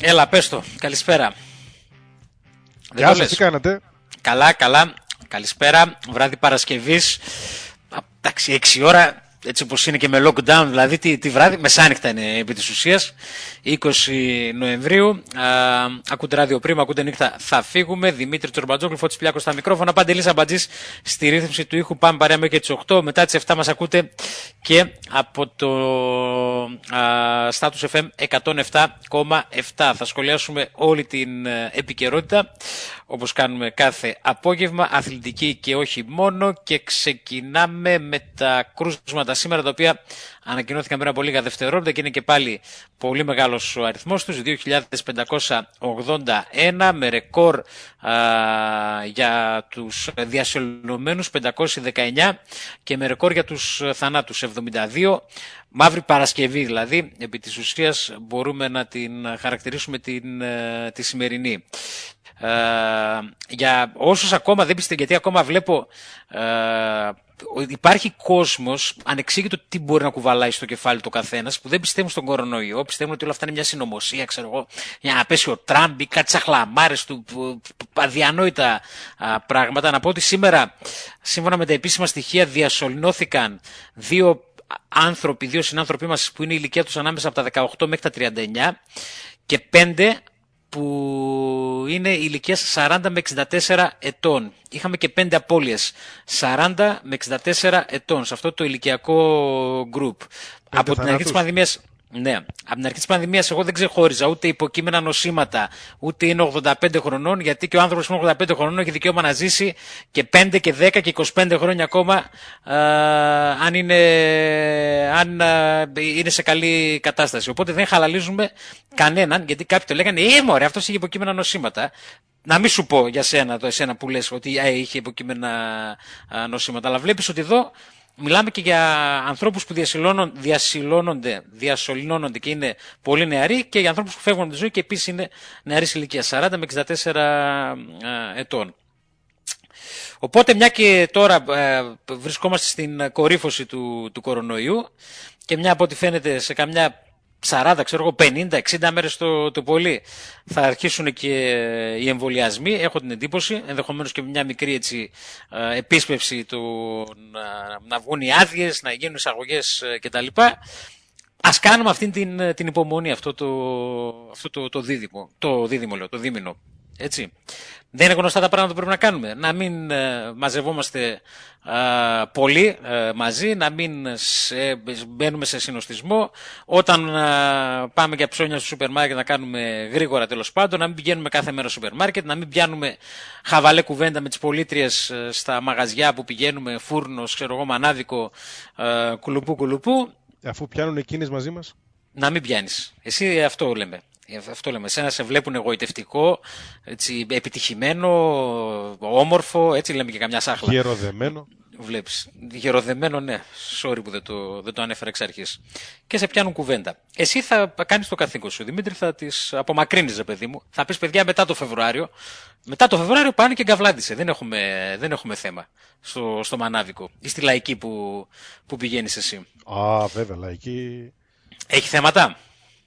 Έλα, πες το. Καλησπέρα. Γεια σας, τι κάνετε? Καλά, καλά. Καλησπέρα. Βράδυ Παρασκευής. Εντάξει, 6 ώρα. Έτσι όπως είναι και με lockdown, δηλαδή τη βράδυ, μεσάνυχτα είναι επί της ουσίας, 20 Νοεμβρίου. Ακούτε ράδιο Πρίμα, ακούτε νύχτα, θα φύγουμε. Δημήτρη Τσορμπατζόγλου, Φώτης Πλιάκος στα μικρόφωνα, Παντελής Αμπατζής στη ρύθμιση του ήχου. Πάμε παρέα μέχρι και τις 8. Μετά τις 7 μας ακούτε και από το Status FM 107,7. Θα σχολιάσουμε όλη την επικαιρότητα, όπως κάνουμε κάθε απόγευμα, αθλητική και όχι μόνο, και ξεκινάμε με τα κρούσματα σήμερα, τα οποία ανακοινώθηκαν πριν από λίγα δευτερόλεπτα και είναι και πάλι πολύ μεγάλος ο αριθμός τους, 2.581, με ρεκόρ για τους διασωληνωμένους 519 και με ρεκόρ για τους θανάτους 72. Μαύρη Παρασκευή δηλαδή, επί της ουσίας μπορούμε να την χαρακτηρίσουμε τη σημερινή. Για όσους ακόμα δεν πιστεύουν, γιατί ακόμα βλέπω υπάρχει κόσμος ανεξήγητο τι μπορεί να κουβαλάει στο κεφάλι του καθένας, που δεν πιστεύουν στον κορονοϊό, πιστεύουν ότι όλα αυτά είναι μια συνωμοσία, ξέρω εγώ, για να πέσει ο Τραμπ ή κάτι σαχλαμάρες του, αδιανόητα πράγματα. Να πω ότι σήμερα, σύμφωνα με τα επίσημα στοιχεία, διασωληνώθηκαν δύο συνάνθρωποι μας που είναι η ηλικία τους ανάμεσα από τα 18 μέχρι τα 39 και 5 που είναι ηλικίας 40 με 64 ετών. Είχαμε και 5 απώλειες 40 με 64 ετών σε αυτό το ηλικιακό group. Από την αρχή της πανδημίας, ναι, από την αρχή της πανδημίας εγώ δεν ξεχώριζα ούτε υποκείμενα νοσήματα, ούτε είναι 85 χρονών, γιατί και ο άνθρωπος που είναι 85 χρονών έχει δικαίωμα να ζήσει και 5 και 10 και 25 χρόνια ακόμα, αν είναι σε καλή κατάσταση. Οπότε δεν χαλαλίζουμε κανέναν, γιατί κάποιοι το λέγανε μωρέ, αυτός είχε υποκείμενα νοσήματα. Να μην σου πω για εσένα που λες ότι είχε υποκείμενα νοσήματα, αλλά βλέπεις ότι εδώ μιλάμε και για ανθρώπους που διασωληνώνονται και είναι πολύ νεαροί, και για ανθρώπους που φεύγουν από τη ζωή και επίσης είναι νεαρής ηλικίας, 40 με 64 ετών. Οπότε, μια και τώρα βρισκόμαστε στην κορύφωση του κορονοϊού και μια από ό,τι φαίνεται σε καμιά 40, 50, 60 μέρες το πολύ θα αρχίσουν και οι εμβολιασμοί, έχω την εντύπωση, ενδεχομένως και μια μικρή έτσι επίσπευση να βγουν οι άδειες, να γίνουν εισαγωγές κτλ. Ας κάνουμε αυτή την υπομονή, αυτό το δίμηνο. Έτσι. Δεν είναι γνωστά τα πράγματα που πρέπει να κάνουμε. Να μην μαζευόμαστε πολύ μαζί, να μην μπαίνουμε σε συνοστισμό. Όταν πάμε για ψώνια στο σούπερ μάρκετ να κάνουμε γρήγορα, τέλος πάντων, να μην πηγαίνουμε κάθε μέρα στο σούπερ μάρκετ, να μην πιάνουμε χαβαλέ κουβέντα με τις πολίτριες στα μαγαζιά που πηγαίνουμε, φούρνος, ξέρω εγώ, μανάδικο, κουλουπού. Αφού πιάνουν εκείνες μαζί μας. Να μην πιάνεις. Εσύ αυτό λέμε. Εσένα σε βλέπουν εγωιτευτικό, έτσι, επιτυχημένο, όμορφο, έτσι λέμε και καμιά σάχλα. Γεροδεμένο. Βλέπεις. Γεροδεμένο, ναι. Sorry που δεν το ανέφερα εξ αρχής. Και σε πιάνουν κουβέντα. Εσύ θα κάνεις το καθήκον σου, Δημήτρη, θα τις απομακρύνεις, παιδί μου. Θα πεις, παιδιά, μετά το Φεβρουάριο. Μετά το Φεβρουάριο πάνε και γκαβλάντισε. Δεν έχουμε θέμα στο Μανάβικο ή στη Λαϊκή που πηγαίνεις εσύ. Βέβαια, Λαϊκή. Έχει θέματα.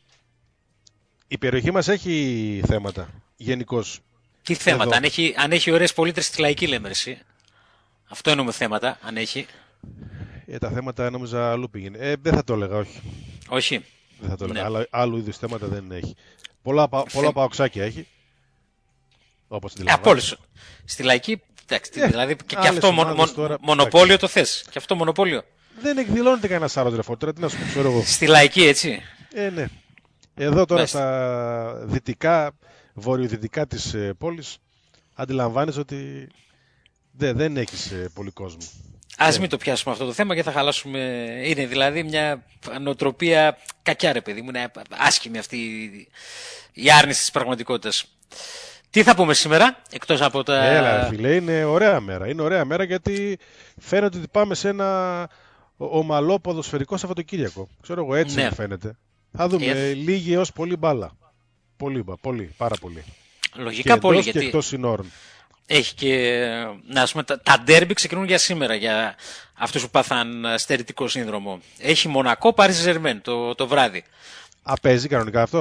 Η περιοχή μας έχει θέματα, γενικώς. Τι θέματα, αν έχει ωραίες πολίτες στη Λαϊκή, λέμε εσύ. Αυτό εννοούμε θέματα, αν έχει. Τα θέματα νόμιζα αλλού πήγαινε. Δεν θα το έλεγα, όχι. Όχι. Δεν θα το έλεγα, αλλά άλλου είδους θέματα δεν έχει. Πολλά παοξάκια έχει. Όπως απόλυση. Στη Λαϊκή, εντάξει, δηλαδή και αυτό μονοπόλιο το θες. Και αυτό μονοπόλιο. Δεν εκδηλώνεται κανένας άλλος ρεφόρτερ, τι να σου πω, ξέρω εγώ. Στη Λαϊκή, έτσι. Ναι. Εδώ τώρα στα βορειοδυτικά της πόλης αντιλαμβάνεσαι ότι δεν έχεις πολύ κόσμο. Ας μην το πιάσουμε αυτό το θέμα και θα χαλάσουμε. Είναι δηλαδή μια νοοτροπία κακιά, ρε παιδί μου. Είναι άσχημη αυτή η άρνηση της πραγματικότητας. Τι θα πούμε σήμερα, εκτός από τα... Έλα φίλε, είναι ωραία μέρα. Είναι ωραία μέρα γιατί φαίνεται ότι πάμε σε ένα ομαλό ποδοσφαιρικό Σαββατοκύριακο. Ξέρω εγώ, έτσι μου φαίνεται. Θα δούμε λίγη έως πολύ μπάλα. Πολύ, πάρα πολύ. Λογικά και πολύ, γιατί... και εκτός συνόρων. Έχει και, τα ντέρμπι ξεκινούν για σήμερα, για αυτούς που πάθαν στερητικό σύνδρομο. Έχει Μονακό, Παρί Σερμέν το βράδυ. Παίζει κανονικά αυτό.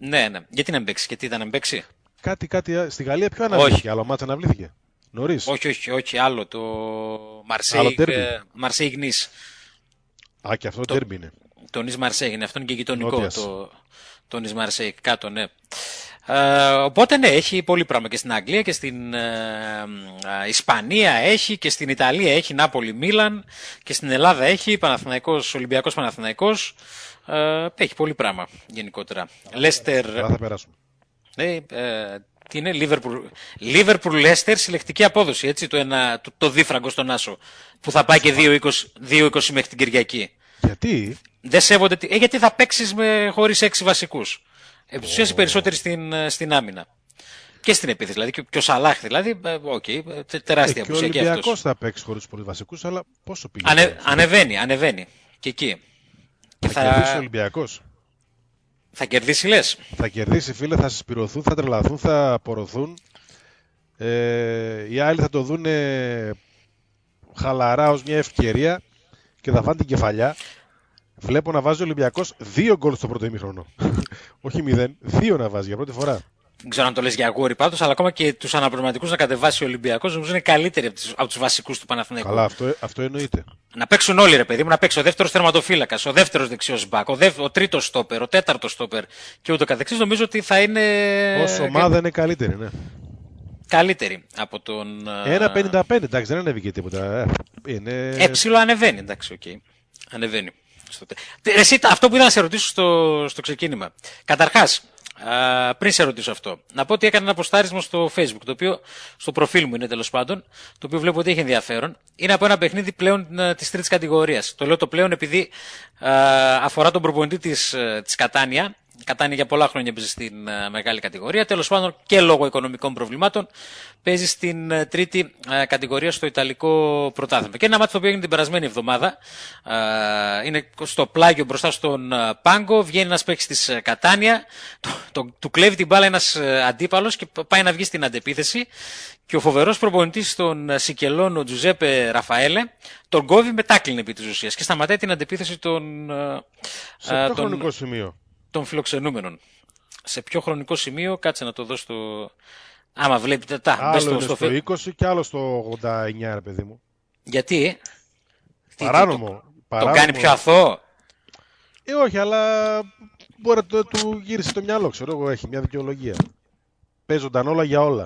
Ναι. Γιατί να μπέξει, γιατί ήταν να μπέξει. Κάτι στη Γαλλία πιο αναβλήθηκε, άλλο μάτς αναβλήθηκε. Νωρίς. Όχι, άλλο. Το Μαρσέιγ Νις. Α, και αυτό το τέρμπι είναι. Το Νις Μαρσέιγ είναι, αυτό είναι και γειτονικό. Το Νις Μαρσέιγ, κάτω, ναι. Οπότε ναι, έχει πολύ πράγμα και στην Αγγλία και στην Ισπανία έχει και στην Ιταλία έχει Νάπολη Μίλαν και στην Ελλάδα έχει Παναθηναϊκός, Ολυμπιακός Παναθηναϊκός. Έχει πολύ πράγμα γενικότερα. Λέστερ. Θα περάσουμε. Τι είναι, Λίβερπουλ Λέστερ, συλλεκτική απόδοση, έτσι, το δίφραγκο στον Άσο, που θα πάει και 2-20 μέχρι την Κυριακή. Γιατί? Δεν σέβονται, γιατί θα παίξεις χωρίς 6 βασικούς. Επί της οι περισσότεροι στην άμυνα. Και στην επίθεση, δηλαδή, και ο Σαλάχ, δηλαδή, τεράστια απουσία και αυτός. Ο Ολυμπιακός θα παίξει χωρίς πολλούς βασικούς, αλλά πόσο πήγε? Ανεβαίνει, και εκεί. Θα κερδίσει ο Ολυμπιακός. Θα κερδίσει, λες? Θα κερδίσει, φίλε, θα συσπηρωθούν, θα τρελαθούν, θα απορροθούν. Οι άλλοι θα το δουν χαλαρά ως μια ευκαιρία και θα φάνε την κεφαλιά. Βλέπω να βάζει ο Ολυμπιακός 2 γκολ στο πρώτο ημίχρονο. Όχι 0, 2 να βάζει για πρώτη φορά. Δεν ξέρω αν το λες για αγόρι πάντως, αλλά ακόμα και τους αναπληρωματικούς να κατεβάσει ο Ολυμπιακός, νομίζω είναι καλύτεροι από τους βασικούς του Παναθηναϊκού. Καλά, αυτό εννοείται. Να παίξουν όλοι, ρε παιδί μου, να παίξει ο δεύτερος τερματοφύλακας, ο δεύτερος δεξιός μπακ, ο τρίτος στόπερ, ο τέταρτος στόπερ και ούτω καθεξής. Νομίζω ότι θα είναι. Ως ομάδα είναι καλύτερη, ναι. Καλύτερη από τον. 1,55, εντάξει, δεν ανέβηκε τίποτα. Ψηλό ανεβαίνει, εντάξει, οκ. Ανεβαίνει. Εσύ, αυτό που ήθελα να σε ρωτήσω στο ξεκίνημα. Καταρχάς, πριν σε ρωτήσω αυτό, να πω ότι έκανα ένα αποστάρισμα στο Facebook, το οποίο στο προφίλ μου είναι τέλος πάντων, το οποίο βλέπω ότι έχει ενδιαφέρον. Είναι από ένα παιχνίδι πλέον της τρίτης κατηγορίας. Το λέω το πλέον επειδή αφορά τον προπονητή της Κατάνια. Η Κατάνια για πολλά χρόνια παίζει στην μεγάλη κατηγορία. Τέλος πάντων και λόγω οικονομικών προβλημάτων παίζει στην τρίτη κατηγορία στο Ιταλικό πρωτάθλημα. Και ένα μάτι το οποίο έγινε την περασμένη εβδομάδα. Είναι στο πλάγιο μπροστά στον πάγκο. Βγαίνει ένας παίκτης της Κατάνια. Του κλέβει την μπάλα ένας αντίπαλος και πάει να βγει στην αντεπίθεση. Και ο φοβερός προπονητής των Σικελών, ο Τζουζέπε Ραφαέλε, τον κόβει με τάκλιν επί της ουσίας και σταματάει την αντεπίθεση σε ποιο χρονικό σημείο? Των φιλοξενούμενων. Σε ποιο χρονικό σημείο, κάτσε να το δω στο. Άμα βλέπετε τα. Άλλο στο 20 και άλλο στο 89, ρε παιδί μου. Γιατί? Παράνομο. Το κάνει πιο αθώο? Όχι, αλλά μπορεί να του γύρισε το μυαλό, ξέρω εγώ, έχει μια δικαιολογία. Παίζονταν όλα για όλα.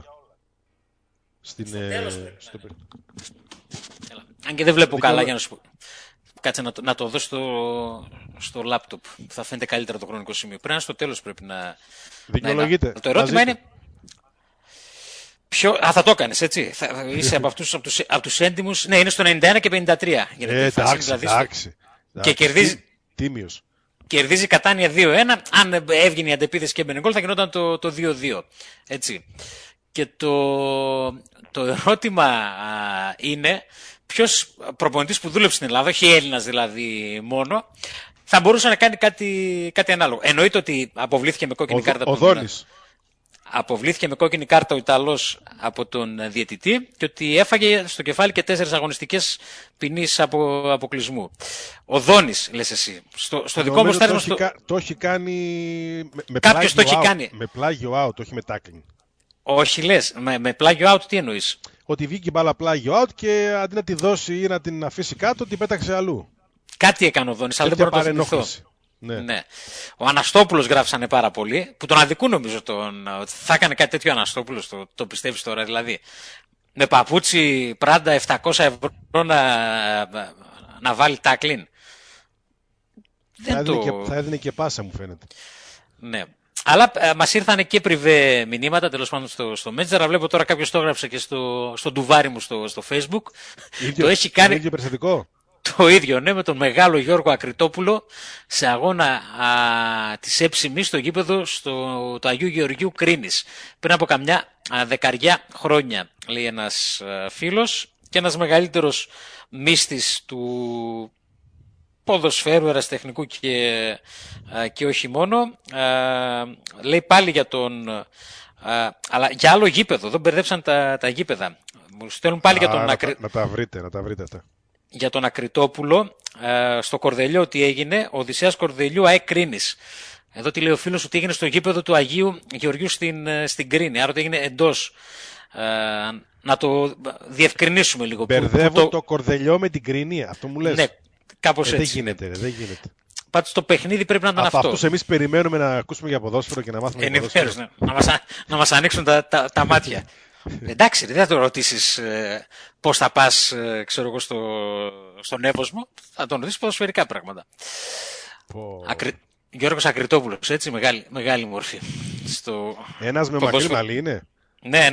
Αν και δεν βλέπω καλά, για να σου πω. Κάτσε να το δω στο λάπτοπ. Θα φαίνεται καλύτερα το χρονικό σημείο. Πρέπει να στο τέλος πρέπει να. Δικαιολογείται. Το ερώτημα είναι. Θα το έκανες, έτσι. Είσαι από αυτούς, από τους έντιμους. Ναι, είναι στο 91 και 53. Εντάξει. Και κερδίζει. Τίμιος. Κερδίζει η Κατάνια 2-1. Αν έβγαινε η αντεπίθεση και έμπαινε γκολ, θα γινόταν το 2-2. Έτσι. Και το ερώτημα είναι. Ποιος προπονητής που δούλεψε στην Ελλάδα, όχι Έλληνας δηλαδή μόνο, θα μπορούσε να κάνει κάτι ανάλογο. Εννοείται ότι αποβλήθηκε με κόκκινη κάρτα. Αποβλήθηκε με κόκκινη κάρτα ο Ιταλός από τον διαιτητή και ότι έφαγε στο κεφάλι και 4 αγωνιστικές ποινής αποκλεισμού. Ο Δόνης, λες εσύ. Στο δικό μου στάρισμα. Το έχει κάνει με κάποιος το έχει κάνει. Με πλάγιο out, όχι με tackling. Όχι, λες. Με πλάγιο out τι εννοείς? Ότι βγήκε η μπάλα πλάγιο out και αντί να τη δώσει ή να την αφήσει κάτω, την πέταξε αλλού. Κάτι έκανε ο Δόνης, αλλά δεν μπορώ να το θυμηθώ. Ναι. Ο Αναστόπουλος γράψανε πάρα πολύ, που τον αδικούν νομίζω ότι θα έκανε κάτι τέτοιο ο Αναστόπουλος, το πιστεύεις τώρα δηλαδή? Με παπούτσι Πράντα 700 ευρώ να βάλει τάκλιν. Θα έδινε και πάσα, μου φαίνεται. Ναι. Αλλά μας ήρθανε και πριβέ μηνύματα, τέλος πάντων στο Messenger. Βλέπω τώρα κάποιος το έγραψε και στο ντουβάρι μου στο Facebook. Το έχει κάνει. Το ίδιο περιστατικό. Το ίδιο, ναι, με τον μεγάλο Γιώργο Ακριτόπουλο σε αγώνα της έψημης στο γήπεδο του Αγίου Γεωργίου Κρίνης. Πριν από καμιά 10 χρόνια, λέει ένας φίλος, και ένας μεγαλύτερος μύστης του ποδοσφαίρου, ερασιτεχνικού και όχι μόνο. Λέει πάλι για αλλά για άλλο γήπεδο, δεν μπερδέψαν τα γήπεδα. Μου στέλνουν πάλι για τον να τα βρείτε αυτά. Για τον Ακριτόπουλο, στο Κορδελιό τι έγινε? Ο Οδυσσέας Κορδελιού ΑΕΚ Κρίνης. Εδώ τι λέει ο φίλος, ότι έγινε στο γήπεδο του Αγίου Γεωργίου στην Κρίνη, άρα ότι έγινε εντός. Να το διευκρινίσουμε λίγο. Μπερδεύω το Κορδελιό με την Κρίνη, αυτό μου λες. Ναι, κάπως έτσι. Δεν γίνεται. Πάντως το παιχνίδι πρέπει να ήταν αυτό. Από αυτούς εμείς περιμένουμε να ακούσουμε για ποδόσφαιρο και να μάθουμε για ποδόσφαιρο. Ναι. Να μας ανοίξουν τα μάτια. Εντάξει, δεν θα το ρωτήσεις πώς θα πας, ξέρω εγώ, στον Εύωσμο. Θα τον ρωτήσεις ποδοσφαιρικά πράγματα. Γιώργος Ακριτόπουλος, έτσι, μεγάλη μορφή. Ένας με μακρύ μαλλί είναι. Ναι.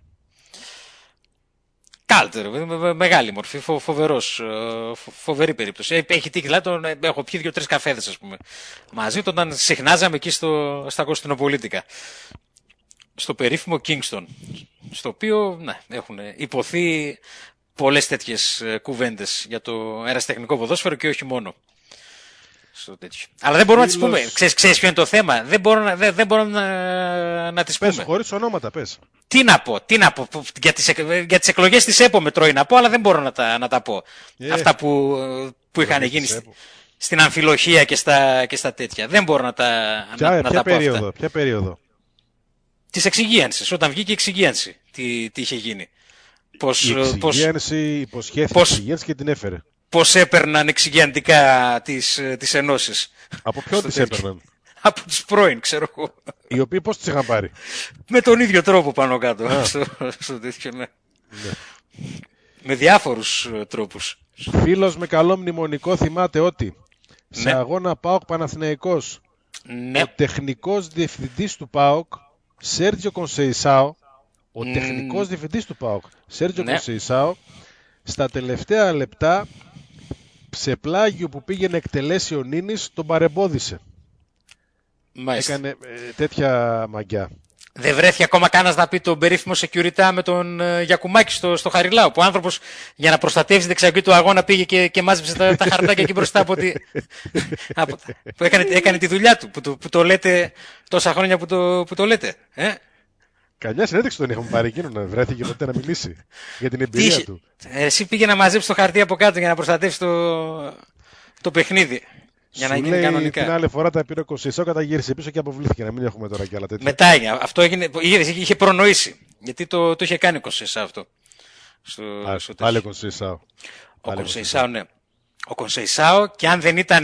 Κάλτερ, μεγάλη μορφή, φοβερή περίπτωση. Έχει τύχει, δηλαδή, έχω πιει 2-3 καφέδες, ας πούμε, μαζί του όταν συχνάζαμε εκεί στα Κωνσταντινοπολίτικα. Στο περίφημο Kingston, στο οποίο έχουν υποθεί πολλές τέτοιες κουβέντες για το αεραστεχνικό ποδόσφαιρο και όχι μόνο. Αλλά δεν μπορούμε να τις πούμε. Ξέρεις ποιο είναι το θέμα. Δεν μπορούμε να τις πούμε. Πες χωρίς ονόματα, πες. Τι να πω. Για τις εκλογές της ΕΠΟ με τρώει να πω, αλλά δεν μπορώ να τα πω. Αυτά που είχαν γίνει στην αμφιλοχία και στα τέτοια. Δεν μπορώ να τα πω αυτά. Ποια περίοδο? Της εξυγίανσης, όταν βγήκε η εξυγίανση. Τι είχε γίνει. Η εξυγίανση υποσχέθηκε εξυγίανση και την έφερε. Πώς έπαιρναν εξυγιαντικά τις ενώσεις. Από ποιον τις έπαιρναν? Από τους πρώην, ξέρω εγώ. Οι οποίοι πώς τις είχαν πάρει? Με τον ίδιο τρόπο πάνω κάτω. Στο τέτοιο, ναι. Με διάφορους τρόπους. Φίλος με καλό μνημονικό θυμάται ότι σε αγώνα ΠΑΟΚ Παναθηναϊκός, ο τεχνικός διευθυντής του ΠΑΟΚ, Σέρτζιο Κονσεϊσάο, Κονσεϊσάο, στα τελευταία λεπτά, σε πλάγιο που πήγε να εκτελέσει ο Νίνης, τον παρεμπόδισε. Μάλιστα. Έκανε τέτοια μαγιά. Δεν βρέθηκε ακόμα κανένας να πει τον περίφημο security με τον Γιακουμάκη στο Χαριλάου, που ο άνθρωπος για να προστατεύσει την δεξαγωγή του αγώνα πήγε και μάζεψε τα χαρτάκια εκεί μπροστά που έκανε τη δουλειά του, που το λέτε τόσα χρόνια που το λέτε. Καμιά συνέντευξη τον είχαμε πάρει εκείνο, να βρέθηκε ποτέ να μιλήσει για την εμπειρία του. Εσύ πήγε να μαζέψει το χαρτί από κάτω για να προστατεύσει το παιχνίδι. Για να γίνει κανονικά. Την άλλη φορά τα πήρε ο Κονσεϊσάο, καταγύρισε πίσω και αποβλήθηκε. Να μην έχουμε τώρα κι άλλα τέτοια. Μετά αυτό έγινε. Είχε προνοήσει. Γιατί το είχε κάνει ο Κονσεϊσάο αυτό. Πάλι ο Κονσεϊσάο. Ο Κονσεϊσάο, ναι. Ο Κονσεϊσάο, και αν δεν ήταν.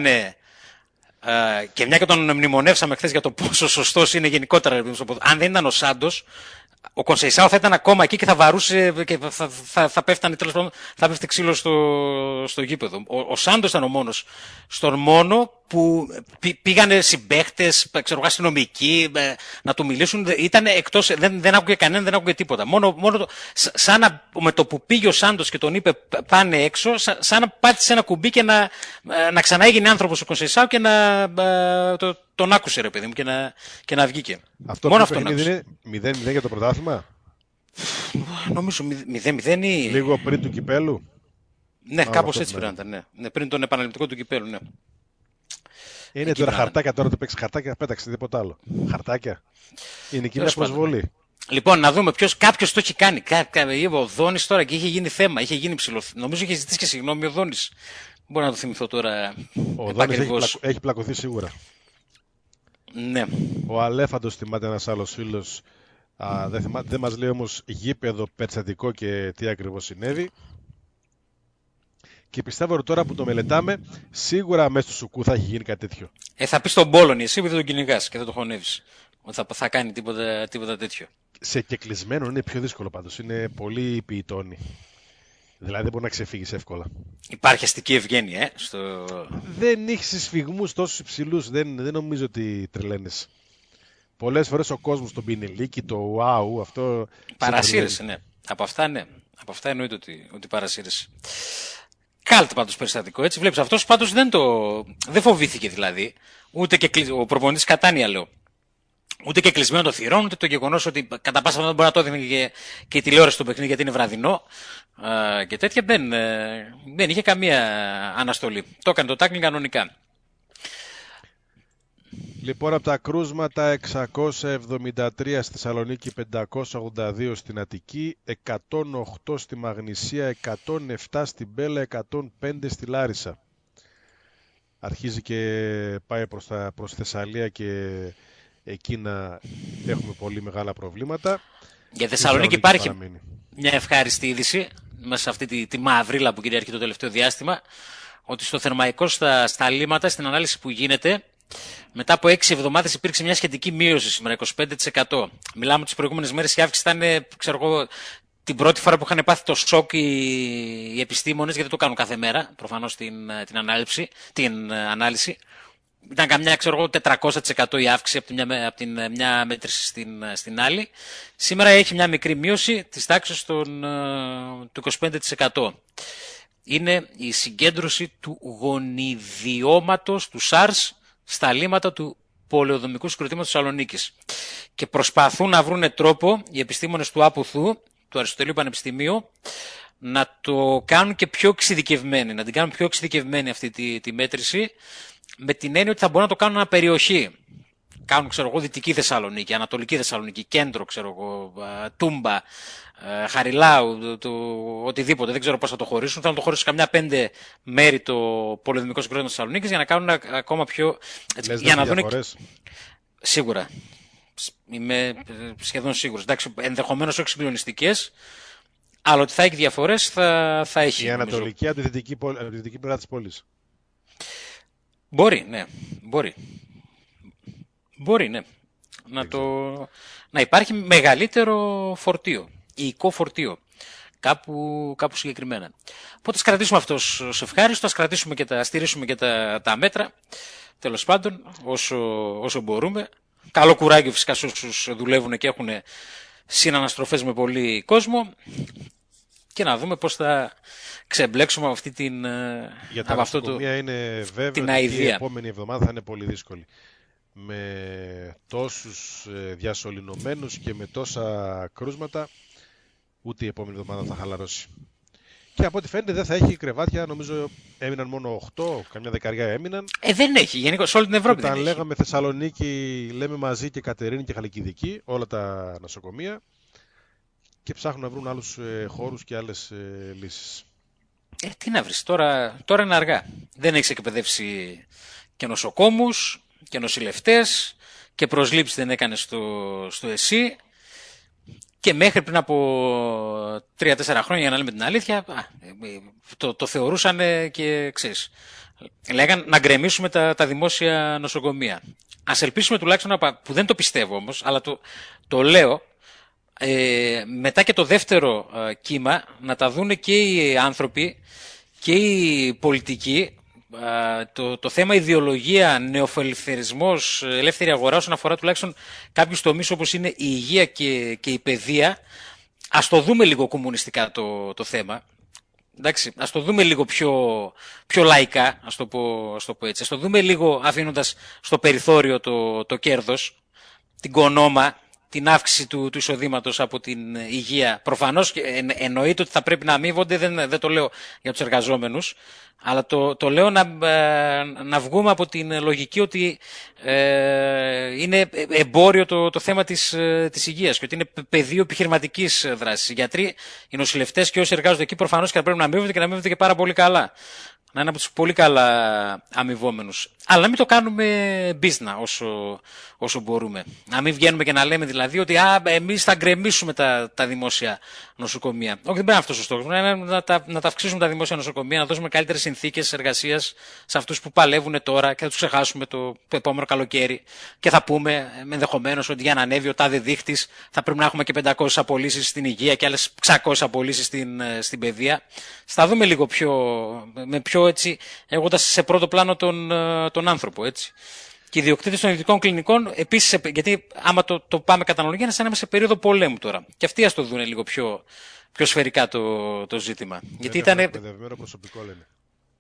Και μια και τον μνημονεύσαμε χθες για το πόσο σωστός είναι γενικότερα. Αν δεν ήταν ο Σάντος, ο Κονσεϊσάο θα ήταν ακόμα εκεί και θα βαρούσε και θα πέφτανε, τέλος πάντων, θα πέφτει ξύλο στο γήπεδο. Ο Σάντος ήταν ο μόνος στον μόνο που πήγανε συμπαίχτες, αστυνομικοί να του μιλήσουν. Ήταν εκτός, δεν άκουγε κανέναν, δεν άκουγε τίποτα. Μόνο σαν με το που πήγε ο Σάντος και τον είπε πάνε έξω, σαν να πάτησε ένα κουμπί και να ξανά έγινε άνθρωπος ο Κονσεϊσάο και τον άκουσε, ρε παιδί μου, και να βγήκε. Μόνο αυτό είναι 0-0 για το πρωτάθλημα. Νομίζω 0-0 ή... Λίγο πριν του κυπέλου. Ναι, κάπως έτσι πρέπει να ήταν. Ναι, πριν τον επαναληπτικό του κυπέλου, ναι. Είναι τώρα χαρτάκια, τώρα το παίξει χαρτάκια, πέταξε τίποτα άλλο. Χαρτάκια. Είναι και μια προσβολή. Λοιπόν, να δούμε κάποιος το έχει κάνει. Ο Δόνης τώρα και είχε γίνει θέμα, είχε γίνει ψηλό. Νομίζω είχε ζητήσει και συγγνώμη ο Δόνης. Μπορώ να το θυμηθώ τώρα. Ο Δόνης έχει πλακωθεί σίγουρα. Ναι. Ο Αλέφαντος θυμάται ένας άλλος φίλος. Δεν μας λέει όμως γήπεδο, περιστατικό και τι ακριβώς συνέβη. Και πιστεύω ότι τώρα που το μελετάμε, σίγουρα μέσα του Σουκού θα έχει γίνει κάτι τέτοιο. Θα πει στον Πόλωνη εσύ που δεν τον κυνηγάς και δεν τον χωνεύεις ότι θα κάνει τίποτα τέτοιο. Σε κεκλεισμένο είναι πιο δύσκολο πάντως. Είναι πολύ ποιητώνει. Δηλαδή δεν μπορεί να ξεφύγεις εύκολα. Υπάρχει αστική ευγένεια, Δεν έχει σφυγμούς τόσο υψηλούς. Δεν νομίζω ότι τρελαίνεις. Πολλές φορές ο κόσμος τον πινελίκι, το wow, αυτό... Παρασύρεσαι, ναι. Από αυτά εννοείται ότι παρασύρεσαι. Κάλτ πάντως περιστατικό, έτσι βλέπεις. Αυτός πάντως δεν φοβήθηκε δηλαδή. Ούτε και ο προπονητής Κατάνια, λέω. Ούτε και κλεισμένο το θυρών, ούτε το γεγονός ότι κατά πάσα πιθανότητα μπορεί να το έδινε και η τηλεόραση του παιχνίδι γιατί είναι βραδινό και τέτοια. Δεν είχε καμία αναστολή. Το έκανε το τάκλινγκ κανονικά. Λοιπόν, από τα κρούσματα 673 στη Θεσσαλονίκη, 582 στην Αττική, 108 στη Μαγνησία, 107 στην Πέλα, 105 στη Λάρισα. αρχίζει και πάει προς Θεσσαλία και εκεί να έχουμε πολύ μεγάλα προβλήματα. Για Θεσσαλονίκη υπάρχει μια ευχάριστη είδηση μέσα σε αυτή τη μαυρίλα που κυριαρχεί το τελευταίο διάστημα, ότι στο Θερμαϊκό στα λίμματα, στην ανάλυση που γίνεται, μετά από 6 εβδομάδες υπήρξε μια σχετική μείωση σήμερα, 25%. Μιλάμε τις προηγούμενες μέρες, η αύξηση ήταν, ξέρω εγώ, την πρώτη φορά που είχαν πάθει το σοκ οι επιστήμονες, γιατί το κάνουν κάθε μέρα, προφανώς την ανάλυση. Ήταν καμιά, ξέρω εγώ, 400% η αύξηση από την μια μέτρηση στην άλλη. Σήμερα έχει μια μικρή μείωση της τάξης του 25%. Είναι η συγκέντρωση του γονιδιώματος του SARS στα λίμματα του πολεοδομικού συγκροτήματος Θεσσαλονίκης. Και προσπαθούν να βρουν τρόπο οι επιστήμονες του ΑΠΟΘΟΥ, του Αριστοτελείου Πανεπιστημίου, να το κάνουν και πιο εξειδικευμένη, να την κάνουν πιο εξειδικευμένη αυτή τη μέτρηση, με την έννοια ότι θα μπορούν να το κάνουν αναπεριοχή. Κάνουν, ξέρω εγώ, Δυτική Θεσσαλονίκη, Ανατολική Θεσσαλονίκη, Κέντρο, ξέρω εγώ, Τούμπα, Χαριλάου, οτιδήποτε. Δεν ξέρω πώς θα το χωρίσουν. Θα το χωρίσουν σε καμιά 5 μέρη το πολεοδομικό συγκρότημα Θεσσαλονίκης για να κάνουν ακόμα πιο. Για να δουν. Σίγουρα. Είμαι σχεδόν σίγουρος. Εντάξει, ενδεχομένως όχι συγκλονιστικές, αλλά ότι θα έχει διαφορές θα έχει. Η ανατολική από τη δυτική πλευρά της πόλης. Μπορεί, ναι. Μπορεί, ναι. Να υπάρχει μεγαλύτερο φορτίο, υλικό φορτίο. Κάπου συγκεκριμένα. Οπότε ας κρατήσουμε αυτό ως ευχάριστο, ας στηρίσουμε και τα μέτρα, τέλος πάντων, όσο μπορούμε. Καλό κουράγιο φυσικά σε όσους δουλεύουν και έχουν συναναστροφές με πολύ κόσμο, και να δούμε πώς θα ξεμπλέξουμε από αυτή την Για τα νοσοκομεία είναι βέβαιο ότι η επόμενη εβδομάδα θα είναι πολύ δύσκολη. Με τόσους διασωληνωμένους και με τόσα κρούσματα, ούτε η επόμενη εβδομάδα θα χαλαρώσει. Και από ό,τι φαίνεται δεν θα έχει κρεβάτια, νομίζω έμειναν μόνο 8, καμιά δεκαριά έμειναν. Δεν έχει, γενικώς σε όλη την Ευρώπη. Όταν λέγαμε Θεσσαλονίκη, λέμε μαζί και Κατερίνη και Χαλκιδική, όλα τα νοσοκομεία, και ψάχνουν να βρουν άλλους χώρους και άλλες λύσεις. Τι να βρεις, τώρα είναι αργά. Δεν έχεις εκπαιδεύσει και νοσοκόμους και νοσηλευτές και προσλήψεις δεν έκανες στο ΕΣΥ, και μέχρι πριν από 3-4 χρόνια, για να λέμε την αλήθεια, το θεωρούσαν και ξέρεις. Λέγαν να γκρεμίσουμε τα δημόσια νοσοκομεία. Ας ελπίσουμε τουλάχιστον, που δεν το πιστεύω όμως, αλλά το λέω, μετά και το δεύτερο κύμα να τα δούνε και οι άνθρωποι και οι πολιτικοί, το θέμα ιδεολογία, νεοφιλελευθερισμός, ελεύθερη αγορά όσον αφορά τουλάχιστον κάποιους τομείς όπως είναι η υγεία και η παιδεία. Ας το δούμε λίγο κομμουνιστικά το θέμα. Εντάξει, ας το δούμε λίγο πιο λαϊκά, ας το πω έτσι. Ας το δούμε λίγο αφήνοντας στο περιθώριο το κέρδος, την κονόμα, την αύξηση του εισοδήματος από την υγεία. Προφανώς εννοείται ότι θα πρέπει να αμείβονται, δεν το λέω για τους εργαζόμενους, αλλά το λέω να βγούμε από την λογική ότι είναι εμπόριο το θέμα της υγείας και ότι είναι πεδίο επιχειρηματικής δράσης. Οι γιατροί, οι νοσηλευτές και όσοι εργάζονται εκεί προφανώς και θα πρέπει να αμείβονται και να αμείβονται και πάρα πολύ καλά. Να είναι από τους πολύ καλά αμοιβόμενους. Αλλά να μην το κάνουμε μπίζνα όσο μπορούμε. Να μην βγαίνουμε και να λέμε δηλαδή ότι εμείς θα γκρεμίσουμε τα δημόσια νοσοκομεία. Όχι, δεν πρέπει να είναι αυτός ο στόχος. Να τα αυξήσουμε τα δημόσια νοσοκομεία, να δώσουμε καλύτερες συνθήκες εργασίας σε αυτούς που παλεύουν τώρα και θα τους ξεχάσουμε το επόμενο καλοκαίρι. Και θα πούμε ενδεχομένως ότι για να ανέβει ο τάδε δείχτης θα πρέπει να έχουμε και 500 απολύσεις στην υγεία και άλλες 600 απολύσεις στην παιδεία. Θα δούμε λίγο πιο έτσι, έχοντας σε πρώτο πλάνο τον άνθρωπο, έτσι. Και οι ιδιοκτήτες των ιδιωτικών κλινικών, επίσης, γιατί άμα το πάμε κατά αναλογία, είναι σαν να είμαστε σε περίοδο πολέμου τώρα. Και αυτοί ας το δουν λίγο πιο σφαιρικά το ζήτημα. Γιατί ήταν. Εκπαιδευμένο προσωπικό, λένε.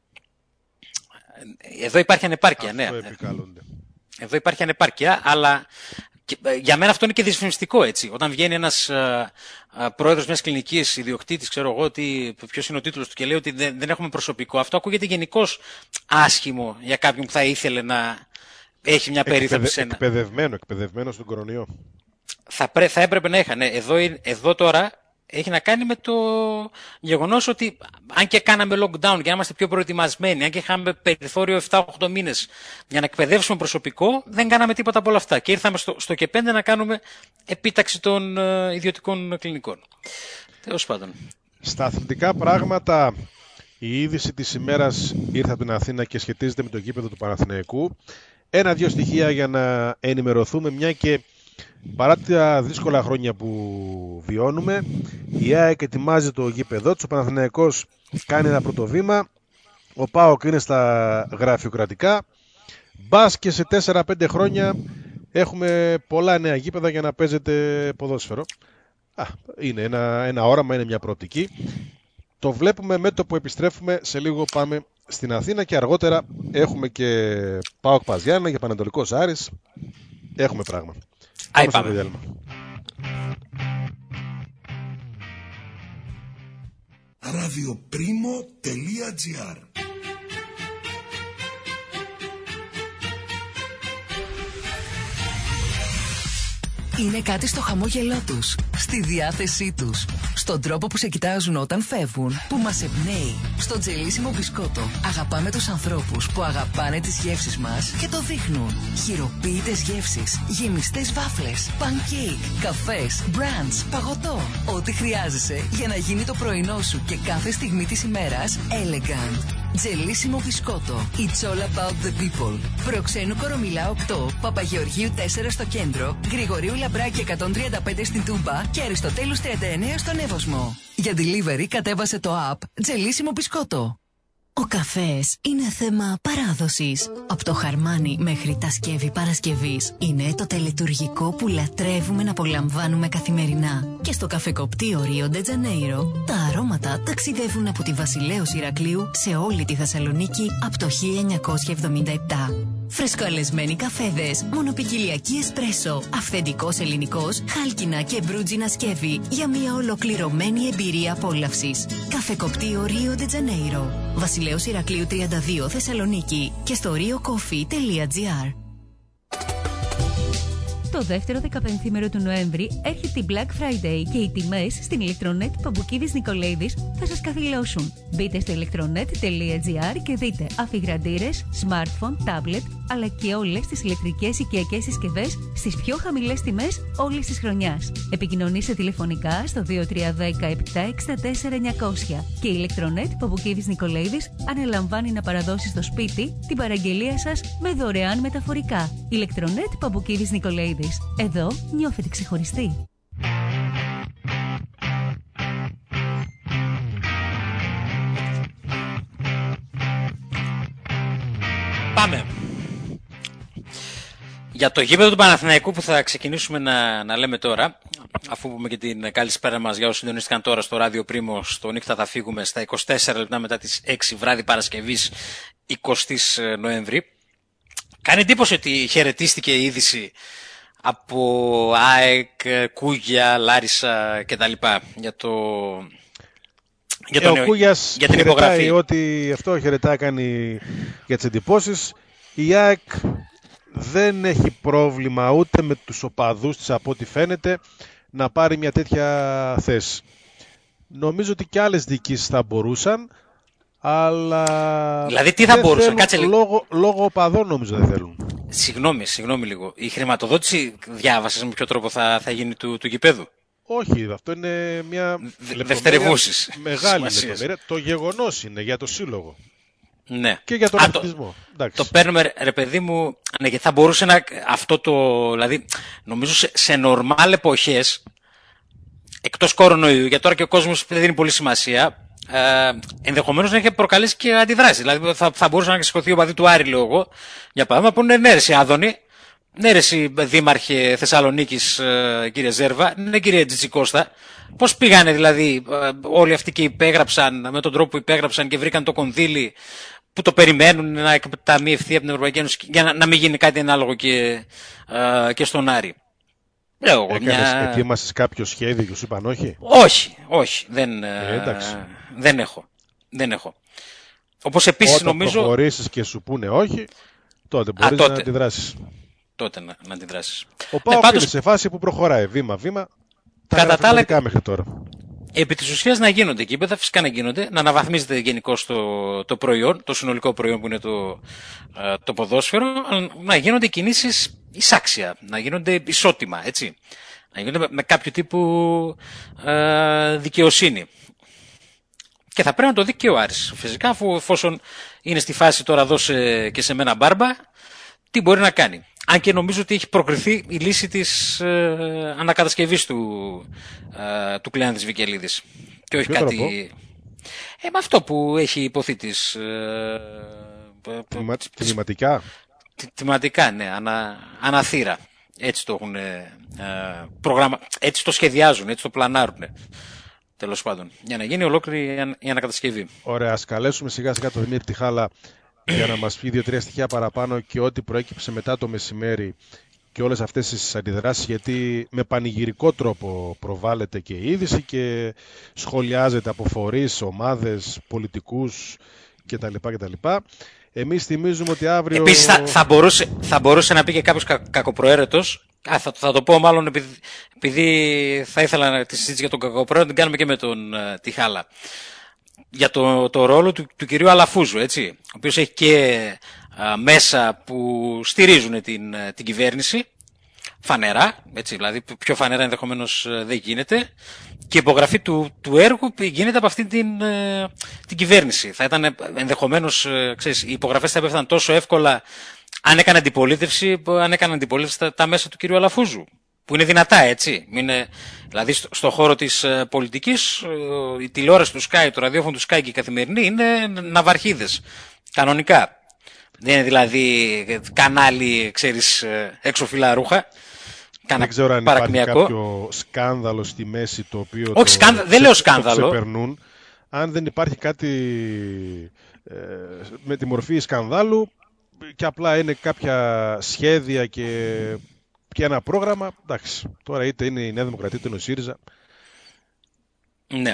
Εδώ υπάρχει ανεπάρκεια, ναι. Εδώ υπάρχει ανεπάρκεια, αλλά για μένα αυτό είναι και δυσφημιστικό, έτσι. Όταν βγαίνει ένας πρόεδρος μιας κλινικής, ιδιοκτήτης, ξέρω εγώ ποιος είναι ο τίτλος του, και λέει ότι δεν έχουμε προσωπικό, αυτό ακούγεται γενικώς άσχημο για κάποιον που θα ήθελε να έχει μια περίθαλψη σε ένα. Εκπαιδευμένο στον κορονοϊό. Θα έπρεπε να είχαν. Εδώ τώρα έχει να κάνει με το γεγονός ότι αν και κάναμε lockdown και να είμαστε πιο προετοιμασμένοι, αν και είχαμε περιθώριο 7-8 μήνες για να εκπαιδεύσουμε προσωπικό, δεν κάναμε τίποτα από όλα αυτά. Και ήρθαμε στο ΚΕ5 να κάνουμε επίταξη των ιδιωτικών κλινικών. Τέλος πάντων. Στα αθλητικά πράγματα, η είδηση της ημέρας ήρθε από την Αθήνα και σχετίζεται με το γήπεδο του Παναθηναϊκού. 1-2 στοιχεία για να ενημερωθούμε, μια και παρά τα δύσκολα χρόνια που βιώνουμε, η ΑΕΚ ετοιμάζει το γήπεδό της, ο Παναθηναϊκός κάνει ένα πρώτο βήμα, ο ΠΑΟΚ είναι στα γραφειοκρατικά. Μπας και σε 4-5 χρόνια έχουμε πολλά νέα γήπεδα για να παίζετε ποδόσφαιρο. Είναι ένα όραμα, είναι μια προοπτική. Το βλέπουμε με το που επιστρέφουμε. Σε λίγο πάμε στην Αθήνα και αργότερα έχουμε και ΠΑΟΚ Παζιάννα για Πανετολικός Άρης. Έχουμε πράγμα. Πάμε. radioprimo.gr. Είναι κάτι στο χαμόγελό τους, στη διάθεσή τους, στον τρόπο που σε κοιτάζουν όταν φεύγουν, που μας εμπνέει. Στο τζελίσιμο μπισκότο αγαπάμε τους ανθρώπους που αγαπάνε τις γεύσεις μας και το δείχνουν. Χειροποίητες γεύσεις, γεμιστές βάφλες, pancake, καφές, brunch, παγωτό. Ό,τι χρειάζεσαι για να γίνει το πρωινό σου και κάθε στιγμή της ημέρας elegant. Τζελίσιμο μπισκότο. It's all about the people. Προξένου Κορομιλά 8, Παπαγεωργίου 4 στο κέντρο, Γρηγορίου Λαμπράκη 135 στην Τούμπα και Αριστοτέλους 39 στον Εύωσμο. Για delivery κατέβασε το app Τζελίσιμο μπισκότο. Ο καφές είναι θέμα παράδοσης. Από το χαρμάνι μέχρι τα σκεύη Παρασκευής είναι το τελετουργικό που λατρεύουμε να απολαμβάνουμε καθημερινά. Και στο καφεκοπτείο Rio de Janeiro τα αρώματα ταξιδεύουν από τη Βασιλέως Ηρακλείου σε όλη τη Θεσσαλονίκη από το 1977. Φρεσκοαλεσμένοι καφέδες, μονοπικιλιακή εσπρέσο, αυθεντικός ελληνικός, χάλκινα και μπρούτζινα σκεύη για μια ολοκληρωμένη εμπειρία απόλαυσης. Καφεκοπτείο Rio de Janeiro, Βασιλέως Ηρακλείου 32 Θεσσαλονίκη και στο riocoffee.gr. Το δεύτερο 15ήμερο του Νοέμβρη έρχεται η Black Friday και οι τιμές στην ηλεκτρονέτ Παμπουκίδης Νικολαίδης θα σας καθυλώσουν. Μπείτε στο electronet.gr και δείτε αφιγραντήρες, smartphone, tablet, αλλά και όλες τις ηλεκτρικές οικιακές συσκευές στις πιο χαμηλές τιμές όλης της χρονιάς. Επικοινωνήστε τηλεφωνικά στο 2310 764 900 και η ηλεκτρονέτ Παμπουκίδης Νικολαίδης αναλαμβάνει να παραδώσει στο σπίτι την παραγγελία σας με δωρεάν μεταφορικά. Ηλεκτρονέτ Παμπουκίδης Νικολαίδης. Εδώ νιώθετε ξεχωριστοί. Πάμε. Για το γήπεδο του Παναθηναϊκού που θα ξεκινήσουμε να λέμε τώρα, αφού πούμε και την καλησπέρα μας για όσοι συντονίστηκαν τώρα στο ράδιο Πρίμο, στο νύχτα θα φύγουμε στα 24 λεπτά μετά τις 6 βράδυ Παρασκευής 20 Νοέμβρη. Κάνει εντύπωση ότι χαιρετίστηκε η είδηση από ΑΕΚ, Κούγια, Λάρισα κτλ. Ο Κούγιας χαιρετάει ότι αυτό χαιρετάει, κάνει για τις εντυπώσεις. Η ΑΕΚ δεν έχει πρόβλημα ούτε με τους οπαδούς της από ό,τι φαίνεται να πάρει μια τέτοια θέση. Νομίζω ότι και άλλες διοικήσεις θα μπορούσαν, αλλά δηλαδή τι θα μπορούσαν, κάτσε λίγο. Λόγω οπαδών νομίζω δεν θέλουν. Συγγνώμη λίγο. Η χρηματοδότηση διάβασες με ποιο τρόπο θα γίνει του γηπέδου? Όχι, αυτό είναι μια δευτερευούσεις μεγάλη λεπτομέρεια. Το γεγονός είναι για το σύλλογο. Ναι. Και για τον αθλητισμό. Το παίρνουμε, ρε παιδί μου, ναι, και θα μπορούσε να αυτό το, δηλαδή, νομίζω σε νορμάλ εποχές, εκτός κορονοϊού, γιατί τώρα και ο κόσμος δεν δίνει πολύ σημασία, ενδεχομένως να έχει προκαλέσει και αντιδράσεις. Δηλαδή θα μπορούσε να σηκωθεί ο παδί του Άρη, λέω εγώ, για παράδειγμα, που είναι ναι, ρε, Άδωνη, ναι, ρε, δήμαρχε Θεσσαλονίκης, κύριε Ζέρβα, ναι, κύριε Τζιτσικώστα. Πώς πήγανε δηλαδή όλοι αυτοί και υπέγραψαν με τον τρόπο που υπέγραψαν και βρήκαν το κονδύλι που το περιμένουν να εκταμιευθεί από την Ευρωπαϊκή Ένωση για να μην γίνει κάτι ανάλογο και στον Άρη. Ετοίμασες κάποιο σχέδιο και σου είπαν όχι? Όχι. Δεν έχω. Όπως επίσης όταν νομίζω... Όταν προχωρήσεις και σου πούνε όχι, τότε μπορείς να αντιδράσεις. Τότε να αντιδράσεις. Ο ΠΑΟΚ είναι σε φάση που προχωράει βήμα-βήμα. Τα γραφειοκρατικά μέχρι τώρα. επί της ουσίας να γίνονται γήπεδα, φυσικά να γίνονται, να αναβαθμίζεται γενικώς το προϊόν, το συνολικό προϊόν που είναι το ποδόσφαιρο, αλλά να γίνονται κινήσεις εισάξια, να γίνονται ισότιμα, έτσι. Να γίνονται με κάποιο τύπου δικαιοσύνη. Και θα πρέπει να το δει και ο Άρης. Φυσικά, εφόσον είναι στη φάση τώρα δώσε και σε μένα μπάρμπα, τι μπορεί να κάνει. Αν και νομίζω ότι έχει προκριθεί η λύση της ανακατασκευής του Κλεάνθης Βικελίδης. Και όχι κάτι... με αυτό που έχει υποθεί της... Τιμηματικά. Τιμηματικά, ναι, αναθύρα. Έτσι το έχουν πρόγραμμα, έτσι το σχεδιάζουν, έτσι το πλανάρουν. Τέλος πάντων, για να γίνει ολόκληρη η ανακατασκευή. Ωραία, ας καλέσουμε σιγά σιγά τον Δημήτρη Τιχάλα για να μας πει 2-3 στοιχεία παραπάνω και ό,τι προέκυψε μετά το μεσημέρι και όλες αυτές τις αντιδράσεις, γιατί με πανηγυρικό τρόπο προβάλλεται και η είδηση και σχολιάζεται από φορείς, ομάδες, πολιτικούς κτλ. Εμείς θυμίζουμε ότι αύριο... Επίσης θα μπορούσε να πει και κάποιος κακοπροαίρετος. Θα το πω μάλλον επειδή θα ήθελα τη συζήτηση για τον κακοπροαίρετο να την κάνουμε και με τον Τιχάλα. Για το ρόλο του κυρίου Αλαφούζου, έτσι, ο οποίος έχει και μέσα που στηρίζουν την κυβέρνηση, φανερά, έτσι, δηλαδή πιο φανερά ενδεχομένως δεν γίνεται, και η υπογραφή του έργου γίνεται από αυτή την κυβέρνηση. Θα ήταν ενδεχομένως, ξέρεις, οι υπογραφές θα έπεφταν τόσο εύκολα αν έκανε αντιπολίτευση τα μέσα του κυρίου Αλαφούζου, που είναι δυνατά, έτσι. Δηλαδή στο χώρο της πολιτικής, η τηλεόραση του Sky, το ραδιόφωνο του Sky και η καθημερινή είναι ναυαρχίδες, κανονικά. Δεν είναι δηλαδή κανάλι, ξέρεις, έξω φύλλα ρούχα. Δεν ξέρω αν υπάρχει κάποιο σκάνδαλο στη μέση το οποίο δεν λέω σκάνδαλο. Ξεπερνούν. Αν δεν υπάρχει κάτι με τη μορφή σκανδάλου και απλά είναι κάποια σχέδια και ένα πρόγραμμα, εντάξει, τώρα είτε είναι η Νέα Δημοκρατία είτε είναι ο ΣΥΡΙΖΑ. Ναι.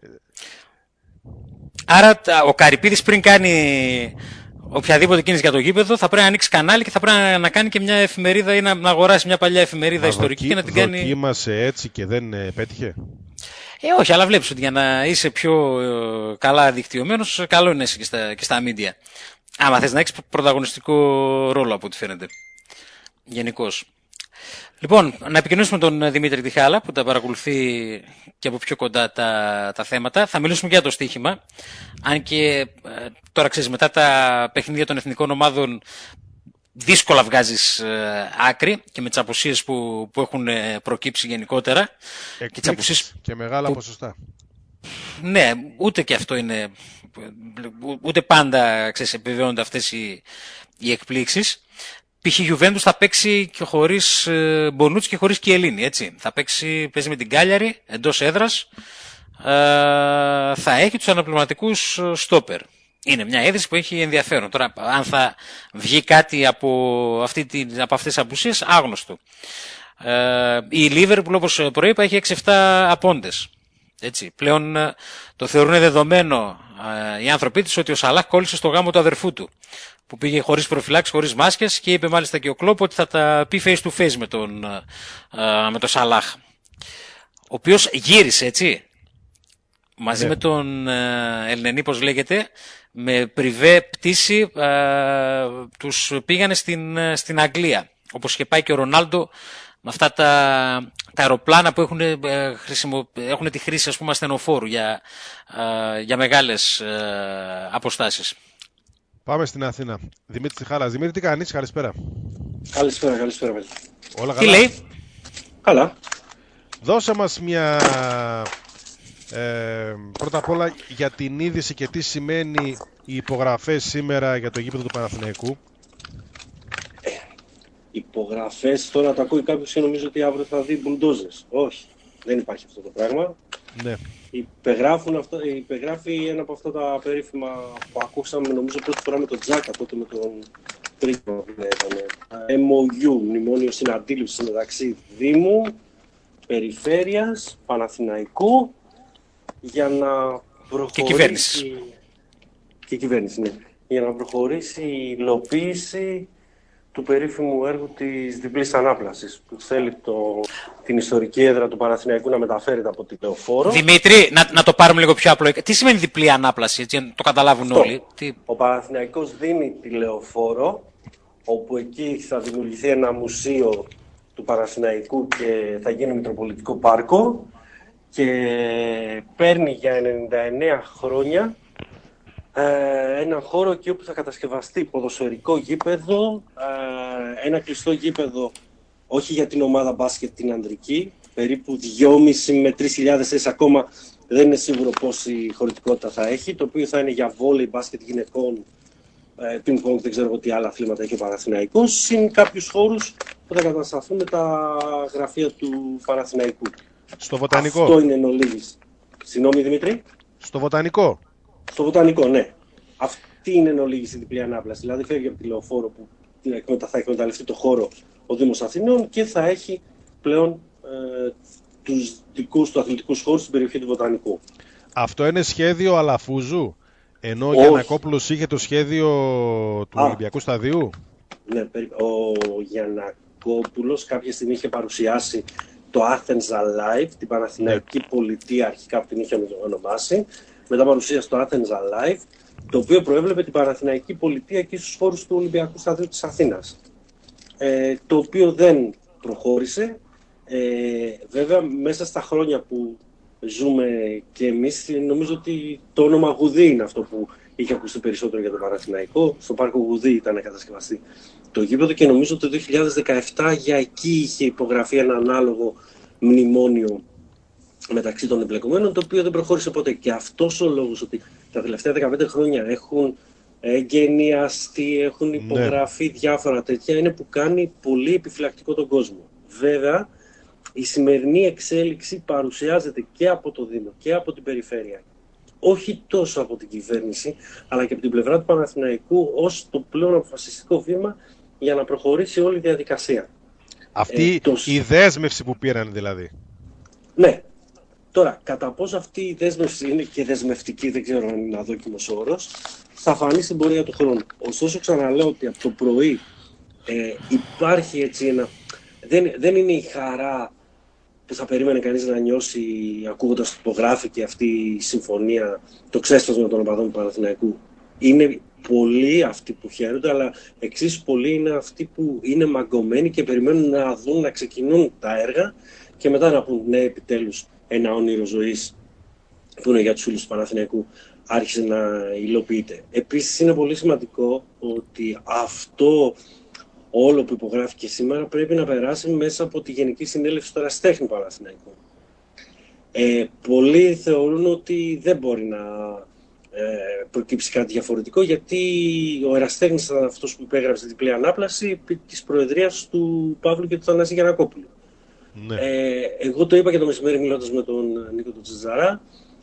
Άρα ο Καρυπίδης πριν κάνει οποιαδήποτε κίνηση για το γήπεδο θα πρέπει να ανοίξει κανάλι και θα πρέπει να κάνει και μια εφημερίδα ή να αγοράσει μια παλιά εφημερίδα ιστορική και να την κάνει. Δοκίμασε έτσι και δεν πέτυχε. Όχι, αλλά βλέπεις ότι για να είσαι πιο καλά δικτυωμένος, καλό είναι εσύ και στα media. Άμα θες να έχεις πρωταγωνιστικό ρόλο από ό,τι φαίνεται. Γενικώς. Λοιπόν, να επικοινωνήσουμε τον Δημήτρη Τιχάλα που τα παρακολουθεί και από πιο κοντά τα θέματα. Θα μιλήσουμε και για το στοίχημα. Αν και τώρα ξέρεις, μετά τα παιχνίδια των εθνικών ομάδων δύσκολα βγάζεις άκρη και με τις απουσίες που έχουν προκύψει γενικότερα. Και μεγάλα ποσοστά. Ναι, ούτε και αυτό είναι. Ούτε πάντα επιβεβαιώνονται αυτές οι εκπλήξεις. Π.χ. η Juventus θα παίξει και χωρίς Μπονούτσι και χωρίς Κιελίνη, έτσι. Παίζει με την Κάλιαρη εντός έδρας. Θα έχει τους αναπληρωματικούς στόπερ. Είναι μια είδηση που έχει ενδιαφέρον. Τώρα, αν θα βγει κάτι από αυτές τις απουσίες, άγνωστο. Η Liverpool, όπως προείπα, έχει 6-7 απόντες. Έτσι. Πλέον το θεωρούν δεδομένο οι άνθρωποι της ότι ο Σαλάχ κόλλησε στο γάμο του αδερφού του, που πήγε χωρίς προφυλάξεις, χωρίς μάσκες, και είπε μάλιστα και ο Κλόπ ότι θα τα πει face to face με τον Σαλάχ, ο οποίος γύρισε, έτσι, μαζί με τον Ελνενή, πώς λέγεται, με πριβέ πτήση τους πήγανε στην Αγγλία, όπως είχε πάει και ο Ρονάλντο με αυτά τα αεροπλάνα που έχουν τη χρήση, ας πούμε, ασθενοφόρου για μεγάλες αποστάσεις. Πάμε στην Αθήνα. Δημήτρη Τιχάλας. Δημήτρη, τι κάνεις? Καλησπέρα. Καλησπέρα. Όλα καλά? Τι λέει? Καλά. Δώσε μας μια... πρώτα απ' όλα για την είδηση και τι σημαίνει οι υπογραφές σήμερα για το γήπεδο του Παναθηναϊκού. Υπογραφές, τώρα το ακούει κάποιος και νομίζω ότι αύριο θα δει μπουλντόζες. Όχι, δεν υπάρχει αυτό το πράγμα. Ναι. Υπεγράφει ένα από αυτά τα περίφημα που ακούσαμε, νομίζω πρώτη φορά με τον Τζάκα, τότε με τον Τρίκο που έκανε. MOU, μνημόνιο συναντήληψης μεταξύ Δήμου, Περιφέρειας, Παναθηναϊκού, για να προχωρήσει... Και κυβέρνηση, ναι. Για να προχωρήσει η υλοποίηση του περίφημου έργου της διπλής ανάπλασης, που θέλει την ιστορική έδρα του Παναθηναϊκού να μεταφέρεται από τη Λεωφόρο. Δημήτρη, να το πάρουμε λίγο πιο απλό. Τι σημαίνει διπλή ανάπλαση, έτσι, να το καταλάβουν όλοι. Ο Παναθηναϊκός δίνει τη Λεωφόρο, όπου εκεί θα δημιουργηθεί ένα μουσείο του Παναθηναϊκού και θα γίνει Μητροπολιτικό Πάρκο, και παίρνει για 99 χρόνια έναν χώρο εκεί όπου θα κατασκευαστεί ποδοσφαιρικό γήπεδο, ένα κλειστό γήπεδο όχι για την ομάδα μπάσκετ την ανδρική, περίπου 2.500 με 3.000 θέσεις, ακόμα δεν είναι σίγουρο πόση χωρητικότητα θα έχει, το οποίο θα είναι για βόλεϊ, μπάσκετ γυναικών, πινκ-πονγκ, δεν ξέρω τι άλλα αθλήματα έχει ο Παναθηναϊκός, συν κάποιους χώρους που θα κατασταθούν με τα γραφεία του Παναθηναϊκού. Στο Βοτανικό. Αυτό είναι εν ολίγης. Συγγνώμη, Δημήτρη. Στο Βοτανικό. Στο Βοτανικό, ναι. Αυτή είναι εν ολίγης η διπλή ανάπλαση. Δηλαδή φεύγει από τη Λεωφόρο που θα εκμεταλλευτεί το χώρο ο Δήμος Αθηνών και θα έχει πλέον τους δικούς του αθλητικούς χώρους στην περιοχή του Βοτανικού. Αυτό είναι σχέδιο Αλαφούζου, ενώ ο Γιαννακόπουλος είχε το σχέδιο του Ολυμπιακού Σταδίου. Ναι, ο Γιαννακόπουλος κάποια στιγμή είχε παρουσιάσει το Athens Alive, την Παναθηναϊκή Πολιτεία, αρχικά που την είχε ονομάσει. Μετά παρουσίασε το Athens Alive, το οποίο προέβλεπε την Παναθηναϊκή Πολιτεία και στους χώρους του Ολυμπιακού Σταδίου της Αθήνας. Το οποίο δεν προχώρησε. Βέβαια, μέσα στα χρόνια που ζούμε και εμείς, νομίζω ότι το όνομα Γουδί είναι αυτό που είχε ακουστεί περισσότερο για τον Παναθηναϊκό. Στο πάρκο Γουδί ήταν κατασκευαστεί το γήπεδο και νομίζω ότι το 2017 για εκεί είχε υπογραφεί ένα ανάλογο μνημόνιο μεταξύ των εμπλεκομένων, το οποίο δεν προχώρησε ποτέ. Και αυτός ο λόγος ότι τα τελευταία 15 χρόνια έχουν εγκαινιαστεί, έχουν υπογραφεί διάφορα τέτοια, είναι που κάνει πολύ επιφυλακτικό τον κόσμο. Βέβαια, η σημερινή εξέλιξη παρουσιάζεται και από το Δήμο και από την Περιφέρεια, όχι τόσο από την κυβέρνηση, αλλά και από την πλευρά του Παναθηναϊκού ως το πλέον αποφασιστικό βήμα για να προχωρήσει όλη η διαδικασία. Αυτή η δέσμευση που πήραν δηλαδή. Ναι. Τώρα, κατά πόσο αυτή η δέσμευση είναι και δεσμευτική, δεν ξέρω αν είναι αδόκιμος όρος, θα φανεί στην πορεία του χρόνου. Ωστόσο, ξαναλέω ότι από το πρωί υπάρχει έτσι ένα... Δεν είναι η χαρά που θα περίμενε κανείς να νιώσει ακούγοντας ότι υπογράφηκε αυτή η συμφωνία, το ξέσπασμα των οπαδών του Παναθηναϊκού. Είναι πολλοί αυτοί που χαίρονται, αλλά εξίσου πολλοί είναι αυτοί που είναι μαγκωμένοι και περιμένουν να δουν, να ξεκινούν τα έργα και μετά να πούν ναι, επιτέλους ένα όνειρο ζωής που είναι για τους φίλους του Παναθηναϊκού άρχισε να υλοποιείται. Επίσης είναι πολύ σημαντικό ότι αυτό όλο που υπογράφηκε σήμερα πρέπει να περάσει μέσα από τη Γενική Συνέλευση του Ερασιτέχνη Παναθηναϊκού. Πολλοί θεωρούν ότι δεν μπορεί να προκύψει κάτι διαφορετικό, γιατί ο Ερασιτέχνης ήταν αυτός που υπέγραψε την διπλή ανάπλαση επί της προεδρίας του Παύλου και του Θανάση Γιαννακόπουλου. Ναι. Εγώ το είπα και το μεσημέρι μιλώντας με τον Νίκο τον Τσιζαρά.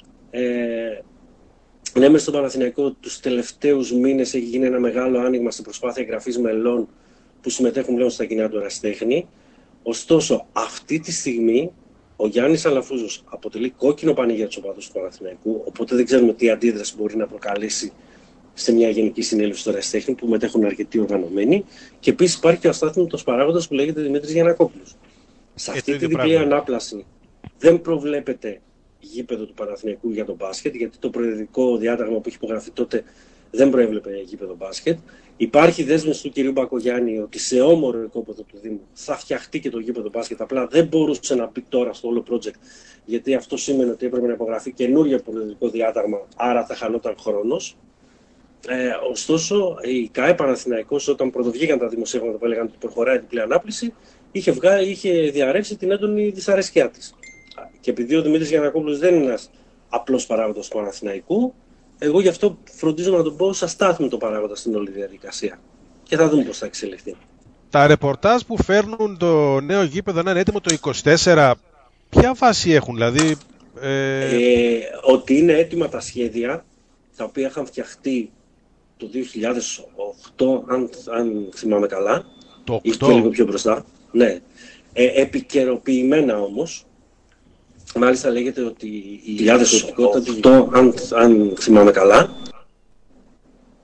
Ναι, μέσα στο Παναθηναϊκό τους τελευταίους μήνες έχει γίνει ένα μεγάλο άνοιγμα στην προσπάθεια εγγραφής μελών που συμμετέχουν πλέον στα κοινά του Ερασιτέχνη. Ωστόσο, αυτή τη στιγμή ο Γιάννης Αλαφούζος αποτελεί κόκκινο πανί για τους οπαδούς του Παναθηναϊκού, οπότε δεν ξέρουμε τι αντίδραση μπορεί να προκαλέσει σε μια γενική συνέλευση του Ερασιτέχνη που μετέχουν αρκετοί οργανωμένοι. Και επίσης υπάρχει και ο αστάθμητος παράγοντας που λέγεται Δημήτρης Γιαννακόπουλος. Σε αυτή τη διπλή ανάπλαση δεν προβλέπεται γήπεδο του Παναθηναϊκού για το μπάσκετ, γιατί το προεδρικό διάταγμα που έχει υπογραφεί τότε δεν προέβλεπε γήπεδο μπάσκετ. Υπάρχει δέσμευση του κ. Μπακογιάννη ότι σε όμορο οικόπεδο του Δήμου θα φτιαχτεί και το γήπεδο μπάσκετ. Απλά δεν μπορούσε να μπει τώρα στο όλο project, γιατί αυτό σήμαινε ότι έπρεπε να υπογραφεί καινούργιο προεδρικό διάταγμα, άρα θα χανόταν χρόνος. Ωστόσο, η ΚΑΕ Παναθηναϊκός, όταν πρωτοβγήκαν τα δημοσίευματα που έλεγαν ότι προχωράει την διπλή ανάπληση, είχε διαρρεύσει την έντονη δυσαρέσκειά της. Και επειδή ο Δημήτρης Γιαννακόπουλος δεν είναι ένας απλός παράγοντας του Παναθηναϊκού, εγώ γι' αυτό φροντίζω να τον πω ως αστάθμητο παράγοντα στην όλη διαδικασία. Και θα δούμε πώς θα εξελιχθεί. Τα ρεπορτάζ που φέρνουν το νέο γήπεδο να είναι έτοιμο το 24, ποια βάση έχουν, δηλαδή? Ότι είναι έτοιμα τα σχέδια, τα οποία είχαν φτιαχτεί το 2008, αν θυμάμαι καλά. Το 8. Ή και λίγο πιο μπροστά. Ναι. Επικαιροποιημένα όμως. Μάλιστα λέγεται ότι η 2008, αν θυμάμαι καλά.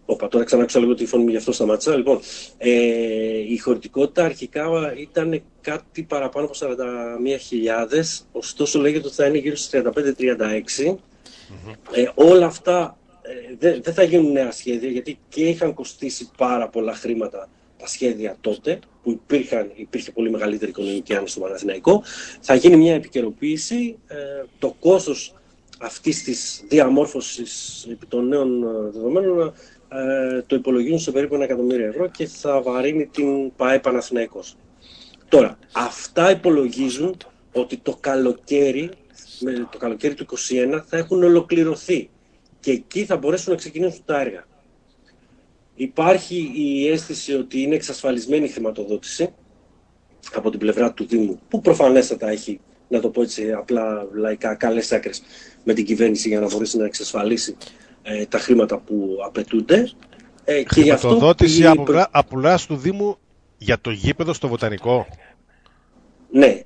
Τώρα ξανάκουσα λίγο τη φωνή μου, γι' αυτό σταμάτησα. Λοιπόν, η χωρητικότητα αρχικά ήταν κάτι παραπάνω από 41.000, ωστόσο λέγεται ότι θα είναι γύρω στις 35-36. Όλα αυτά δεν θα γίνουν νέα σχέδια, γιατί και είχαν κοστίσει πάρα πολλά χρήματα τα σχέδια τότε, που υπήρχε πολύ μεγαλύτερη οικονομική άνεση στο Παναθηναϊκό. Θα γίνει μια επικαιροποίηση. Το κόστος αυτής της διαμόρφωσης επί των νέων δεδομένων το υπολογίζουν σε περίπου 1 εκατομμύριο ευρώ και θα βαρύνει την ΠΑΕ Παναθηναϊκός. Τώρα, αυτά υπολογίζουν ότι το καλοκαίρι του 2021 θα έχουν ολοκληρωθεί και εκεί θα μπορέσουν να ξεκινήσουν τα έργα. Υπάρχει η αίσθηση ότι είναι εξασφαλισμένη η χρηματοδότηση από την πλευρά του Δήμου, που προφανέστατα έχει, να το πω έτσι απλά λαϊκά, καλές άκρες με την κυβέρνηση για να μπορέσει να εξασφαλίσει τα χρήματα που απαιτούνται. Χρηματοδότηση από πλευράς του Δήμου για το γήπεδο στο Βοτανικό. Ναι,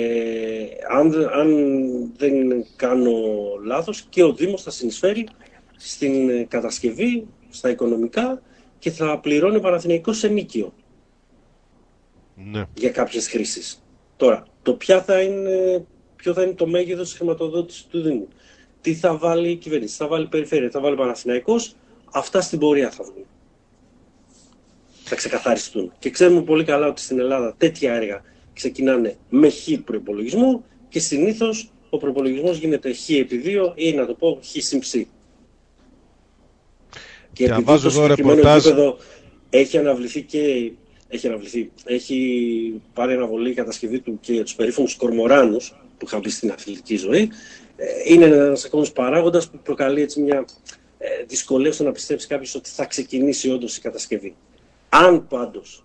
αν δεν κάνω λάθος, και ο Δήμος θα συνεισφέρει στην κατασκευή, στα οικονομικά, και θα πληρώνει ο Παναθηναϊκός σε νίκιο. Ναι. Για κάποιες χρήσεις. Τώρα, ποιο θα είναι το μέγεθος της χρηματοδότησης του Δήμου. Τι θα βάλει η κυβέρνηση, θα βάλει η περιφέρεια, θα βάλει ο Παναθηναϊκός, αυτά στην πορεία θα βγουν. Θα ξεκαθαριστούν. Και ξέρουμε πολύ καλά ότι στην Ελλάδα τέτοια έργα ξεκινάνε με χ προϋπολογισμό και συνήθως ο προϋπολογισμός γίνεται χ επί 2 ή, να το πω, χ συν ψ. Και επειδή το συγκεκριμένο επίπεδο έχει πάρει αναβολή η κατασκευή του και για τους περίφημους κορμοράνους που είχαν μπει στην αθλητική ζωή, είναι ένας ακόμης παράγοντας που προκαλεί έτσι μια δυσκολία στο να πιστέψει κάποιος ότι θα ξεκινήσει όντως η κατασκευή. Αν πάντως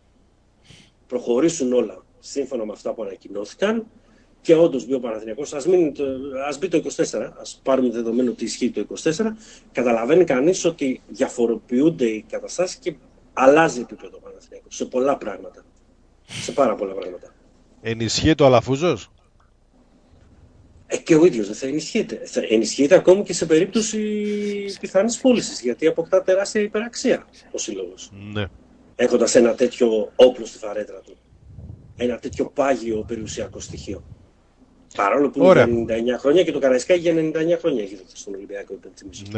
προχωρήσουν όλα σύμφωνα με αυτά που ανακοινώθηκαν και όντως μπει ο Παναθηναϊκός, ας μπει το 24, ας πάρουμε δεδομένο ότι ισχύει το 24, καταλαβαίνει κανείς ότι διαφοροποιούνται οι καταστάσεις και αλλάζει επίπεδο ο Παναθηναϊκός σε πολλά πράγματα. Σε πάρα πολλά πράγματα. Ενισχύεται ο Αλαφούζος? Και ο ίδιος δεν θα ενισχύεται. Θα ενισχύεται ακόμη και σε περίπτωση πιθανής πώλησης, γιατί αποκτά τεράστια υπεραξία ο σύλλογος. Ναι. Έχοντας ένα τέτοιο όπλο στη φαρέτρα του. Ένα τέτοιο πάγιο περιουσιακό στοιχείο. Παρόλο που είναι 99 χρόνια και το Καραϊσκάκι για 99 χρόνια έχει δοθεί στον Ολυμπιακό, υπενθυμίζω. Ναι.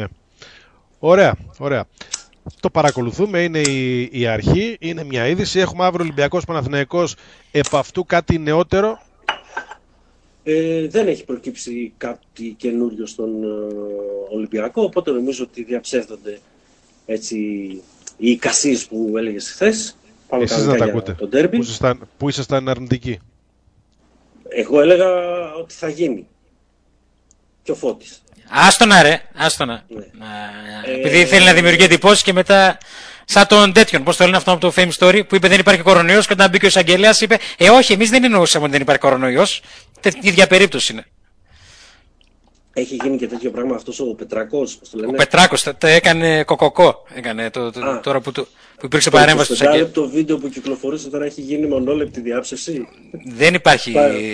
Ωραία. Το παρακολουθούμε, είναι η αρχή, είναι μια είδηση. Έχουμε αύριο Ολυμπιακός Παναθηναϊκός. Επ' αυτού κάτι νεότερο? Δεν έχει προκύψει κάτι καινούριο στον Ολυμπιακό, οπότε νομίζω ότι διαψεύδονται έτσι οι εικασίες που έλεγες χθες. Εσείς να τα ακούτε. Που ήσασταν αρνητικοί. Εγώ έλεγα ότι θα γίνει. Και ο Φώτης. Άστονα ρε, άστονα. Ναι. Επειδή θέλει να δημιουργεί εντυπώσεις και μετά, σαν τον τέτοιον, πώς το λένε αυτό από το Fame Story, που είπε δεν υπάρχει κορονοϊός, και όταν μπήκε ο εισαγγελέας είπε όχι, εμείς δεν εννοούσαμε ότι δεν υπάρχει κορονοϊός. Η ίδια περίπτωση είναι. Έχει γίνει και τέτοιο πράγμα αυτός ο Πετράκος, πώς το λένε. Ο Πετράκος το έκανε κοκοκό. Έκανε τώρα που υπήρξε παρέμβαση του εισαγγελέα. Το βίντεο που κυκλοφορούσε τώρα έχει γίνει μονόλεπτη διάψευση. Δεν υπάρχει.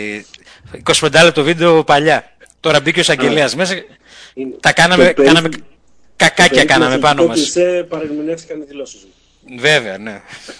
25 λεπτό βίντεο παλιά. Τώρα μπήκε ο εισαγγελέας μέσα. Τα κάναμε κακάκια κάναμε πάνω μας. Παρερμηνεύτηκαν οι δηλώσεις μου. Βέβαια, ναι.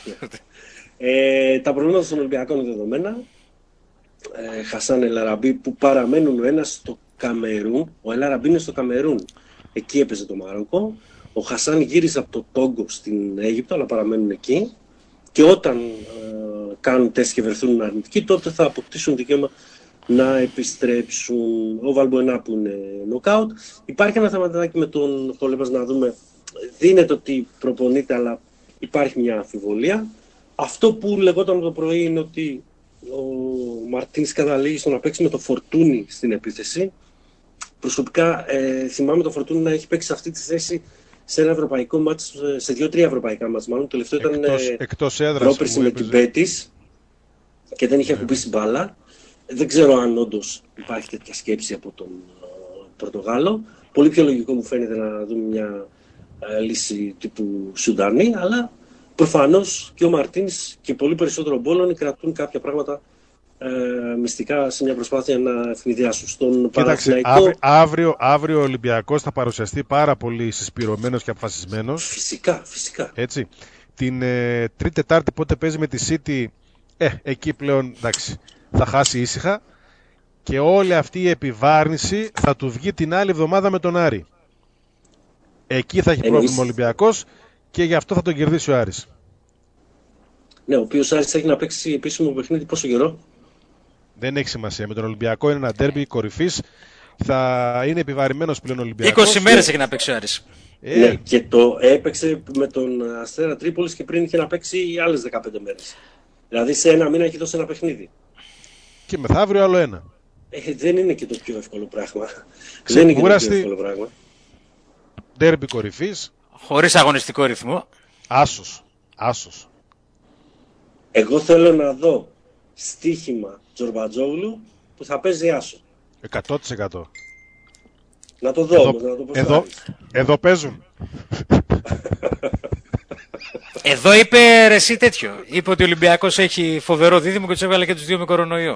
Τα προβλήματα των Ολυμπιακών είναι δεδομένα. Χασάν Ελαραμπή που παραμένουν ο ένας στο Καμερούν. Ο Ελαραμπή είναι στο Καμερούν. Εκεί έπαιζε το Μαρόκο. Ο Χασάν γύρισε από το Τόγκο στην Αίγυπτο, αλλά παραμένουν εκεί. Και όταν κάνουν τεστ και βρεθούν αρνητικοί, τότε θα αποκτήσουν δικαίωμα να επιστρέψουν. Ο Βαλμποενά που είναι νοκάουτ. Υπάρχει ένα θεματάκι με τον Χολέπας να δούμε. Δίνεται ότι προπονείται, αλλά υπάρχει μια αμφιβολία. Αυτό που λεγόταν το πρωί είναι ότι ο Μαρτίνς καταλήγει στο να παίξει με το Φορτούνι στην επίθεση. Προσωπικά θυμάμαι το Φορτούνι να έχει παίξει σε αυτή τη θέση σε ένα ευρωπαϊκό μάτς, σε 2-3 ευρωπαϊκά μάτς μάλλον. Το τελευταίο εκτός ήταν πρόπερση με την Πέτης και δεν είχε ακουμπήσει μπάλα. Δεν ξέρω αν όντως υπάρχει τέτοια σκέψη από τον Πορτογάλο. Πολύ πιο λογικό μου φαίνεται να δούμε μια λύση τύπου Σουντανή, αλλά προφανώς και ο Μαρτίνς και πολύ περισσότερο ο Μπόλωνη κρατούν κάποια πράγματα μυστικά σε μια προσπάθεια να ευνηδιάσουν στον Κοίταξε, Παναθηναϊκό. αύριο ο Ολυμπιακός θα παρουσιαστεί πάρα πολύ συσπηρωμένος και αποφασισμένος. Φυσικά. Έτσι. Την Τρίτη Τετάρτη πότε παίζει με τη City, εκεί πλέον εντάξει, θα χάσει ήσυχα. Και όλη αυτή η επιβάρυνση θα του βγει την άλλη εβδομάδα με τον Άρη. Εκεί θα έχει πρόβλημα ο Ολυμπιακός και γι' αυτό θα τον κερδίσει ο Άρης. Ναι, ο οποίος Άρης έχει να παίξει επίσημο παιχνίδι πόσο καιρό? Δεν έχει σημασία. Με τον Ολυμπιακό είναι ένα ντέρμπι κορυφής. Θα είναι επιβαρημένος πλέον ο Ολυμπιακός. 20 μέρες έχει να παίξει ο Άρης. Ναι, και το έπαιξε με τον Αστέρα Τρίπολης και πριν είχε να παίξει άλλες 15 μέρες. Δηλαδή σε ένα μήνα έχει δώσει ένα παιχνίδι. Και μεθαύριο άλλο ένα. Δεν είναι και το πιο εύκολο πράγμα. Ξεκούραστη. Ντέρμπι κορυφής. Χωρίς αγωνιστικό ρυθμό. Άσος. Εγώ θέλω να δω στοίχημα Τζορμπατζόγλου που θα παίζει άσο. 100%. Να το δω όμως, να το προστάρεις. Εδώ παίζουν. Εδώ είπε εσύ τέτοιο. Είπε ότι ο Ολυμπιακός έχει φοβερό δίδυμο και τους έβγαλε και τους δύο με κορονοϊό.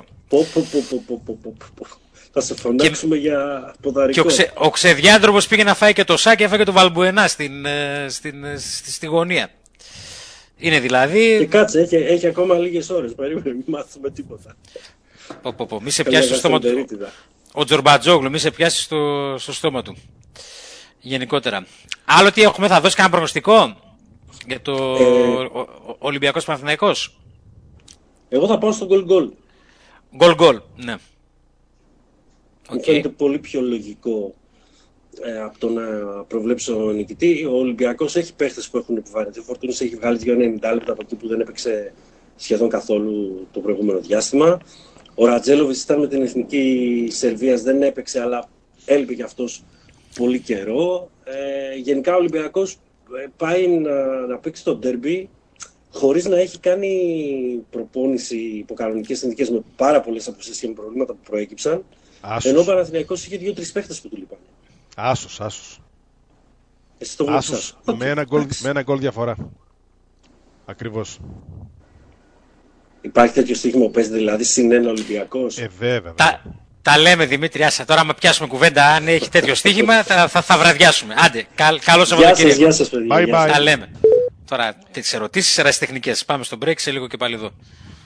Θα σε φωνάξουμε για ποδαρικό. Και ο Ξεδιάντροπος πήγε να φάει και το Σάκη, έφαγε το Βαλμπουενά στη γωνία. Είναι δηλαδή... Και κάτσε, έχει ακόμα λίγες ώρες. Περίμενε, μην μάθουμε τίποτα. Μη σε πιάσει στο στόμα του. Ο Τζορμπατζόγλου, μη σε πιάσει στο στόμα του. Γενικότερα. Άλλο τι έχουμε, θα δώσει κανένα προγνωστικό για το Ολυμπιακός Παναθηναϊκός? Εγώ θα πάω στο γκολ. Γκολ, ναι. Μου φαίνεται πολύ πιο λογικό από το να προβλέψω νικητή. Ο Ολυμπιακός έχει παίχτες που έχουν επιβαρυνθεί. Ο Φορτούνης έχει βγάλει 2,90 λεπτά από εκεί που δεν έπαιξε σχεδόν καθόλου το προηγούμενο διάστημα. Ο Ρατζέλοβιτς ήταν με την εθνική Σερβίας, δεν έπαιξε, αλλά έλειπε και αυτός πολύ καιρό. Γενικά ο Ολυμπιακός πάει να παίξει το ντέρμπι χωρίς να έχει κάνει προπόνηση υπό κανονικές συνθήκες, με πάρα πολλές αποσύσεις και με προβλήματα που προέκυψαν. Ενώ ο Παναθηναϊκός είχε 2-3 παίχτες που του λείπανε. Άσος. Εσύ το βλέπεις? Με ένα γκολ διαφορά. Ακριβώς. Υπάρχει τέτοιο στοίχημα που παίζει δηλαδή συν ένα Ολυμπιακός? Βέβαια. Τα λέμε, Δημήτρη, άσε. Τώρα άμα πιάσουμε κουβέντα, αν έχει τέτοιο στοίχημα θα βραδιάσουμε. Άντε, καλό Σαββατοκύριακο. Γεια σας παιδιά. Bye. Τα λέμε. Τώρα τις ερωτήσεις ερασιτεχνικές. Πάμε στο break, σε λίγο και πάλι εδώ.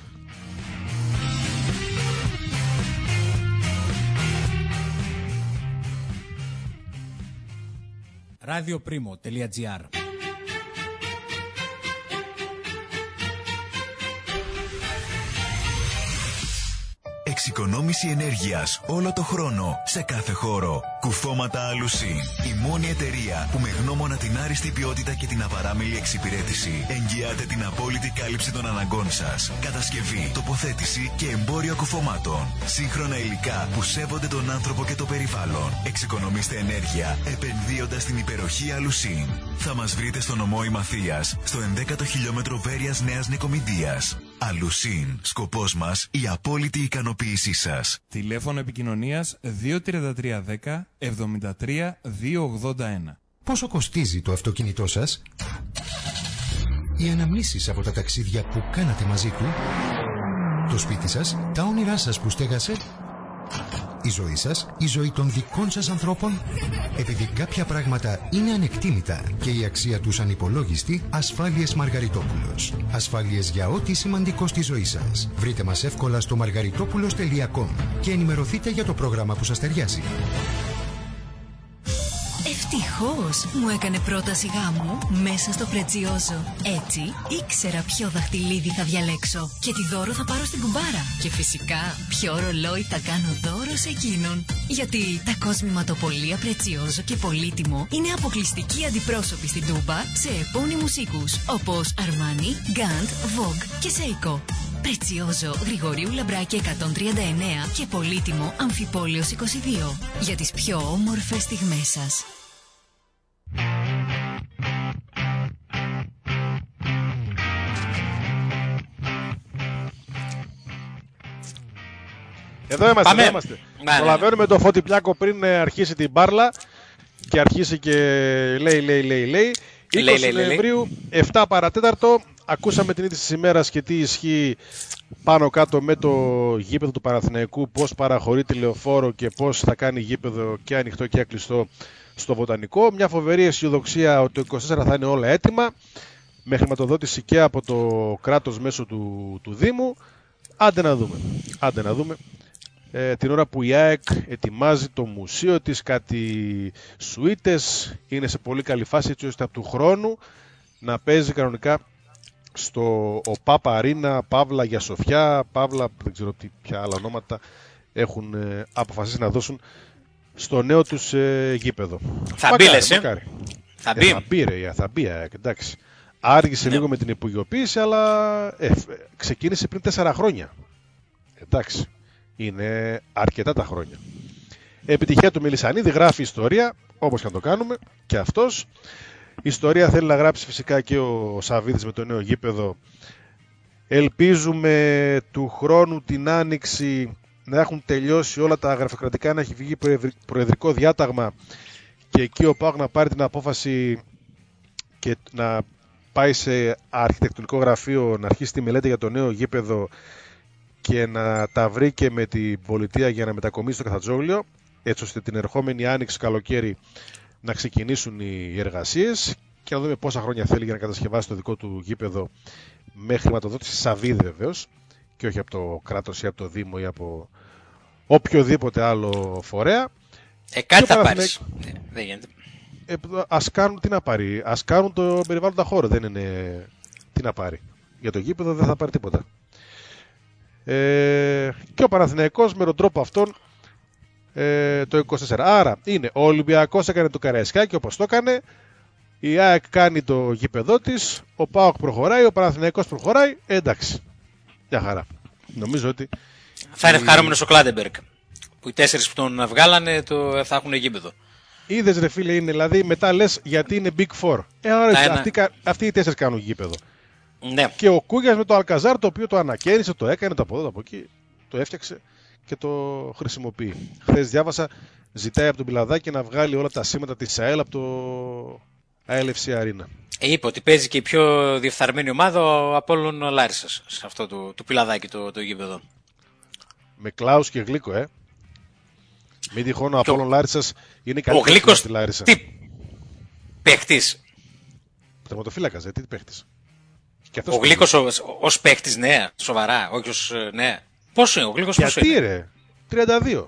radioprimo.gr. Εξοικονόμηση ενέργειας όλο το χρόνο, σε κάθε χώρο. Κουφώματα Αλουσίν. Η μόνη εταιρεία που με γνώμονα την άριστη ποιότητα και την απαράμιλη εξυπηρέτηση εγγυάται την απόλυτη κάλυψη των αναγκών σας. Κατασκευή, τοποθέτηση και εμπόριο κουφωμάτων. Σύγχρονα υλικά που σέβονται τον άνθρωπο και το περιβάλλον. Εξοικονομήστε ενέργεια επενδύοντας στην υπεροχή Αλουσίν. Θα μας βρείτε στο νομό Ημαθίας, στο 11ο χιλιόμετρο Βέρειας Νέας Νικομηντίας. Αλουσίν. Σκοπός μας η απόλυτη ικανοποίησή σας. Τηλέφωνο επικοινωνίας 23310 73 281. Πόσο κοστίζει το αυτοκίνητό σας? Οι αναμνήσεις από τα ταξίδια που κάνατε μαζί του? Το σπίτι σας? Τα όνειρά σας που στέγασε? Η ζωή σας? Η ζωή των δικών σας ανθρώπων? Επειδή κάποια πράγματα είναι ανεκτήμητα και η αξία τους ανυπολόγιστη, Ασφάλειες Μαργαριτόπουλος. Ασφάλειες για ό,τι σημαντικό στη ζωή σας. Βρείτε μας εύκολα στο margaritopoulos.com και ενημερωθείτε για το πρόγραμμα που σας ταιριάζει. Ευτυχώς μου έκανε πρόταση γάμου μέσα στο Πρετσιόζο. Έτσι ήξερα ποιο δαχτυλίδι θα διαλέξω και τι δώρο θα πάρω στην κουμπάρα. Και φυσικά ποιο ρολόι θα κάνω δώρο σε εκείνον. Γιατί τα κοσμηματοπολία Πρετσιόζο και Πολύτιμο είναι αποκλειστικοί αντιπρόσωποι στην Τούμπα σε επώνυμους οίκους όπως Αρμάνι, Γκάντ, Vogue και Seiko. Πρετσιόζο, Γρηγορίου Λαμπράκη 139 και Πολύτιμο, Αμφιπόλεως 22. Για τις πιο όμορφες στιγμές σας. Εδώ είμαστε. Προλαβαίνουμε το Φωτιπλιάκο πριν αρχίσει την μπάρλα και αρχίσει και λέει. 20 Νοεμβρίου, 7 παρατέταρτο, Ακούσαμε την είδηση της ημέρας και τι ισχύει πάνω κάτω με το γήπεδο του Παναθηναϊκού, πώς παραχωρεί τηλεοφόρο και πώς θα κάνει γήπεδο και ανοιχτό και κλειστό στο Βοτανικό. Μια φοβερή αισιοδοξία ότι το 24 θα είναι όλα έτοιμα, με χρηματοδότηση και από το κράτος μέσω του Δήμου. Άντε να δούμε. Την ώρα που η ΑΕΚ ετοιμάζει το μουσείο της, κάτι σουίτες, είναι σε πολύ καλή φάση έτσι ώστε από του χρόνου να παίζει κανονικά στο ΟΠΑΠ Αρίνα, Παύλα για Σοφιά, Παύλα, δεν ξέρω ποια άλλα ονόματα έχουν αποφασίσει να δώσουν στο νέο τους γήπεδο. Θα μπει λες, θα μπει, εντάξει. Άργησε λίγο με την υπογειοποίηση, αλλά ξεκίνησε πριν 4 χρόνια. Εντάξει, είναι αρκετά τα χρόνια. Επιτυχία του Μελισσανίδη, γράφει ιστορία, όπως και να το κάνουμε, και αυτός. Ιστορία θέλει να γράψει φυσικά και ο Σαββίδης με το νέο γήπεδο. Ελπίζουμε του χρόνου την Άνοιξη να έχουν τελειώσει όλα τα γραφειοκρατικά, να έχει βγει προεδρικό διάταγμα και εκεί ο ΠΑΟΚ να πάρει την απόφαση και να πάει σε αρχιτεκτονικό γραφείο να αρχίσει τη μελέτη για το νέο γήπεδο και να τα βρει και με την πολιτεία για να μετακομίσει στο Καθατζόγλιο, έτσι ώστε την ερχόμενη Άνοιξη καλοκαίρι να ξεκινήσουν οι εργασίες και να δούμε πόσα χρόνια θέλει για να κατασκευάσει το δικό του γήπεδο με χρηματοδότηση Σαββίδη βεβαίως και όχι από το κράτος ή από το Δήμο ή από οποιοδήποτε άλλο φορέα. Κάτι θα πάρεις. Δεν γίνεται. Ας κάνουν, τι να πάρει, ας κάνουν το περιβάλλοντα χώρο, δεν είναι τι να πάρει. Για το γήπεδο δεν θα πάρει τίποτα. Και ο Παναθηναϊκός με τον τρόπο αυτόν το 24. Άρα είναι ο Ολυμπιακός έκανε το Καραϊσκάκι όπως το έκανε, η ΑΕΚ κάνει το γήπεδό της, ο ΠΑΟΚ προχωράει, ο Παναθηναϊκός προχωράει, εντάξει, μια χαρά. Νομίζω ότι θα είναι ευχαρώμενος ο Κλάντεμπεργκ που οι 4 που τον βγάλανε θα έχουν γήπεδο. Είδες ρε φίλε, είναι δηλαδή μετά λες γιατί είναι Big Four. Αυτοί οι 4 κάνουν γήπεδο. Ναι. Και ο Κούγιας με το Αλκαζάρ, το οποίο το ανακαίνισε, το έκανε, το από εδώ, το από εκεί, το έφτιαξε και το χρησιμοποιεί. Χθες διάβασα, ζητάει από τον Πιλαδάκη να βγάλει όλα τα σήματα της ΑΕΛ από το ALFC Arena. Είπε ότι παίζει και η πιο διεφθαρμένη ομάδα ο Απόλλων Λάρισσας σε αυτό του Πιλαδάκη το γήπεδο. Με Κλάους και Γλίκο, Μην τυχόν ο Απόλλων Λάρισσας είναι καλύτερος. Ο Γλίκος τι παίχτης. Τερματοφύλακας, τι παίχτης. Ο Γλίκος ως παίχτης, ναι, σοβαρά, όχι ως ναι. Πόσο είναι ο Γλίκος, πόσο είναι? Γιατί ρε, 32.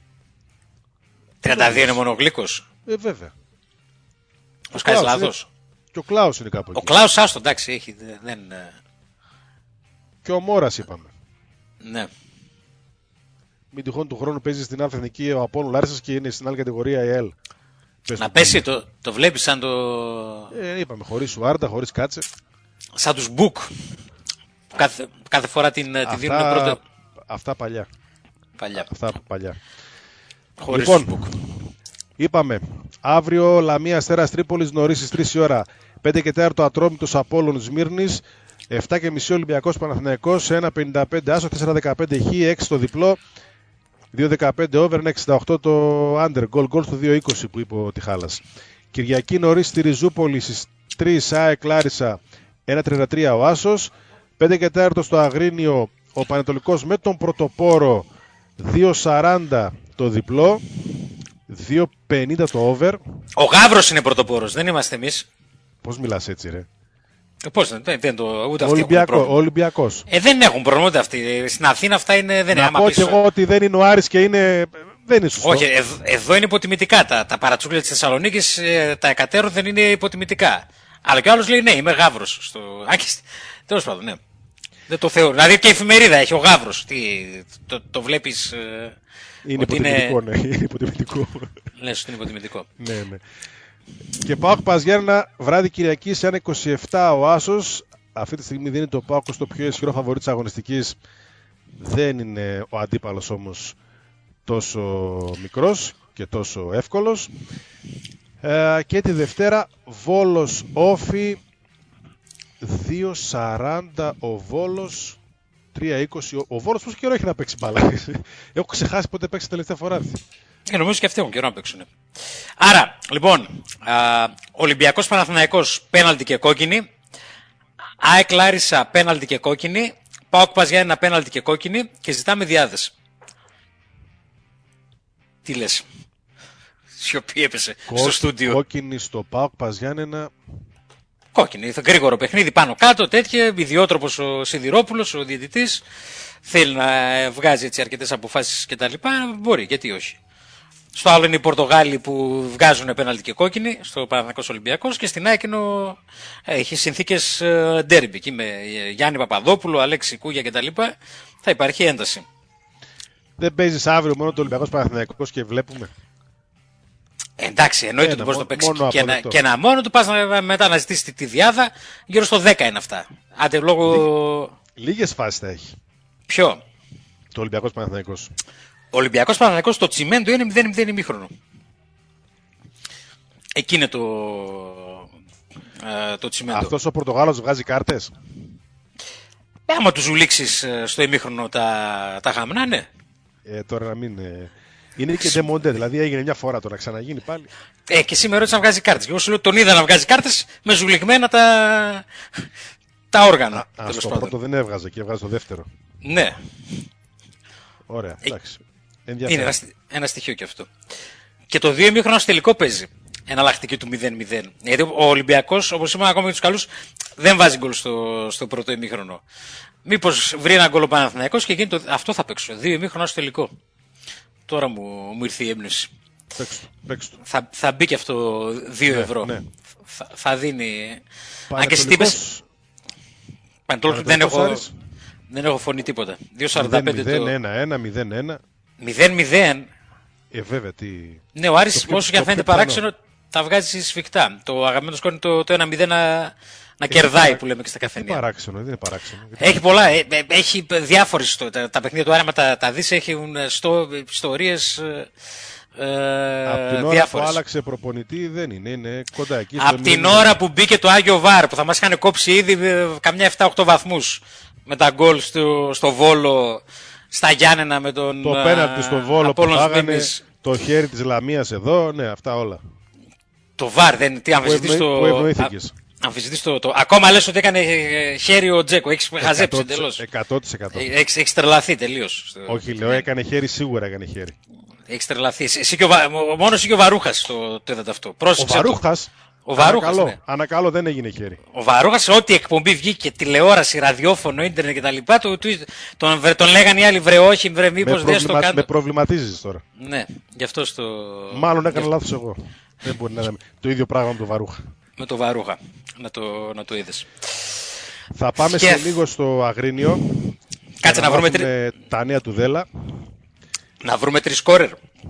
32 είναι μόνο ο Γλίκος. Βέβαια. Πώς κάνεις λάθος. Και ο Κλάους είναι κάπου εκεί. Ο Κλάους άστο, εντάξει, έχει, δεν... Και ο Μόρας είπαμε. Ναι. Μην τυχόν του χρόνου παίζει στην άλλη εθνική ο Απόλλων Λάρισσας και είναι στην άλλη κατηγορία η ΕΛ. Να πέσει, το βλέπεις σαν το... είπαμε, χωρίς Σουάρντα, χωρίς Κάτσε. Σαν τους Μπουκ. Κάθε φορά τη δίνουν πρώτα. Αυτά παλιά. Αυτά παλιά. Χωρίς λοιπόν, Μπουκ. Είπαμε, αύριο Λαμία Αστέρας Τρίπολης νωρίς στις 3 η ώρα. 5 και 4 Ατρόμητος Απόλλων Σμύρνης. 7 και μισή Ολυμπιακός Παναθηναϊκός. 1.55 άσο, 4.15 χ, 6 το διπλό. 2.15 over, 6.68 το under. Goal στο 2.20 που είπε ο Τιχάλας. Κυριακή νωρίς στη Ριζούπολη στις 3 ΑΕΚ Λάρισα. 1.33 ο άσος. 5 και 4 στο Αγρίνιο ο Πανετολικός με τον Πρωτοπόρο. 2.40 το διπλό. 2.50 το over. Ο Γαύρος είναι πρωτοπόρος, δεν είμαστε εμείς. Πώς μιλάς έτσι ρε? Πώς δεν το ούτε αυτοί έχουν πρόβλημα. Ολυμπιακός. Δεν έχουν πρόβλημα ούτε αυτοί. Στην Αθήνα αυτά είναι, δεν είναι. Να πω και εγώ ότι δεν είναι ο Άρης και είναι... Δεν είναι σωστό. Όχι, εδώ είναι υποτιμητικά. Τα παρατσούκλια της Θεσσαλονίκης, τα εκατέρου δεν είναι υποτιμητικά. Αλλά και ο άλλος λέει ναι, είμαι Γαύρος. Τέλος πάντων, ναι. Δεν το θεωρώ. Δηλαδή και η εφημερίδα έχει ο Γαύρος. Το βλέπεις... Είναι υποτιμητικό, ναι. Είναι υποτιμητικό. Λες ότι είναι υποτιμητικό. Ναι. Και ΠΑΟΚ Παζιάννα βράδυ Κυριακή σε 1.27 ο άσος. Αυτή τη στιγμή δίνει το ΠΑΟΚ στο πιο ισχυρό φαβορί της αγωνιστικής. Δεν είναι ο αντίπαλος όμως τόσο μικρός και τόσο εύκολος. Και τη Δευτέρα Βόλος Όφι 2.40 ο Βόλος, 3.20 ο Βόλος. Πόσο καιρό έχει να παίξει μπάλα? Έχω ξεχάσει πότε παίξει τελευταία φορά. Νομίζω και αυτοί έχουν καιρό να παίξουν. Άρα, λοιπόν, Ολυμπιακός Παναθηναϊκός πέναλτι και κόκκινη. ΑΕΚ Λάρισα πέναλτι και κόκκινη. ΠΑΟΚ Παζιάννενα πέναλτι και κόκκινη. Και ζητάμε διάδες. Τι λες? Σιωπή έπεσε στο στούντιο. Κόκκινη στο ΠΑΟΚ Παζιάννενα. Κόκκινη, γρήγορο παιχνίδι πάνω κάτω, τέτοια. Ιδιότροπος ο Σιδηρόπουλος, ο διαιτητής. Θέλει να βγάζει έτσι αρκετές αποφάσεις κτλ. Μπορεί, γιατί όχι. Στο άλλο είναι οι Πορτογάλοι που βγάζουν πέναλτι και κόκκινη, στο Παναθηναϊκός Ολυμπιακός, και στην ΑΕΚ έχει συνθήκες ντέρμπι. Εκεί με Γιάννη Παπαδόπουλο, Αλέξη Κούγια κτλ. Θα υπάρχει ένταση. Δεν παίζεις αύριο μόνο το Ολυμπιακός Παναθηναϊκός και βλέπουμε? Εντάξει, εννοείται ότι μπορεί να το παίξει και ένα μόνο του. Πας μετά να ζητήσει τη διάδα. Γύρω στο 10 είναι αυτά. Άντε λόγω. Λίγες φάσεις θα έχει. Ποιο? Το Ολυμπιακός Παναθηναϊκός. Ο Ολυμπιακός Παναθηναϊκός στο τσιμέντο είναι 0-0 ημίχρονο. Εκεί είναι το τσιμέντο. Αυτός ο Πορτογάλος βγάζει κάρτες? Άμα του ζουλήξεις στο ημίχρονο τα γαμνά, ναι. Τώρα να μην. Είναι και ντεμοντέ, δηλαδή έγινε μια φορά, τώρα ξαναγίνει πάλι. Και σήμερα ρώτησα να βγάζει κάρτες. Και εγώ σου λέω τον είδα να βγάζει κάρτες με ζουλιγμένα τα όργανα. Στο πρώτο δεν έβγαζε και έβγαζε το δεύτερο. Ναι. Ωραία, εντάξει. Είναι ένα στοιχείο και αυτό. Και το 2 ημίχρονο στο τελικό παίζει. Εναλλακτική του 0-0. Γιατί ο Ολυμπιακός, όπως είπαμε ακόμα και τους καλούς, δεν βάζει γκολ στο πρώτο ημίχρονο. Μήπως βρει ένα γκολ ο Παναθηναϊκός και γίνει αυτό θα παίξω. 2 ημίχρονα στο τελικό. Τώρα μου ήρθε η έμπνευση. Παίξτε. Θα μπει και αυτό 2 ευρώ. Ναι. Θα δίνει. Αν και στήπες. Πανετολικός δεν έχω φωνή τίποτα. 2,45 το. 0-1, 0-0. Βέβαια, τι. Ναι, ο Άρης όσο και αν φαίνεται παράξενο, τα βγάζει σφιχτά. Το αγαπημένο σκόρ είναι το 1-0 να κερδάει που λέμε και στα καφενεία. Είναι παράξενο, δεν είναι παράξενο. Έχει πολλά. Έχει διάφορες. Τα παιχνίδια του Άρη, τα δεις, έχουν ιστορίες. Από την ώρα που άλλαξε προπονητή δεν είναι κοντά εκεί. Από την ώρα που μπήκε το Άγιο Βάρ που θα μας είχαν κόψει ήδη καμιά 7-8 βαθμούς με τα γκολ στο Βόλο, στα Γιάννενα με τον. Το πέναλτι στο Βόλο που πάγανε, το χέρι της Λαμίας εδώ, ναι, αυτά όλα. Το Βάρ δεν. Τι αμφισβητείς το. Που ευνοήθηκες. Αμφισβητείς το. Ακόμα λες ότι έκανε χέρι ο Τζέκο. Έχεις χαζέψει εντελώς. 100%. Έχεις τρελαθεί τελείως. Όχι, λέω, έκανε χέρι, σίγουρα έκανε χέρι. Έχεις τρελαθεί. Μόνο εσύ και ο Βαρούχας το είδατε αυτό. Πρόσεξε. Ο Βαρούχας. Ναι. Ανακαλώ δεν έγινε χέρι. Ο Βαρούχας, ό,τι εκπομπή βγήκε, τηλεόραση, ραδιόφωνο, ίντερνετ κτλ. Τον λέγανε οι άλλοι, βρε, όχι, βρε, μήπως δεν στο κάνω. Με προβληματίζεις τώρα. Ναι, γι' αυτό στο. Μάλλον έκανα λάθος εγώ. Δεν μπορεί να είναι το ίδιο πράγμα με τον Βαρούχα. Με τον Βαρούχα. Να το είδες. Θα πάμε σε λίγο στο Αγρίνιο. Κάτσε να βρούμε τα νέα του Δέλα. Να βρούμε 3 σκόρερ.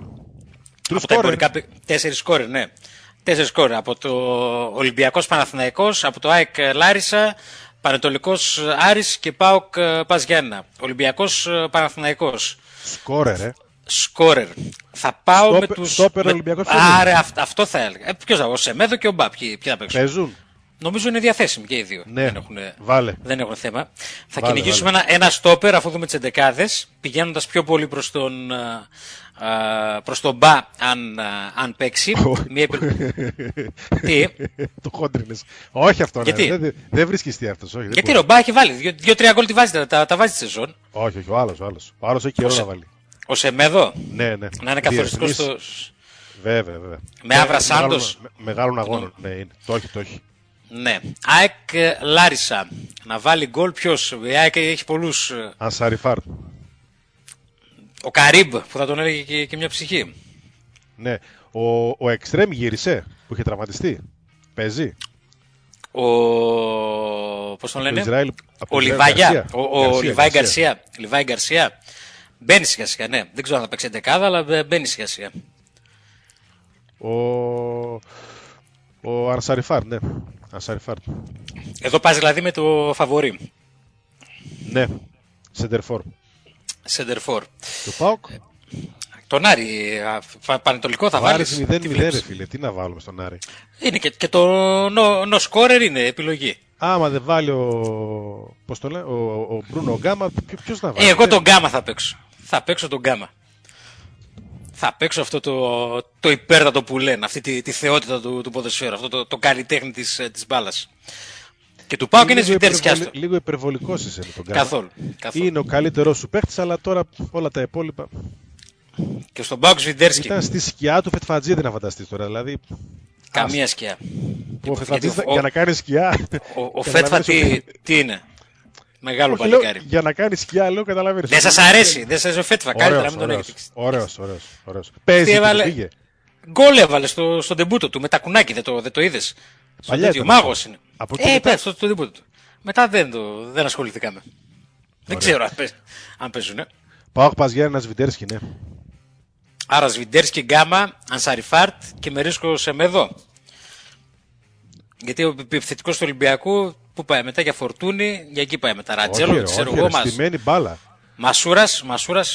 4 σκόρερ, ναι. 4 σκόρερ. Από το Ολυμπιακός Παναθηναϊκός, από το ΑΕΚ Λάρισα, Πανετολικός Άρης και ΠΑΟΚ Παζιάννενα. Ολυμπιακός Παναθηναϊκός. Σκόρερ. Θα πάω με τους. Στόπερ Ολυμπιακός. Άρα αυτό θα έλεγα. Ποιος θα, ο Σεμέδο και ο Μπαπ. Ποιοι θα παίξουν. Παίζουν. Νομίζω είναι διαθέσιμοι και οι δύο. Ναι, δεν έχουν θέμα. Θα κυνηγήσουμε ένα στόπερ αφού δούμε τις εντεκάδες, πηγαίνοντας πιο πολύ προς τον Μπα αν παίξει. Τι? Το χόντρινες. Όχι αυτό. Δεν βρίσκεις τι αυτός. Γιατί ο Μπα έχει βάλει 2-3 γκολ, τα βάζει τη σεζόν. Όχι, ο άλλος. Ο άλλος έχει καιρό να βάλει. Ο Σεμέδο. Ναι. Να είναι καθοριστικός στο. Βέβαια. Με Άβρα Σάντος. Μεγάλων αγώνων. Ναι, είναι. Το έχει. Ναι. ΑΕΚ Λάρισα. Να βάλει γκολ ποιος? Η ΑΕΚ έχει πολλούς. Ανσαριφάρ. Ο Καρύμπ που θα τον έλεγε και μια ψυχή. Ναι. Ο Εκστρέμ γύρισε που είχε τραυματιστεί. Παίζει. Πώς τον λένε? Ο Λιβάγια. Ο Λιβάη Γκαρσία. Μπαίνει σιγά σιγά, ναι. Δεν ξέρω αν θα παίξει 11, αλλά μπαίνει σιγά σιγά. Ο Ανσαριφάρ, ναι. Ανσαριφάρ. Εδώ πας δηλαδή με το φαβορί. Ναι. Σεντερφόρ. Το ΠΑΟΚ. Τον Άρη. Πανετολικό θα βάλεις. 0-0 ρε φίλε. Τι να βάλουμε στον Άρη. Είναι και το no scorer είναι επιλογή. Άμα δεν βάλει πώς το λέει, ο Μπρούνο Γκάμα, ποιος να βάλει? Εγώ τον Γκάμα θα παίξω. Θα παίξω τον Γκάμα. Θα παίξω αυτό το υπέρτατο που λένε, αυτή τη θεότητα του ποδοσφαίρου, αυτό το καλλιτέχνη της μπάλας. Και του ΠΑΟΚ είναι Σβιντέρσκι. Λίγο υπερβολικός είσαι με τον Γκάμα. Καθόλου. Είναι ο καλύτερός σου παίχτης, αλλά τώρα όλα τα υπόλοιπα. Και στον ΠΑΟΚ Σβιντέρσκι. Ήταν στη σκιά του Φετφατζίδη να φανταστείς τώρα. Δηλαδή. Καμία σκιά. Ο Φετφατζίδη για να κάνει σκιά. Ο Φέτφα τι είναι. Μεγάλο παλικάρι. Για να κάνει σκιά, λέω, καταλαβαίνεις. Δεν σας αρέσει. Δεν σας αρέσει ο Φέτφα. Καλύτερα να μην τον έχετε. Ωραίος. Παίζει. Γκολ έβαλε στο ντεμπούτο του με τα κουνάκι. Δεν το είδες. Ο μάγος είναι. Στο ντεμπούτο του. Μετά δεν ασχοληθήκαμε. Δεν ξέρω αν παίζουνε. ΠΑΟΚ Παζιάννα Σβιντέρσκι, ναι. Άρα Σβιντέρσκι, Γκάμα, Ανσαριφάρτ και Μερίσκο Σεμεδό. Γιατί ο επιθετικός του Ολυμπιακού που πάει μετά για Φορτούνη, για εκεί πάει μετά. Ρατζέλο, ξέρω εγώ. Στημένη μπάλα. Μασούρας.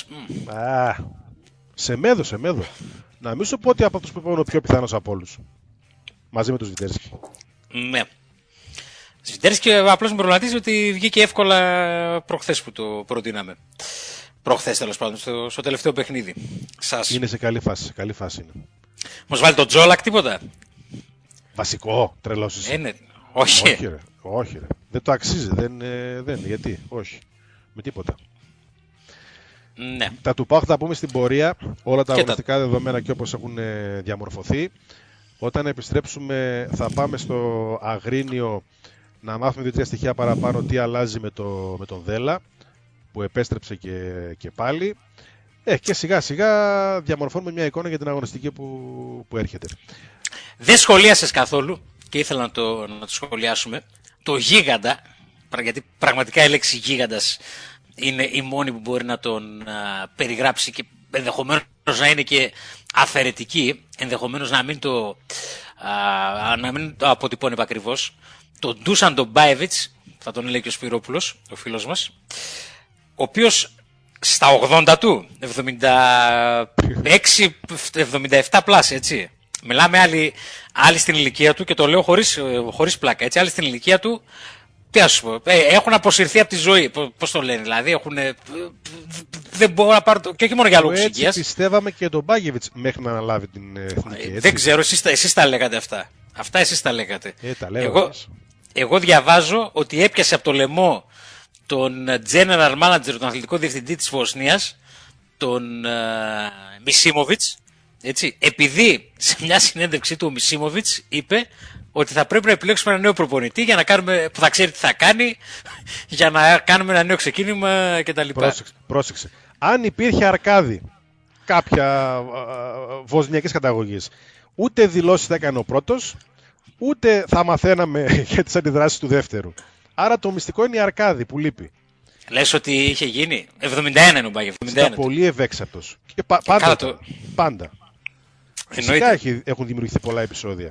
Σεμέδο. Να μην σου πω ότι από αυτούς που είπαμε ο πιο πιθανός από όλους. Μαζί με τον Σβιντέρσκι. Ναι. Σβιντέρσκι απλώς με προβληματίζει ότι βγήκε εύκολα προχθές που το προτείναμε. Προχθές τέλος πάντων, στο τελευταίο παιχνίδι. Είναι σε καλή φάση. Είναι. Μας βάλει τον Τζόλακ τίποτα. Βασικό, τρελός είσαι. Ναι. Όχι ρε. Δεν το αξίζει. Δεν. Γιατί, όχι. Με τίποτα. Ναι. Τα του ΠΑΟΚ θα πούμε στην πορεία. Όλα τα αγωνιστικά δεδομένα και όπως έχουν διαμορφωθεί. Όταν επιστρέψουμε θα πάμε στο Αγρίνιο να μάθουμε 2-3 στοιχεία παραπάνω τι αλλάζει με τον Δέλα που επέστρεψε και πάλι. Και σιγά σιγά διαμορφώνουμε μια εικόνα για την αγωνιστική που έρχεται. Δεν σχολίασες καθόλου και ήθελα να το σχολιάσουμε το γίγαντα, γιατί πραγματικά η λέξη γίγαντας είναι η μόνη που μπορεί να τον περιγράψει και ενδεχομένως να είναι και αφαιρετική, ενδεχομένως να μην το αποτυπώνει ακριβώς. Τον Ντούσαν τον Μπάεβιτς, θα τον έλεγε και ο Σπυρόπουλος, ο φίλος μας, ο οποίος στα 80 του, 76-77 πλάση, έτσι. Μιλάμε άλλοι στην ηλικία του και το λέω χωρίς πλάκα, έτσι. Άλλοι στην ηλικία του, τι ας σου πω, έχουν αποσυρθεί από τη ζωή, πώς το λένε, δηλαδή δεν μπορώ να πάρω, και όχι μόνο για λόγους υγείας. Έτσι πιστεύαμε και τον Μπάγεβιτς μέχρι να αναλάβει την εθνική, έτσι. Δεν ξέρω, εσείς τα λέγατε αυτά. Αυτά εσείς τα λέγατε. Τα λέω εγώ διαβάζω ότι έπιασε από το λαιμό τον General Manager, τον αθλητικό διευθυντή της Βοσνίας, τον Μισίμοβιτς, έτσι, επειδή σε μια συνέντευξή του ο Μισίμοβιτς είπε ότι θα πρέπει να επιλέξουμε ένα νέο προπονητή για να κάνουμε, που θα ξέρει τι θα κάνει, για να κάνουμε ένα νέο ξεκίνημα κτλ. Πρόσεξε. Αν υπήρχε Αρκάδη κάποια βοσνιακής καταγωγής, ούτε δηλώσεις θα έκανε ο πρώτος, ούτε θα μαθαίναμε για τις αντιδράσεις του δεύτερου. Άρα το μυστικό είναι η Αρκάδη που λείπει. Λες ότι είχε γίνει 71 είναι ο Μπάγεβ. Ήταν πολύ ευέξαπτος. Και πάντα. Φυσικά έχουν δημιουργηθεί πολλά επεισόδια.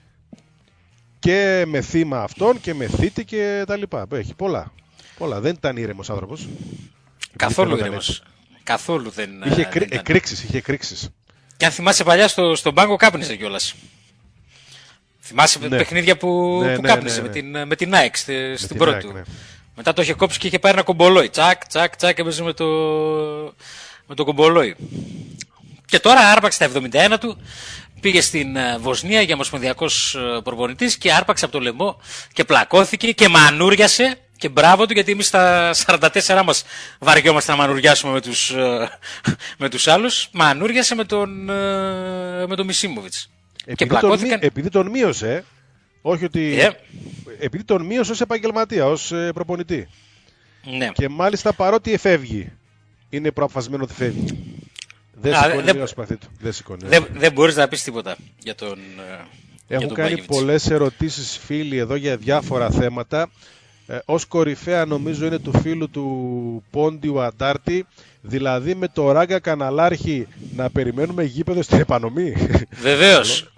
Και με θύμα αυτόν και με θήτη και τα λοιπά. Έχει πολλά. Δεν ήταν ήρεμος άνθρωπος. Καθόλου ήρεμος. Καθόλου δεν είχε εκρήξεις. Και αν θυμάσαι παλιά στον πάγκο κάπνιζε κιόλας. Θυμάσαι παιχνίδια που κάπνιζε με την ΑΕΚ στην πρώτη του. Μετά το είχε κόψει και είχε πάρει ένα κομπολόι. Τσακ, έπαιζε με το κομπολόι. Και τώρα άρπαξε τα 71 του, πήγε στην Βοσνία για ομοσπονδιακός προπονητής και άρπαξε από το λαιμό και πλακώθηκε και μανούριασε. Και μπράβο του, γιατί εμείς στα 44 μας βαριόμαστε να μανουριάσουμε με τους άλλους. Μανούριασε με τον Μισίμοβιτς. Επειδή τον μείωσε, όχι ότι. Επειδή τον μείωσε ως επαγγελματία, ως προπονητή. Ναι. Και μάλιστα παρότι εφεύγει, είναι προαποφασισμένο ότι φεύγει. Δεν σηκώνει ο σπαθί του. Δεν μπορείς να πεις τίποτα για τον. Έχουν κάνει πολλές ερωτήσεις φίλοι εδώ για διάφορα θέματα. Ως κορυφαία νομίζω είναι του φίλου του Πόντιου Αντάρτη, δηλαδή με το Ράγκα Καναλάρχη να περιμένουμε γήπεδο στην επανομή. Βεβαίως.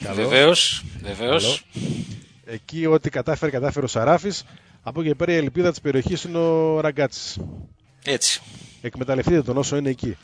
Εκεί ό,τι κατάφερε ο Σαράφης, από εκεί πέρα η ελπίδα της περιοχής είναι ο Ραγκάτσης. Έτσι. Εκμεταλλευτείτε τον όσο είναι εκεί.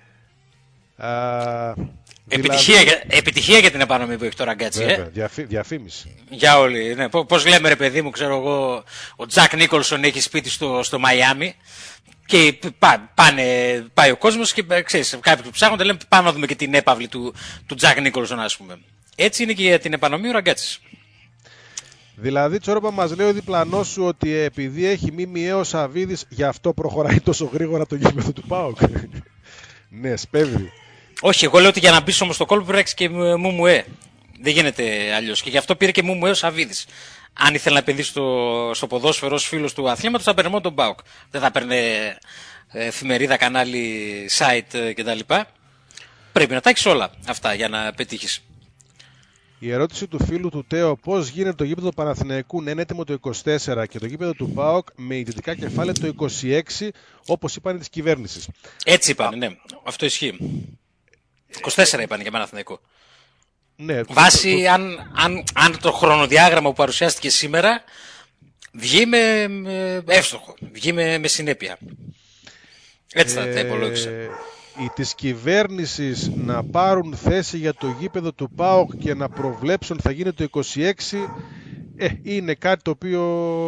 Επιτυχία για την επανομή που έχει το Ραγκάτσι. Διαφήμιση. Για όλοι. Ναι. Πώς λέμε, ρε παιδί μου, ξέρω εγώ, ο Τζακ Νίκολσον έχει σπίτι στο Μαϊάμι και πάει ο κόσμος και ξέρεις, κάποιοι που ψάχνονται λένε πάμε να δούμε και την έπαυλη του Τζακ Νίκολσον, ας πούμε. Έτσι είναι και για την επανομή ο Ραγκάτσης. Δηλαδή, Τσόροπα, μας λέει ο διπλανός σου ότι επειδή έχει ΜΜΕ ο Σαββίδης, γι' αυτό προχωράει τόσο γρήγορα το γήπεδο του ΠΑΟΚ. Ναι, σπέβδει. Όχι, εγώ λέω ότι για να μπει όμως στο κόλπο πρέπει να έχεις και ΜΜΕ. Δεν γίνεται αλλιώς. Και γι' αυτό πήρε και ΜΜΕ ο Σαββίδης. Αν ήθελε να επενδύσει στο ποδόσφαιρο ως φίλος του αθλήματος, θα παίρνει μόνο τον ΠΑΟΚ. Δεν θα παίρνει εφημερίδα, κανάλι, site κτλ. Πρέπει να τα έχεις όλα αυτά για να πετύχεις. Η ερώτηση του φίλου του Τέο, πώς γίνεται το γήπεδο του Παναθηναϊκού να είναι έτοιμο το 24 και το γήπεδο του ΠΑΟΚ με ιδρυτικά κεφάλαια το 26, όπως είπαν της κυβέρνησης. Έτσι είπαν, ναι. Αυτό ισχύει. 24 είπαν για Παναθηναϊκό. Ναι, βάσει αν το χρονοδιάγραμμα που παρουσιάστηκε σήμερα βγει με εύστοχο, βγει με συνέπεια. Έτσι θα τα υπολόγισα. Της κυβέρνησης να πάρουν θέση για το γήπεδο του ΠΑΟΚ και να προβλέψουν θα γίνει το 26, είναι κάτι το οποίο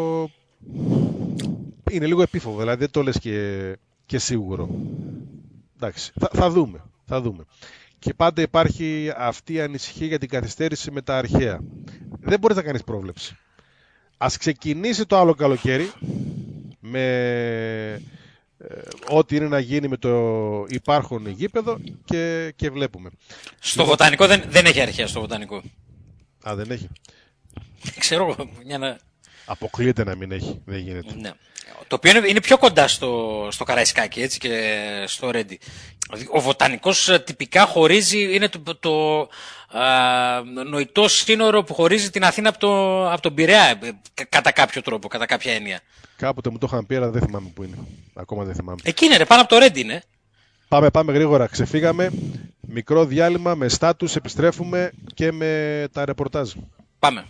είναι λίγο επίφοβο, δηλαδή δεν το λες και σίγουρο. Εντάξει, θα δούμε. Και πάντα υπάρχει αυτή η ανησυχία για την καθυστέρηση με τα αρχαία. Δεν μπορείς να κάνεις πρόβλεψη. Ας ξεκινήσει το άλλο καλοκαίρι με ό,τι είναι να γίνει με το υπάρχον γήπεδο και βλέπουμε. Στο βοτανικό δεν έχει αρχαία στο βοτανικό. Α, δεν έχει. Ξέρω για να... Αποκλείεται να μην έχει, δεν γίνεται. Ναι. Το οποίο είναι πιο κοντά στο Καραϊσκάκι, έτσι, και στο Ρέντι. Ο βοτανικός τυπικά χωρίζει, είναι το νοητό σύνορο που χωρίζει την Αθήνα από τον Πειραιά, κατά κάποιο τρόπο, κατά κάποια έννοια. Κάποτε μου το είχαν πει, αλλά δεν θυμάμαι που είναι. Ακόμα δεν θυμάμαι. Εκεί είναι, πάνω από το Ρέντι είναι. Πάμε γρήγορα. Ξεφύγαμε. Μικρό διάλειμμα με στάτους, επιστρέφουμε και με τα ρεπορτάζ. Πάμε.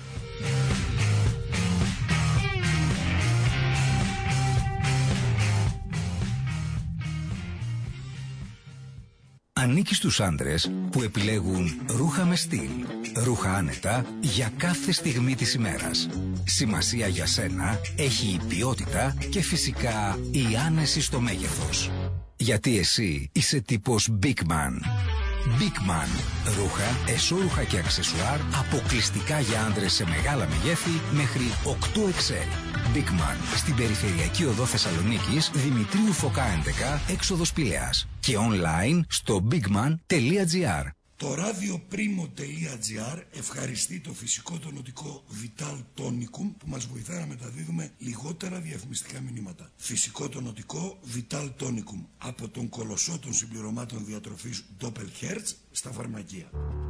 Ανήκει στους άντρες που επιλέγουν ρούχα με στυλ, ρούχα άνετα για κάθε στιγμή της ημέρας. Σημασία για σένα έχει η ποιότητα και φυσικά η άνεση στο μέγεθος. Γιατί εσύ είσαι τύπος Big Man. Big Man. Ρούχα, εσώρουχα και αξεσουάρ αποκλειστικά για άντρες σε μεγάλα μεγέθη μέχρι 8XL. Big Man. Στην περιφερειακή οδό Θεσσαλονίκης, Δημητρίου Φωκά 11, έξοδος Πηλαίας. Και online στο bigman.gr. Το radioprimo.gr ευχαριστεί το φυσικό τονωτικό Vital Tonicum που μας βοηθά να μεταδίδουμε λιγότερα διαφημιστικά μηνύματα. Φυσικό τονωτικό Vital Tonicum από τον κολοσσό των συμπληρωμάτων διατροφής Doppelherz στα φαρμακεία.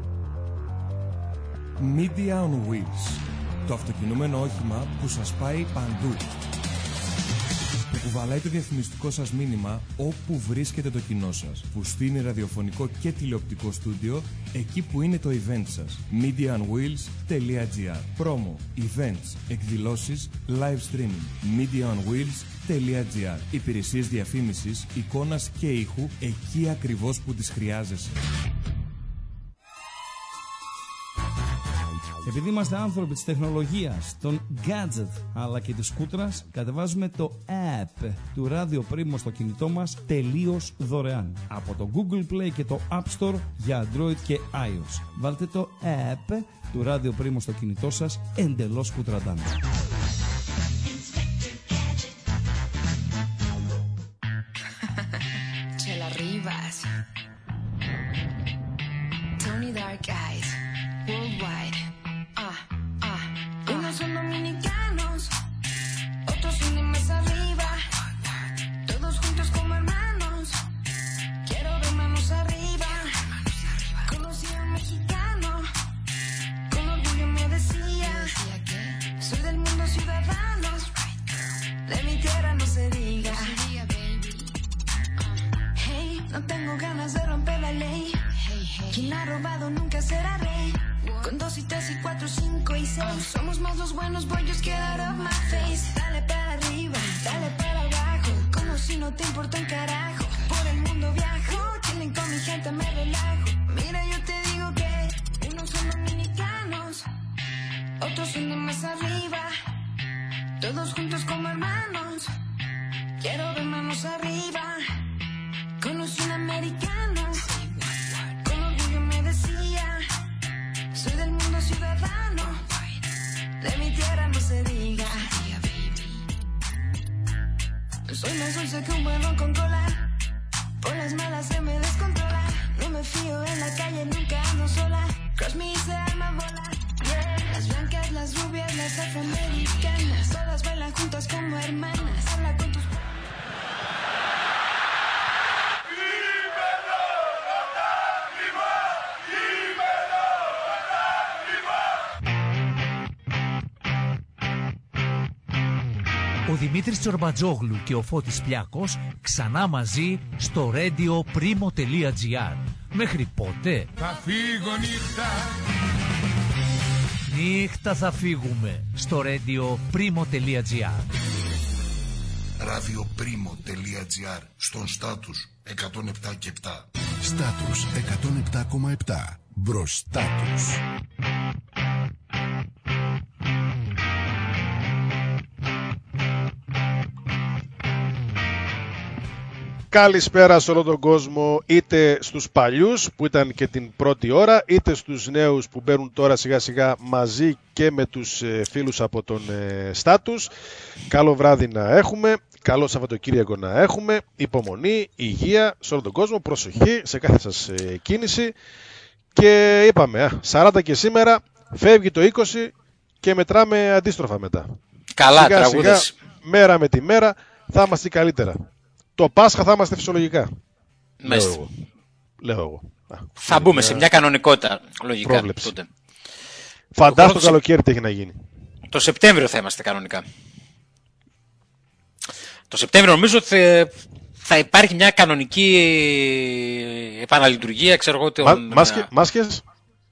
Media on Wheels. Το αυτοκινούμενο όχημα που σας πάει παντού. Που κουβαλάει το διαφημιστικό σας μήνυμα όπου βρίσκεται το κοινό σας. Που στείνει ραδιοφωνικό και τηλεοπτικό στούντιο εκεί που είναι το event σας. MediaOnWheels.gr. Promo, events, εκδηλώσεις, live streaming. MediaOnWheels.gr. Υπηρεσίες διαφήμισης, εικόνας και ήχου εκεί ακριβώς που τις χρειάζεσαι. Επειδή είμαστε άνθρωποι της τεχνολογίας, των gadget αλλά και της σκούτρας, κατεβάζουμε το app του Radio Primo στο κινητό μας τελείως δωρεάν. Από το Google Play και το App Store για Android και iOS. Βάλτε το app του Radio Primo στο κινητό σας εντελώς κουτραντάν. Tony Dark Eyes, worldwide. Unos son dominicanos, otros son de más arriba. Todos juntos como hermanos. Quiero ver manos arriba. Conocí a un mexicano, con orgullo me decía que soy del mundo ciudadano. De mi tierra no se diga. Hey, no tengo ganas de romper la ley. Quien ha robado nunca será rey. Con 2 y 3 y 4, 5 y 6 somos más los buenos boy, just get out of my face. Dale para arriba, dale para abajo, como si no te importa un carajo. Por el mundo viajo, chilling con mi gente me relajo. Mira yo te digo que unos son dominicanos, otros son de más arriba. Todos juntos como hermanos, quiero ver manos arriba. Conocí un americano, con orgullo me decía soy del mundo ciudadano. De mi Soy más dulce que un melón con cola. Por las malas se me descontrola. No me fío en la calle, nunca ando sola. Crush me y se arma bola. Yeah. Las blancas, las rubias, las afroamericanas. Todas bailan juntas como hermanas. Habla con tus... Ο Δημήτρης Τσορμπατζόγλου και ο Φώτης Πλιάκος ξανά μαζί στο radioprimo.gr. Μέχρι πότε? Θα φύγω νύχτα. Νύχτα θα φύγουμε στο radioprimo.gr. radioprimo.gr. Στον Στάτους 107,7. Στάτους 107,7. Μπροστά τους. Καλησπέρα σε όλο τον κόσμο, είτε στους παλιούς που ήταν και την πρώτη ώρα, είτε στους νέους που μπαίνουν τώρα σιγά σιγά μαζί και με τους φίλους από τον Στάτους. Καλό βράδυ να έχουμε, καλό Σαββατοκύριακο να έχουμε, υπομονή, υγεία σε όλο τον κόσμο, προσοχή σε κάθε σας κίνηση. Και είπαμε, 40 και σήμερα, φεύγει το 20 και μετράμε αντίστροφα μετά. Καλά, σιγά σιγά, μέρα με τη μέρα θα είμαστε καλύτερα. Το Πάσχα θα είμαστε φυσιολογικά. Λέω εγώ. Θα μπούμε σε μια κανονικότητα, λογικά. Τότε. Φαντάσου το καλοκαίρι τι έχει να γίνει. Το Σεπτέμβριο θα είμαστε κανονικά. Το Σεπτέμβριο νομίζω ότι θα υπάρχει μια κανονική επαναλειτουργία, ξέρω εγώ. Μάσκες.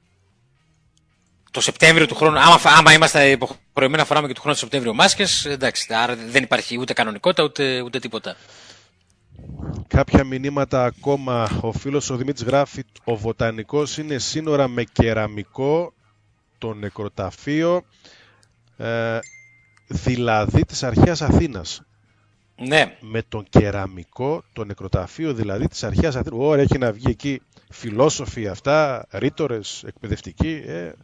Το Σεπτέμβριο του χρόνου, άμα είμαστε υποχρεωμένοι να φοράμε και του χρόνου το Σεπτέμβριο μάσκες, εντάξει, άρα δεν υπάρχει ούτε κανονικότητα ούτε τίποτα. Κάποια μηνύματα ακόμα. Ο φίλος ο Δημήτρης γράφει: ο Βοτανικός είναι σύνορα με κεραμικό το νεκροταφείο, δηλαδή της αρχαίας Αθήνας. Ναι. Με τον κεραμικό το νεκροταφείο δηλαδή της αρχαίας Αθήνας. Ωραία, έχει να βγει εκεί φιλόσοφοι αυτά, ρήτορες, εκπαιδευτικοί.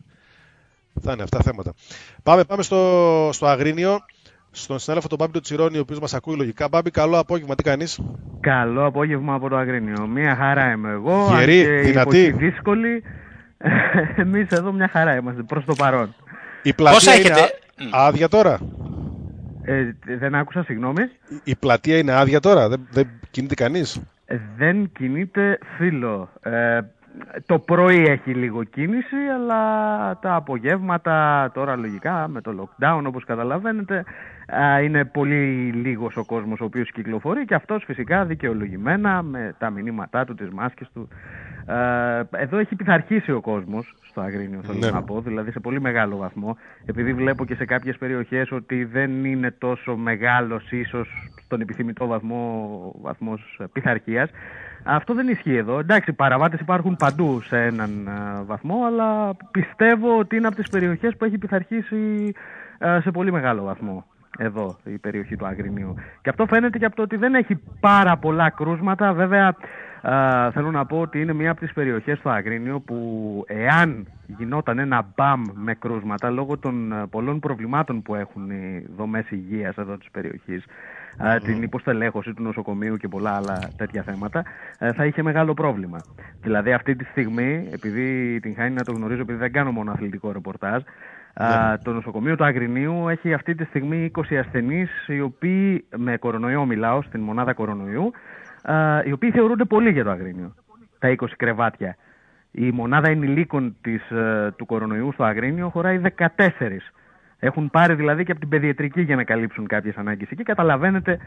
Θα είναι αυτά θέματα. Πάμε στο Αγρίνιο. Στον συνάδελφο τον Μπάμπη τον Τσιρόνι, ο οποίος μας ακούει λογικά. Μπάμπη, καλό απόγευμα, τι κάνεις? Καλό απόγευμα από το Αγρίνιο. Μια χαρά είμαι εγώ. Γερή, δυνατή. Και δύσκολη. Εμείς εδώ μια χαρά είμαστε προς το παρόν. Η πλατεία είναι άδεια τώρα? Δεν άκουσα, συγγνώμη. Η πλατεία είναι άδεια τώρα, δεν κινείται κανείς? Δεν κινείται, φίλο. Το πρωί έχει λίγο κίνηση, αλλά τα απογεύματα τώρα λογικά με το lockdown, όπως καταλαβαίνετε, είναι πολύ λίγος ο κόσμος ο οποίος κυκλοφορεί και αυτός φυσικά δικαιολογημένα με τα μηνύματά του, τις μάσκες του. Εδώ έχει πειθαρχήσει ο κόσμος στο Αγρίνιο, θέλω να πω, δηλαδή σε πολύ μεγάλο βαθμό, επειδή βλέπω και σε κάποιες περιοχές ότι δεν είναι τόσο μεγάλος ίσως στον επιθυμητό βαθμός πειθαρχίας. Αυτό δεν ισχύει εδώ. Εντάξει, παραβάτες υπάρχουν παντού σε έναν βαθμό, αλλά πιστεύω ότι είναι από τις περιοχές που έχει πειθαρχήσει σε πολύ μεγάλο βαθμό. Εδώ, η περιοχή του Αγρινίου. Και αυτό φαίνεται και από το ότι δεν έχει πάρα πολλά κρούσματα. Βέβαια, θέλω να πω ότι είναι μία από τις περιοχές στο Αγρίνιο που εάν γινόταν ένα μπαμ με κρούσματα λόγω των πολλών προβλημάτων που έχουν οι δομές υγείας εδώ της περιοχής, την υποστελέχωση του νοσοκομείου και πολλά άλλα τέτοια θέματα, θα είχε μεγάλο πρόβλημα. Δηλαδή αυτή τη στιγμή, επειδή την χάνει να το γνωρίζω, επειδή δεν κάνω μόνο αθλητικό ρεπορτάζ, το νοσοκομείο του Αγρινίου έχει αυτή τη στιγμή 20 ασθενείς, οι οποίοι, με κορονοϊό μιλάω, στην μονάδα κορονοϊού, οι οποίοι θεωρούνται πολλοί για το Αγρίνιο, τα 20 κρεβάτια. Η μονάδα ενηλίκων του κορονοϊού στο Αγρίνιο χωράει 14. Έχουν πάρει δηλαδή και από την παιδιατρική για να καλύψουν κάποιες ανάγκες εκεί. Καταλαβαίνετε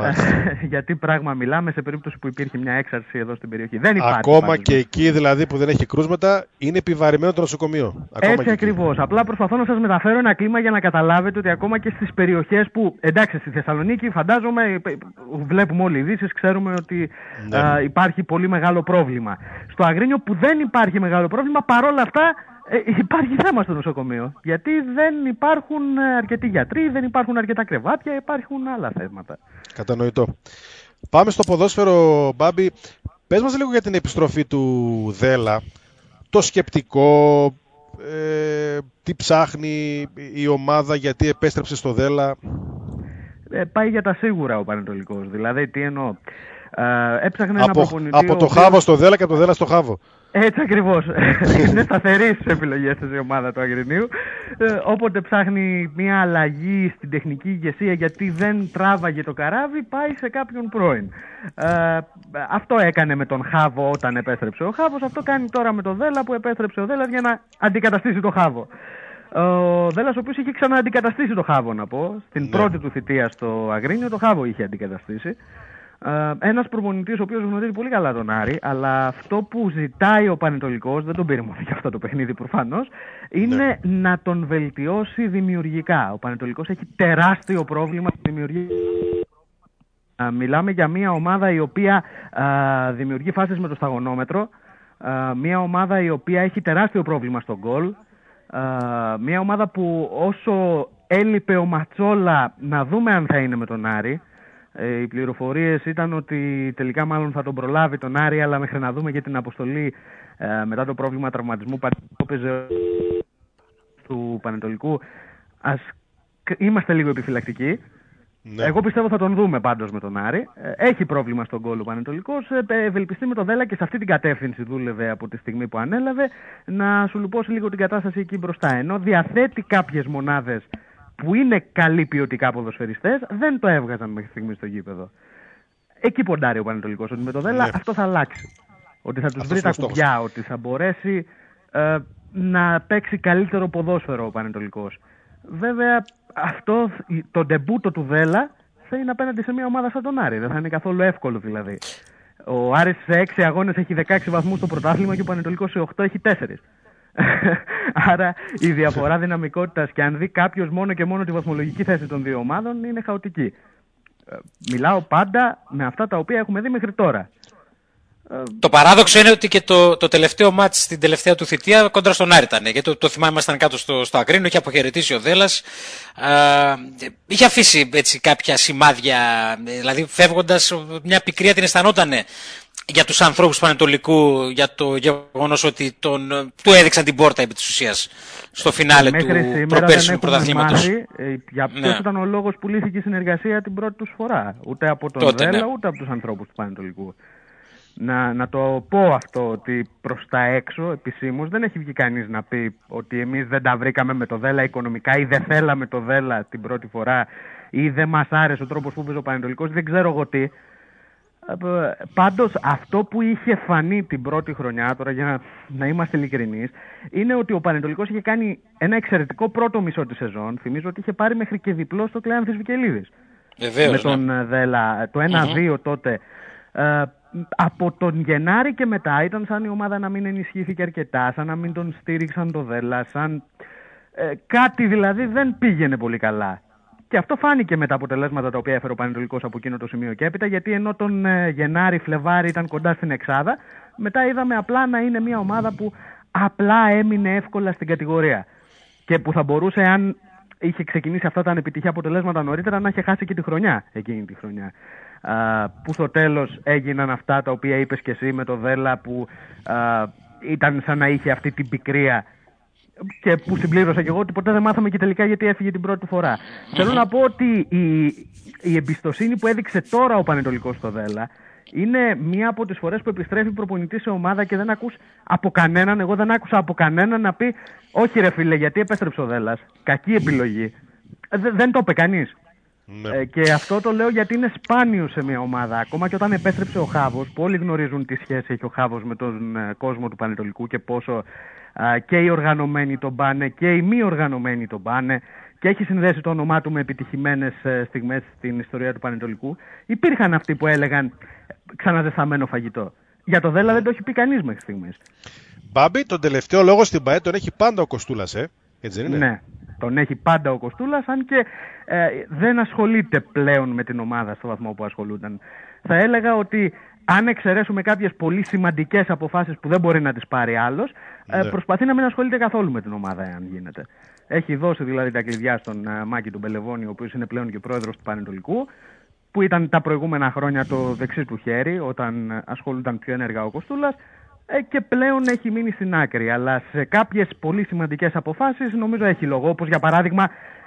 γιατί πράγμα μιλάμε σε περίπτωση που υπήρχε μια έξαρση εδώ στην περιοχή. Δεν υπάρχει. Ακόμα και εκεί δηλαδή που δεν έχει κρούσματα είναι επιβαρημένο το νοσοκομείο. Έτσι ακριβώς. Απλά προσπαθώ να σας μεταφέρω ένα κλίμα για να καταλάβετε ότι ακόμα και στις περιοχές που, εντάξει, στη Θεσσαλονίκη φαντάζομαι, βλέπουμε όλοι ειδήσεις, ξέρουμε ότι υπάρχει πολύ μεγάλο πρόβλημα. Στο Αγρίνιο που δεν υπάρχει μεγάλο πρόβλημα, παρόλα αυτά υπάρχει θέμα στο νοσοκομείο. Γιατί δεν υπάρχουν αρκετοί γιατροί, δεν υπάρχουν αρκετά κρεβάτια, υπάρχουν άλλα θέματα. Κατανοητό. Πάμε στο ποδόσφαιρο, Μπάμπη. Πες μας λίγο για την επιστροφή του Δέλα. Το σκεπτικό, τι ψάχνει η ομάδα, γιατί επέστρεψε στο Δέλα. πάει για τα σίγουρα ο Πανετολικός. Δηλαδή, τι εννοώ. Έψαχνε ένα προπονητή. Από το Χάβο στο Δέλα και από το Δέλα στο Χάβο. Έτσι ακριβώς. Είναι σταθερή στις επιλογές της η ομάδα του Αγρινίου. Όποτε ψάχνει μια αλλαγή στην τεχνική ηγεσία γιατί δεν τράβαγε το καράβι, πάει σε κάποιον πρώην. Αυτό έκανε με τον Χάβο όταν επέστρεψε ο Χάβος. Αυτό κάνει τώρα με το Δέλα που επέστρεψε ο Δέλας για να αντικαταστήσει το Χάβο. Ο Δέλας ο οποίος είχε ξανααντικαταστήσει το Χάβο, να πω. Στην πρώτη του θητεία στο Αγρίνιο το Χάβο είχε αντικαταστήσει. Ένας προπονητής ο οποίος γνωρίζει πολύ καλά τον Άρη, αλλά αυτό που ζητάει ο Πανετολικός, δεν τον πήρε μόνο για αυτό το παιχνίδι προφανώς, είναι να τον βελτιώσει δημιουργικά. Ο Πανετολικός έχει τεράστιο πρόβλημα στη δημιουργία. Μιλάμε για μια ομάδα η οποία δημιουργεί φάσεις με το σταγονόμετρο, μια ομάδα η οποία έχει τεράστιο πρόβλημα στο γκολ, μια ομάδα που όσο έλειπε ο Ματσόλα, να δούμε αν θα είναι με τον Άρη. Οι πληροφορίες ήταν ότι τελικά μάλλον θα τον προλάβει τον Άρη, αλλά μέχρι να δούμε για την αποστολή μετά το πρόβλημα τραυματισμού του Πανετολικού, ας είμαστε λίγο επιφυλακτικοί. Ναι. Εγώ πιστεύω θα τον δούμε πάντως με τον Άρη. Έχει πρόβλημα στον γκολ ο Πανετολικός. Ευελπιστεί με τον Δέλα και σε αυτή την κατεύθυνση δούλευε από τη στιγμή που ανέλαβε, να σου λουπώσει λίγο την κατάσταση εκεί μπροστά. Ενώ διαθέτει κάποιες μονάδες που είναι καλοί ποιοτικά ποδοσφαιριστές, δεν το έβγαζαν μέχρι στιγμή στο γήπεδο. Εκεί ποντάρει ο Πανετολικός, ότι με το Δέλα αυτό θα αλλάξει. Ότι θα τους βρει τα κουμπιά, ότι θα μπορέσει να παίξει καλύτερο ποδόσφαιρο ο Πανετολικός. Βέβαια, αυτό το ντεμπούτο του Δέλα θα είναι απέναντι σε μια ομάδα σαν τον Άρη. Δεν θα είναι καθόλου εύκολο δηλαδή. Ο Άρης σε 6 αγώνες έχει 16 βαθμούς στο πρωτάθλημα και ο Πανετολικός σε 8 έχει 4. Άρα η διαφορά δυναμικότητας, και αν δει κάποιος μόνο και μόνο τη βαθμολογική θέση των δύο ομάδων, είναι χαοτική. Μιλάω πάντα με αυτά τα οποία έχουμε δει μέχρι τώρα. Το παράδοξο είναι ότι και το τελευταίο μάτς στην τελευταία του θητεία κόντρα στον Άρη ήταν. Γιατί το θυμάμαι, ήμασταν κάτω στο Αγρίνιο, είχε αποχαιρετήσει ο Δέλλας. Είχε αφήσει έτσι κάποια σημάδια, δηλαδή φεύγοντας μια πικρία την αισθανότανε για τους ανθρώπους του Πανετολικού, για το γεγονός ότι του έδειξαν την πόρτα επί της ουσίας στο φινάλε του προπέρσινου πρωταθλήματος. Για ποιος ήταν ο λόγος που λύθηκε η συνεργασία την πρώτη τους φορά. Ούτε από τον Δέλλα, ούτε από τους ανθρώπους του Πανετολικού. Να το πω αυτό, ότι προς τα έξω επισήμως δεν έχει βγει κανείς να πει ότι εμείς δεν τα βρήκαμε με το Δέλλα οικονομικά ή δεν θέλαμε το Δέλλα την πρώτη φορά ή δεν μας άρεσε ο τρόπος που έπαιζε ο Πανετολικός, δεν ξέρω εγώ τι. Πάντως αυτό που είχε φανεί την πρώτη χρονιά, τώρα για να είμαστε ειλικρινείς, είναι ότι ο Πανετολικός είχε κάνει ένα εξαιρετικό πρώτο μισό τη σεζόν. Θυμίζω ότι είχε πάρει μέχρι και διπλό στο Κλεάνθης Βικελίδης. Με τον Δέλλα, το 1-2 τότε. Από τον Γενάρη και μετά ήταν σαν η ομάδα να μην ενισχύθηκε αρκετά, σαν να μην τον στήριξαν το Δέλλα, σαν κάτι δηλαδή δεν πήγαινε πολύ καλά. Και αυτό φάνηκε με τα αποτελέσματα τα οποία έφερε ο Πανετολικός από εκείνο το σημείο και έπειτα, γιατί ενώ τον Γενάρη-Φλεβάρη ήταν κοντά στην εξάδα, μετά είδαμε απλά να είναι μια ομάδα που απλά έμεινε εύκολα στην κατηγορία και που θα μπορούσε, αν είχε ξεκινήσει αυτά τα ανεπιτυχή αποτελέσματα νωρίτερα, να είχε χάσει και τη χρονιά, εκείνη τη χρονιά. Που στο τέλος έγιναν αυτά τα οποία είπες και εσύ με το Δέλλα, που ήταν σαν να είχε αυτή την πικρία και που συμπλήρωσα και εγώ ότι ποτέ δεν μάθαμε και τελικά γιατί έφυγε την πρώτη φορά. Θέλω να πω ότι η εμπιστοσύνη που έδειξε τώρα ο Πανετολικός στο Δέλλα είναι μία από τις φορές που επιστρέφει προπονητή σε ομάδα και δεν ακούς από κανέναν, εγώ δεν άκουσα από κανέναν να πει όχι ρε φίλε γιατί επέστρεψε ο Δέλλας, κακή επιλογή. Δεν το είπε κανείς. Ναι. Και αυτό το λέω γιατί είναι σπάνιο σε μια ομάδα. Ακόμα και όταν επέστρεψε ο Χάβος, που όλοι γνωρίζουν τι σχέση έχει ο Χάβος με τον κόσμο του Πανετολικού και πόσο και οι οργανωμένοι τον πάνε και οι μη οργανωμένοι τον πάνε, και έχει συνδέσει το όνομά του με επιτυχημένες στιγμές στην ιστορία του Πανετολικού. Υπήρχαν αυτοί που έλεγαν ξαναζεσταμένο φαγητό. Για το Δέλλα δεν το έχει πει κανείς μέχρι στιγμής. Μπάμπη, τον τελευταίο λόγο στην ΠΑΕ τον έχει πάντα ο Κοστούλας, έτσι δεν είναι? Ναι. Τον έχει πάντα ο Κοστούλας, αν και δεν ασχολείται πλέον με την ομάδα στο βαθμό που ασχολούνταν. Θα έλεγα ότι αν εξαιρέσουμε κάποιες πολύ σημαντικές αποφάσεις που δεν μπορεί να τις πάρει άλλος, προσπαθεί να μην ασχολείται καθόλου με την ομάδα, εάν γίνεται. Έχει δώσει δηλαδή τα κλειδιά στον Μάκη τον Πελεβόνη, ο οποίος είναι πλέον και πρόεδρος του Πανετολικού, που ήταν τα προηγούμενα χρόνια το δεξί του χέρι, όταν ασχολούνταν πιο ενεργά ο Κοστούλας. Και πλέον έχει μείνει στην άκρη, αλλά σε κάποιες πολύ σημαντικές αποφάσεις νομίζω έχει λόγο, όπως για παράδειγμα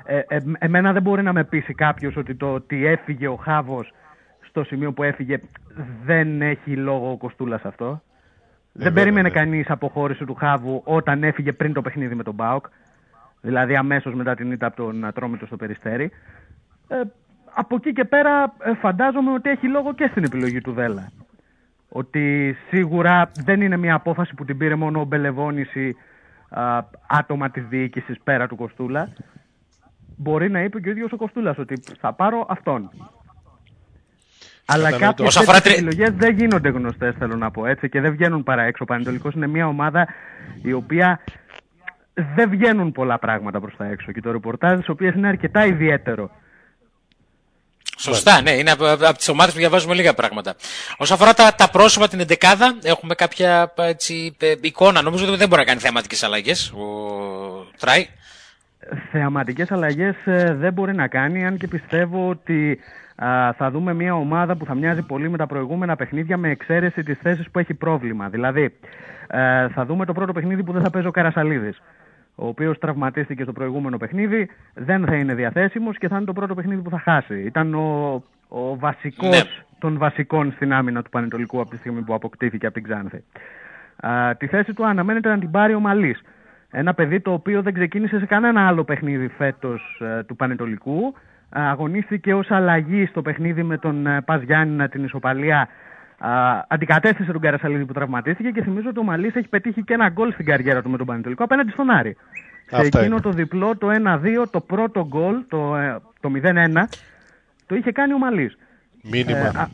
Εμένα δεν μπορεί να με πείσει κάποιος ότι το ότι έφυγε ο Χάβος στο σημείο που έφυγε δεν έχει λόγο ο Κοστούλας αυτό. Δεν περίμενε κανείς αποχώρηση του Χάβου όταν έφυγε πριν το παιχνίδι με τον ΠΑΟΚ. Δηλαδή αμέσως μετά την ήττα από τον Ατρόμητο στο Περιστέρι. Από εκεί και πέρα φαντάζομαι ότι έχει λόγο και στην επιλογή του Δέλα. Ότι σίγουρα δεν είναι μια απόφαση που την πήρε μόνο ο Μπελεβόνης ή άτομα της διοίκησης πέρα του Κοστούλα. Μπορεί να είπε και ο ίδιος ο Κοστούλας ότι θα πάρω αυτόν. Αλλά κάποιες επιλογές δεν γίνονται γνωστές, θέλω να πω έτσι, και δεν βγαίνουν παρά έξω. Ο Πανετολικός είναι μια ομάδα η οποία δεν βγαίνουν πολλά πράγματα προς τα έξω και το ρεπορτάζ της οποίας είναι αρκετά ιδιαίτερο. Σωστά, ναι, είναι από τις ομάδες που διαβάζουμε λίγα πράγματα. Όσον αφορά τα πρόσωπα, την εντεκάδα, έχουμε κάποια έτσι, εικόνα. Νομίζω ότι δεν μπορεί να κάνει θεαματικές αλλαγές ο Τράι. Θεαματικές αλλαγές δεν μπορεί να κάνει, αν και πιστεύω ότι θα δούμε μια ομάδα που θα μοιάζει πολύ με τα προηγούμενα παιχνίδια, με εξαίρεση τις θέσεις που έχει πρόβλημα. Δηλαδή, θα δούμε το πρώτο παιχνίδι που δεν θα παίζει ο Καρασαλίδης, ο οποίος τραυματίστηκε στο προηγούμενο παιχνίδι, δεν θα είναι διαθέσιμος και θα είναι το πρώτο παιχνίδι που θα χάσει. Ήταν ο βασικός των βασικών στην άμυνα του Πανετολικού από τη στιγμή που αποκτήθηκε από την Ξάνθη. Τη θέση του αναμένεται να την πάρει ο Μαλής. Ένα παιδί το οποίο δεν ξεκίνησε σε κανένα άλλο παιχνίδι φέτος του Πανετολικού. Αγωνίστηκε ως αλλαγή στο παιχνίδι με τον Πας Γιάννηνα την ισοπαλία. Αντικατέστησε τον Καρασαλίδη που τραυματίστηκε και θυμίζω ότι ο Μαλής έχει πετύχει και ένα γκολ στην καριέρα του με τον Πανετολικό απέναντι στον Άρη. Σε εκείνο το διπλό, το 1-2, το πρώτο γκολ, το 0-1, το είχε κάνει ο Μαλής. Μήνυμα.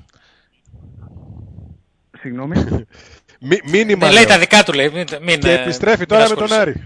Συγγνώμη. Μήνυμα. Λέει τα δικά του, λέει. Και επιστρέφει τώρα με τον Άρη.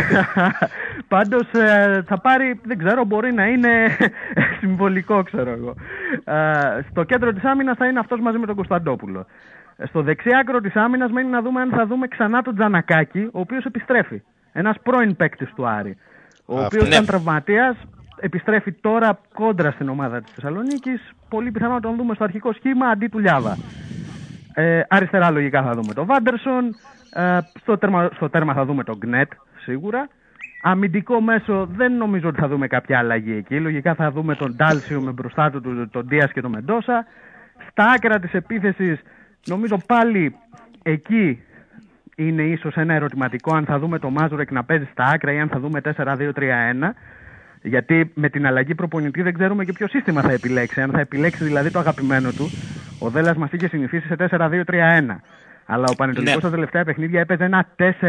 Πάντως θα πάρει, δεν ξέρω, μπορεί να είναι συμβολικό, ξέρω εγώ. Στο κέντρο της άμυνας θα είναι αυτός μαζί με τον Κωνσταντόπουλο. Στο δεξιάκρο της άμυνας μένει να δούμε αν θα δούμε ξανά τον Τζανακάκη, ο οποίος επιστρέφει. Ένας πρώην παίκτης του Άρη, ο οποίος ήταν τραυματίας, επιστρέφει τώρα κόντρα στην ομάδα της Θεσσαλονίκης. Πολύ πιθανό να τον δούμε στο αρχικό σχήμα αντί του Λιάβα. Αριστερά λογικά θα δούμε τον Βάντερσον, στο τέρμα θα δούμε τον Γκνέτ σίγουρα. Αμυντικό μέσο δεν νομίζω ότι θα δούμε κάποια αλλαγή εκεί. Λογικά θα δούμε τον Ντάλσιο με μπροστά του τον Ντίας και τον Μεντόσα. Στα άκρα της επίθεσης νομίζω πάλι εκεί είναι ίσως ένα ερωτηματικό αν θα δούμε τον Μάζουρεκ να παίζει στα άκρα ή αν θα δούμε 4-2-3-1. Γιατί με την αλλαγή προπονητή δεν ξέρουμε και ποιο σύστημα θα επιλέξει. Αν θα επιλέξει δηλαδή το αγαπημένο του. Ο Δέλλας μας είχε συνηθίσει σε 4-2-3-1. Αλλά ο Πανετολικός στα τελευταία παιχνίδια έπαιζε ένα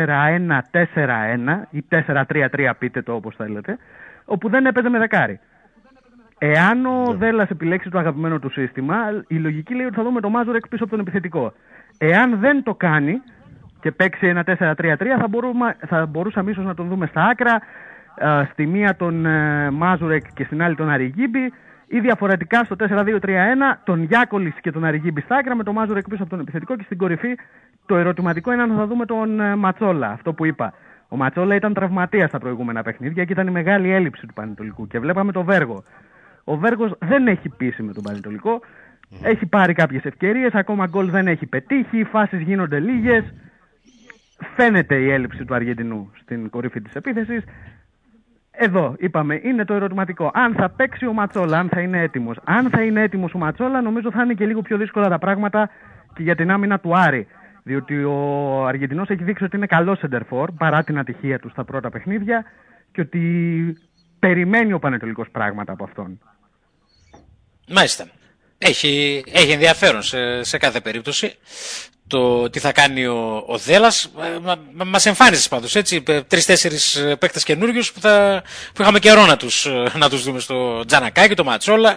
4-1-4-1 ή 4-3-3, πείτε το όπως θέλετε, όπου δεν έπαιζε με δεκάρι. Εάν ο Δέλλας επιλέξει το αγαπημένο του σύστημα, η λογική λέει ότι θα δούμε το Μάζουρεκ πίσω από τον επιθετικό. Εάν δεν το κάνει και παίξει ένα 4-3-3, θα μπορούσαμε ίσως να τον δούμε στα άκρα, στη μία τον Μάζουρεκ και στην άλλη τον Αριγίμπη, ή διαφορετικά στο 4-2-3-1 τον Γιάκολης και τον Αριγίμπη στα άκρα με τον Μάζουρεκ πίσω από τον επιθετικό, και στην κορυφή το ερωτηματικό είναι αν θα δούμε τον Ματσόλα. Αυτό που είπα. Ο Ματσόλα ήταν τραυματίας στα προηγούμενα παιχνίδια και ήταν η μεγάλη έλλειψη του Πανετολικού. Και βλέπαμε τον Βέργο. Ο Βέργος δεν έχει πείσει με τον Πανετολικό. Έχει πάρει κάποιες ευκαιρίες, ακόμα γκολ δεν έχει πετύχει, οι φάσεις γίνονται λίγες. Φαίνεται η έλλειψη του Αργεντινού στην κορυφή της επίθεσης. Εδώ είπαμε, είναι το ερωτηματικό. Αν θα παίξει ο Ματσόλα, αν θα είναι έτοιμος. Αν θα είναι έτοιμος ο Ματσόλα, νομίζω θα είναι και λίγο πιο δύσκολα τα πράγματα και για την άμυνα του Άρη. Διότι ο Αργεντινός έχει δείξει ότι είναι καλός σεντερφόρ παρά την ατυχία του στα πρώτα παιχνίδια και ότι περιμένει ο Πανετολικός πράγματα από αυτόν. Μάλιστα. Έχει ενδιαφέρον σε κάθε περίπτωση το τι θα κάνει ο Δέλλας. Μας εμφάνιζε πάντως έτσι 3-4 παίκτες καινούριους που είχαμε καιρό να τους δούμε στο Τζανακάκι, το Ματσόλα.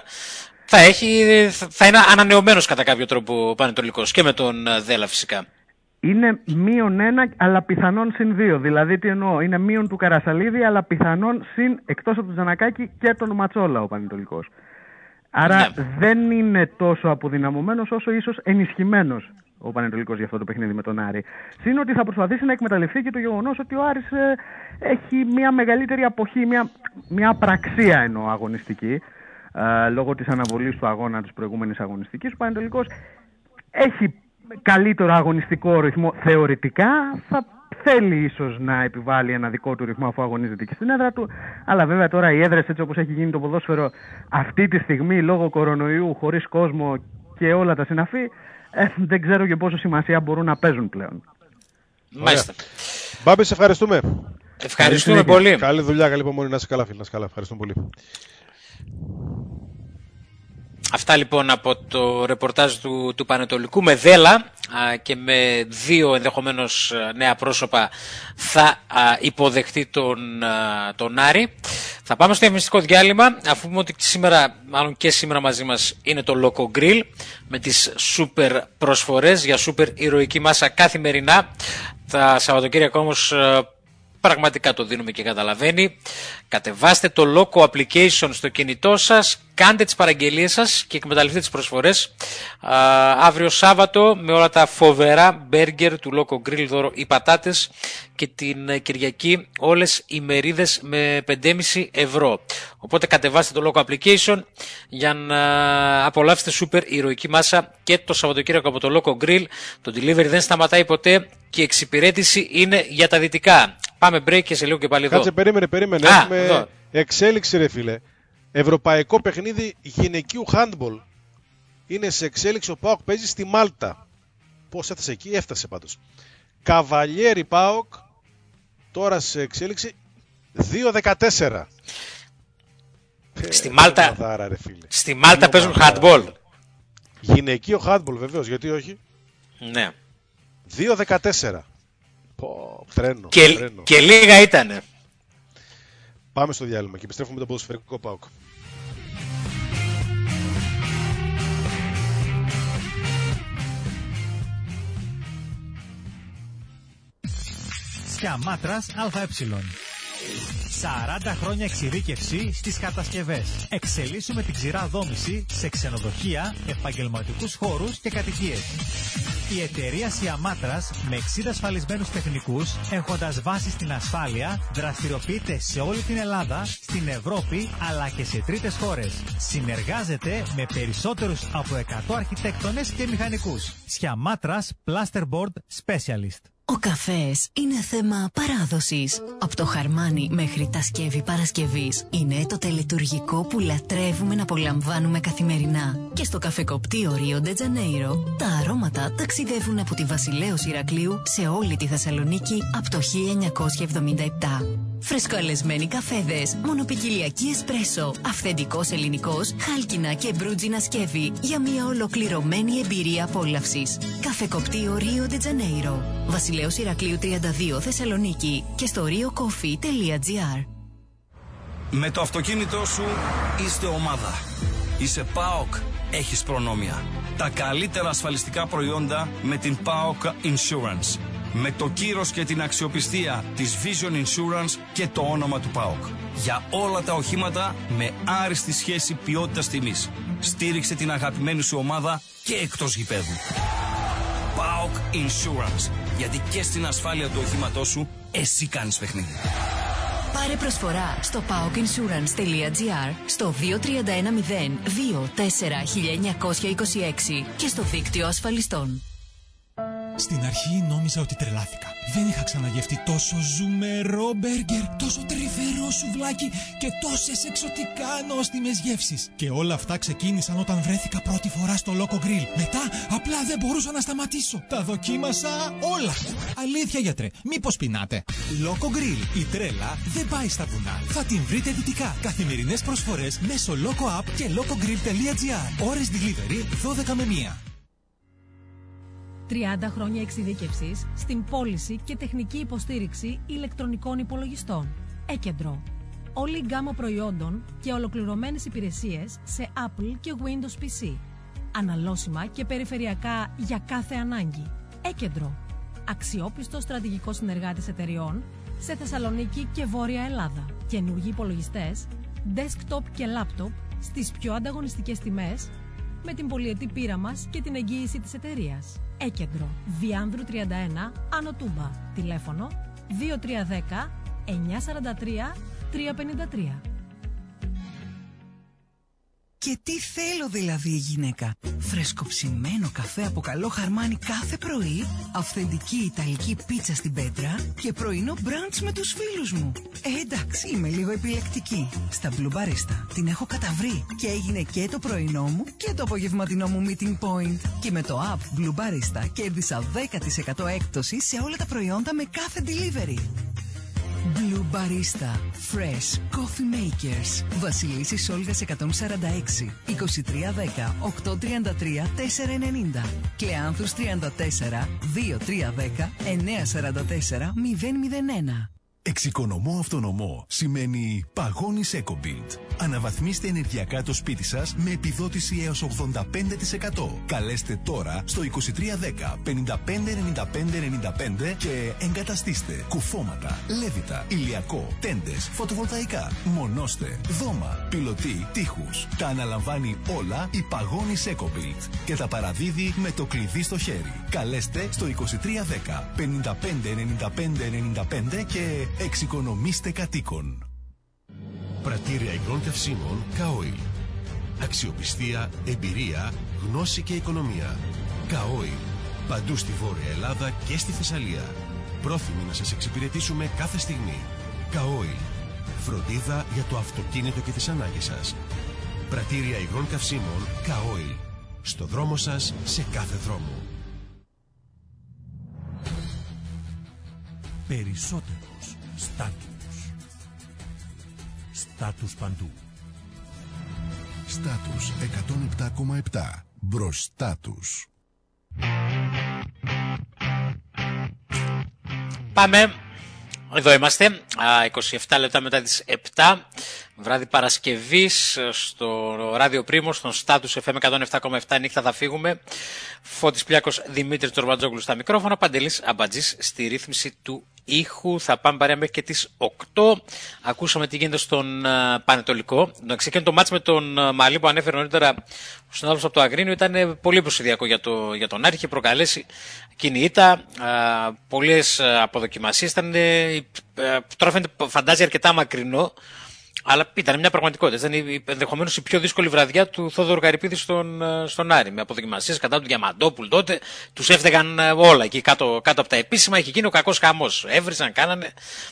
Θα είναι ανανεωμένος κατά κάποιο τρόπο ο Πανετολικός και με τον Δέλλα φυσικά. Είναι -1 αλλά πιθανόν -2. Δηλαδή τι εννοώ, είναι μείον του Καρασαλίδη αλλά πιθανόν συν εκτός από τον Τζανακάκι και τον Ματσόλα ο Πανετολικός. Άρα δεν είναι τόσο αποδυναμωμένος όσο ίσως ενισχυμένος ο Πανετολικός για αυτό το παιχνίδι με τον Άρη. Συν ότι θα προσπαθήσει να εκμεταλλευτεί και το γεγονός ότι ο Άρης έχει μια μεγαλύτερη αποχή, μια απραξία εννοώ αγωνιστική, λόγω της αναβολής του αγώνα της προηγούμενης αγωνιστικής. Ο Πανετολικός έχει καλύτερο αγωνιστικό ρυθμό θεωρητικά, θέλει ίσως να επιβάλλει ένα δικό του ρυθμό αφού αγωνίζεται και στην έδρα του. Αλλά βέβαια τώρα οι έδρες, έτσι όπως έχει γίνει το ποδόσφαιρο αυτή τη στιγμή λόγω κορονοϊού, χωρίς κόσμο και όλα τα συναφή, δεν ξέρω και πόσο σημασία μπορούν να παίζουν πλέον. Μάλιστα. Μπάμπη, σε ευχαριστούμε. Ευχαριστούμε πολύ. Καλή δουλειά, καλή υπομονή. Να είσαι καλά, φίλε. Να είσαι καλά. Ευχαριστούμε πολύ. Αυτά λοιπόν από το ρεπορτάζ του Πανετολικού με δέλα και με 2 ενδεχομένως νέα πρόσωπα θα υποδεχτεί τον Άρη. Θα πάμε στο διαφημιστικό διάλειμμα, αφού πούμε ότι σήμερα, μάλλον και σήμερα μαζί μας είναι το Loco Grill με τις σούπερ προσφορές για σούπερ ηρωική μάσα καθημερινά. Τα Σαββατοκύριακα όμως πραγματικά το δίνουμε και καταλαβαίνει. Κατεβάστε το Loco application στο κινητό σας, κάντε τις παραγγελίες σας και εκμεταλλευτείτε τις προσφορές. Αύριο Σάββατο με όλα τα φοβερά μπέργκερ του Loco Grill δώρο οι πατάτες και την Κυριακή όλες οι μερίδες με 5,5 ευρώ. Οπότε κατεβάστε το Loco application για να απολαύσετε σούπερ ηρωική μάσα και το Σαββατοκύριακο από το Loco Grill. Το delivery δεν σταματάει ποτέ και η εξυπηρέτηση είναι για τα δυτικά. Πάμε break και σε λίγο και πάλι εδώ. Κάτσε, περίμενε. Έχουμε εδώ εξέλιξη, ρε φίλε. Ευρωπαϊκό παιχνίδι γυναικείου handball. Είναι σε εξέλιξη, ο ΠΑΟΚ παίζει στη Μάλτα. Πώς έφτασε εκεί? Έφτασε πάντως. Καβαλιέρι ΠΑΟΚ, τώρα σε εξέλιξη 2-14. Στη Μάλτα, μαδάρα, ρε φίλε. Στη Μάλτα παίζουν handball. Γυναικείο handball βεβαίως, γιατί όχι. Ναι. 2-14. Τρένο. Και λίγα ήτανε. Πάμε στο διάλειμμα και επιστρέφουμε με τον ποδοσφαιρικό ΠΑΟΚ. Σιαμάτρας ΑΕ. 40 χρόνια εξειδίκευση στις κατασκευές. Εξελίσσουμε την ξηρά δόμηση σε ξενοδοχεία, επαγγελματικούς χώρους και κατοικίες. Η εταιρεία Σιαμάτρας με 60 ασφαλισμένους τεχνικούς, έχοντας βάση στην ασφάλεια, δραστηριοποιείται σε όλη την Ελλάδα, στην Ευρώπη αλλά και σε τρίτες χώρες. Συνεργάζεται με περισσότερους από 100 αρχιτέκτονες και μηχανικούς. Σιαμάτρας Plasterboard Specialist. Ο καφές είναι θέμα παράδοσης. Από το χαρμάνι μέχρι τα σκεύη Παρασκευής είναι το τελετουργικό που λατρεύουμε να απολαμβάνουμε καθημερινά. Και στο καφεκοπτείο Ρίο ντε Τζανέιρο τα αρώματα ταξιδεύουν από τη Βασιλέως Ηρακλείου σε όλη τη Θεσσαλονίκη από το 1977. Φρεσκοαλεσμένοι καφέδες, μονοπικιλιακή εσπρέσο, αυθεντικός ελληνικός, χάλκινα και μπρούτζινα σκεύη για μια ολοκληρωμένη εμπειρία απόλαυσης. Καφεκοπτείο Ρίο ντε Τζανέιρο, Βασιλέως Ηρακλείου 32 Θεσσαλονίκη και στο riocoffee.gr. Με το αυτοκίνητό σου είστε ομάδα. Είσαι ΠΑΟΚ, έχεις προνόμια. Τα καλύτερα ασφαλιστικά προϊόντα με την ΠΑΟΚ Insurance. Με το κύρος και την αξιοπιστία της Vision Insurance και το όνομα του ΠΑΟΚ. Για όλα τα οχήματα με άριστη σχέση ποιότητας τιμής. Στήριξε την αγαπημένη σου ομάδα και εκτός γηπέδου. ΠΑΟΚ Insurance. Γιατί και στην ασφάλεια του οχήματός σου εσύ κάνεις παιχνίδι. Πάρε προσφορά στο paokinsurance.gr, στο 2310-24-1926 και στο δίκτυο ασφαλιστών. Στην αρχή νόμιζα ότι τρελάθηκα. Δεν είχα ξαναγευτεί τόσο ζουμερό μπέργκερ, τόσο τρυφερό σουβλάκι και τόσες εξωτικά νόστιμες γεύσεις. Και όλα αυτά ξεκίνησαν όταν βρέθηκα πρώτη φορά στο Loco Grill. Μετά απλά δεν μπορούσα να σταματήσω. Τα δοκίμασα όλα. Αλήθεια, γιατρέ, μήπως πεινάτε? Loco Grill. Η τρέλα δεν πάει στα βουνά. Θα την βρείτε δυτικά. Καθημερινές προσφορές μέσω Loco App και locogrill.gr. Ώρες delivery 12 με 1. 30 χρόνια εξειδίκευσης στην πώληση και τεχνική υποστήριξη ηλεκτρονικών υπολογιστών. Έκεντρο. Όλη η γκάμα προϊόντων και ολοκληρωμένες υπηρεσίες σε Apple και Windows PC. Αναλώσιμα και περιφερειακά για κάθε ανάγκη. Έκεντρο. Αξιόπιστο στρατηγικό συνεργάτης εταιριών σε Θεσσαλονίκη και Βόρεια Ελλάδα. Καινούργιοι υπολογιστές, desktop και laptop στις πιο ανταγωνιστικές τιμές, με την πολυετή πείρα μας και την εγγύηση της εταιρείας. Έκεντρο. Διάνδρου 31, Άνω Τούμπα. Τηλέφωνο 2310 943 353. Και τι θέλω δηλαδή η γυναίκα? Φρεσκοψημένο καφέ από καλό χαρμάνι κάθε πρωί, αυθεντική ιταλική πίτσα στην πέτρα και πρωινό μπραντς με τους φίλους μου. Εντάξει, είμαι λίγο επιλεκτική. Στα Blue Barista την έχω καταβρει και έγινε και το πρωινό μου και το απογευματινό μου meeting point. Και με το app Blue Barista κέρδισα 10% έκπτωση σε όλα τα προϊόντα με κάθε delivery. Blue Barista. Fresh Coffee Makers. Βασιλίσσης Όλγας 146 2310 833 490. Κλεάνθους 34 2310 944 001. Εξοικονομώ αυτονομώ σημαίνει παγώνεις EcoBuild. Αναβαθμίστε ενεργειακά το σπίτι σας με επιδότηση έως 85%. Καλέστε τώρα στο 2310 559595 και εγκαταστήστε κουφώματα, λέβητα, ηλιακό, τέντες, φωτοβολταϊκά, μονώστε, δώμα, πιλωτή, τείχους. Τα αναλαμβάνει όλα η παγώνεις EcoBuild και τα παραδίδει με το κλειδί στο χέρι. Καλέστε στο 2310 559595 και εξοικονομήστε κατοίκων. Πρατήρια υγρών καυσίμων K-Oil. Αξιοπιστία, εμπειρία, γνώση και οικονομία. K-Oil. Παντού στη Βόρεια Ελλάδα και στη Θεσσαλία. Πρόθυμοι να σας εξυπηρετήσουμε κάθε στιγμή. K-Oil. Φροντίδα για το αυτοκίνητο και τις ανάγκες σας. Πρατήρια υγρών καυσίμων K-Oil. Στο δρόμο σας, σε κάθε δρόμο. Περισσότερος στάτους. Στάτους παντού. Στάτους 107,7. Μπροστά τους. Πάμε. Εδώ είμαστε. 27 λεπτά μετά τις 7. Βράδυ Παρασκευής στο Ράδιο Πρίμο, στον Στάτους FM 107,7. Νύχτα θα φύγουμε. Φώτης Πλιάκος, Δημήτρης Τσορμπατζόγλου στα μικρόφωνα. Παντελής Αμπατζής στη ρύθμιση του ήχου. Θα πάμε παρέα μέχρι και τις 8. Ακούσαμε τι γίνεται στον Πανετολικό. Να ξεκινήσουμε το μάτς με τον Μαλί που ανέφερε νωρίτερα ο συνάδελφος από το Αγρίνιο. Ήταν πολύ προσιδιακό για τον Άρη. Είχε προκαλέσει κοινή ήττα. Πολλές αποδοκιμασίες. Τώρα φαίνεται φαντάζει αρκετά μακρινό. Αλλά ήταν μια πραγματικότητα. Ήταν ενδεχομένως η πιο δύσκολη βραδιά του Θόδωρου Καρυπίδη στον Άρη. Με αποδοκιμασίες κατά του Διαμαντόπουλου τότε. Τους έφταιγαν όλα εκεί κάτω από τα επίσημα. Είχε γίνει ο κακός χαμός. Έβρισαν, κάνανε.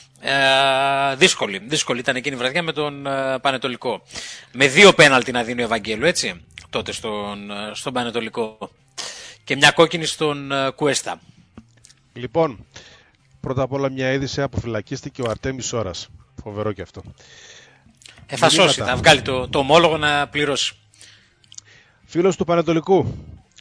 Δύσκολη ήταν εκείνη η βραδιά με τον Πανετολικό. Με 2 πέναλτι να δίνει ο Ευαγγέλου, έτσι. Τότε στον Πανετολικό. Και μια κόκκινη στον Κουέστα. Λοιπόν, πρώτα απ' όλα μια είδηση: αποφυλακίστηκε ο Αρτέμις Σόρας. Φοβερό και αυτό. Θα σώσει, θα βγάλει το ομόλογο να πληρώσει. Φίλος του Πανετολικού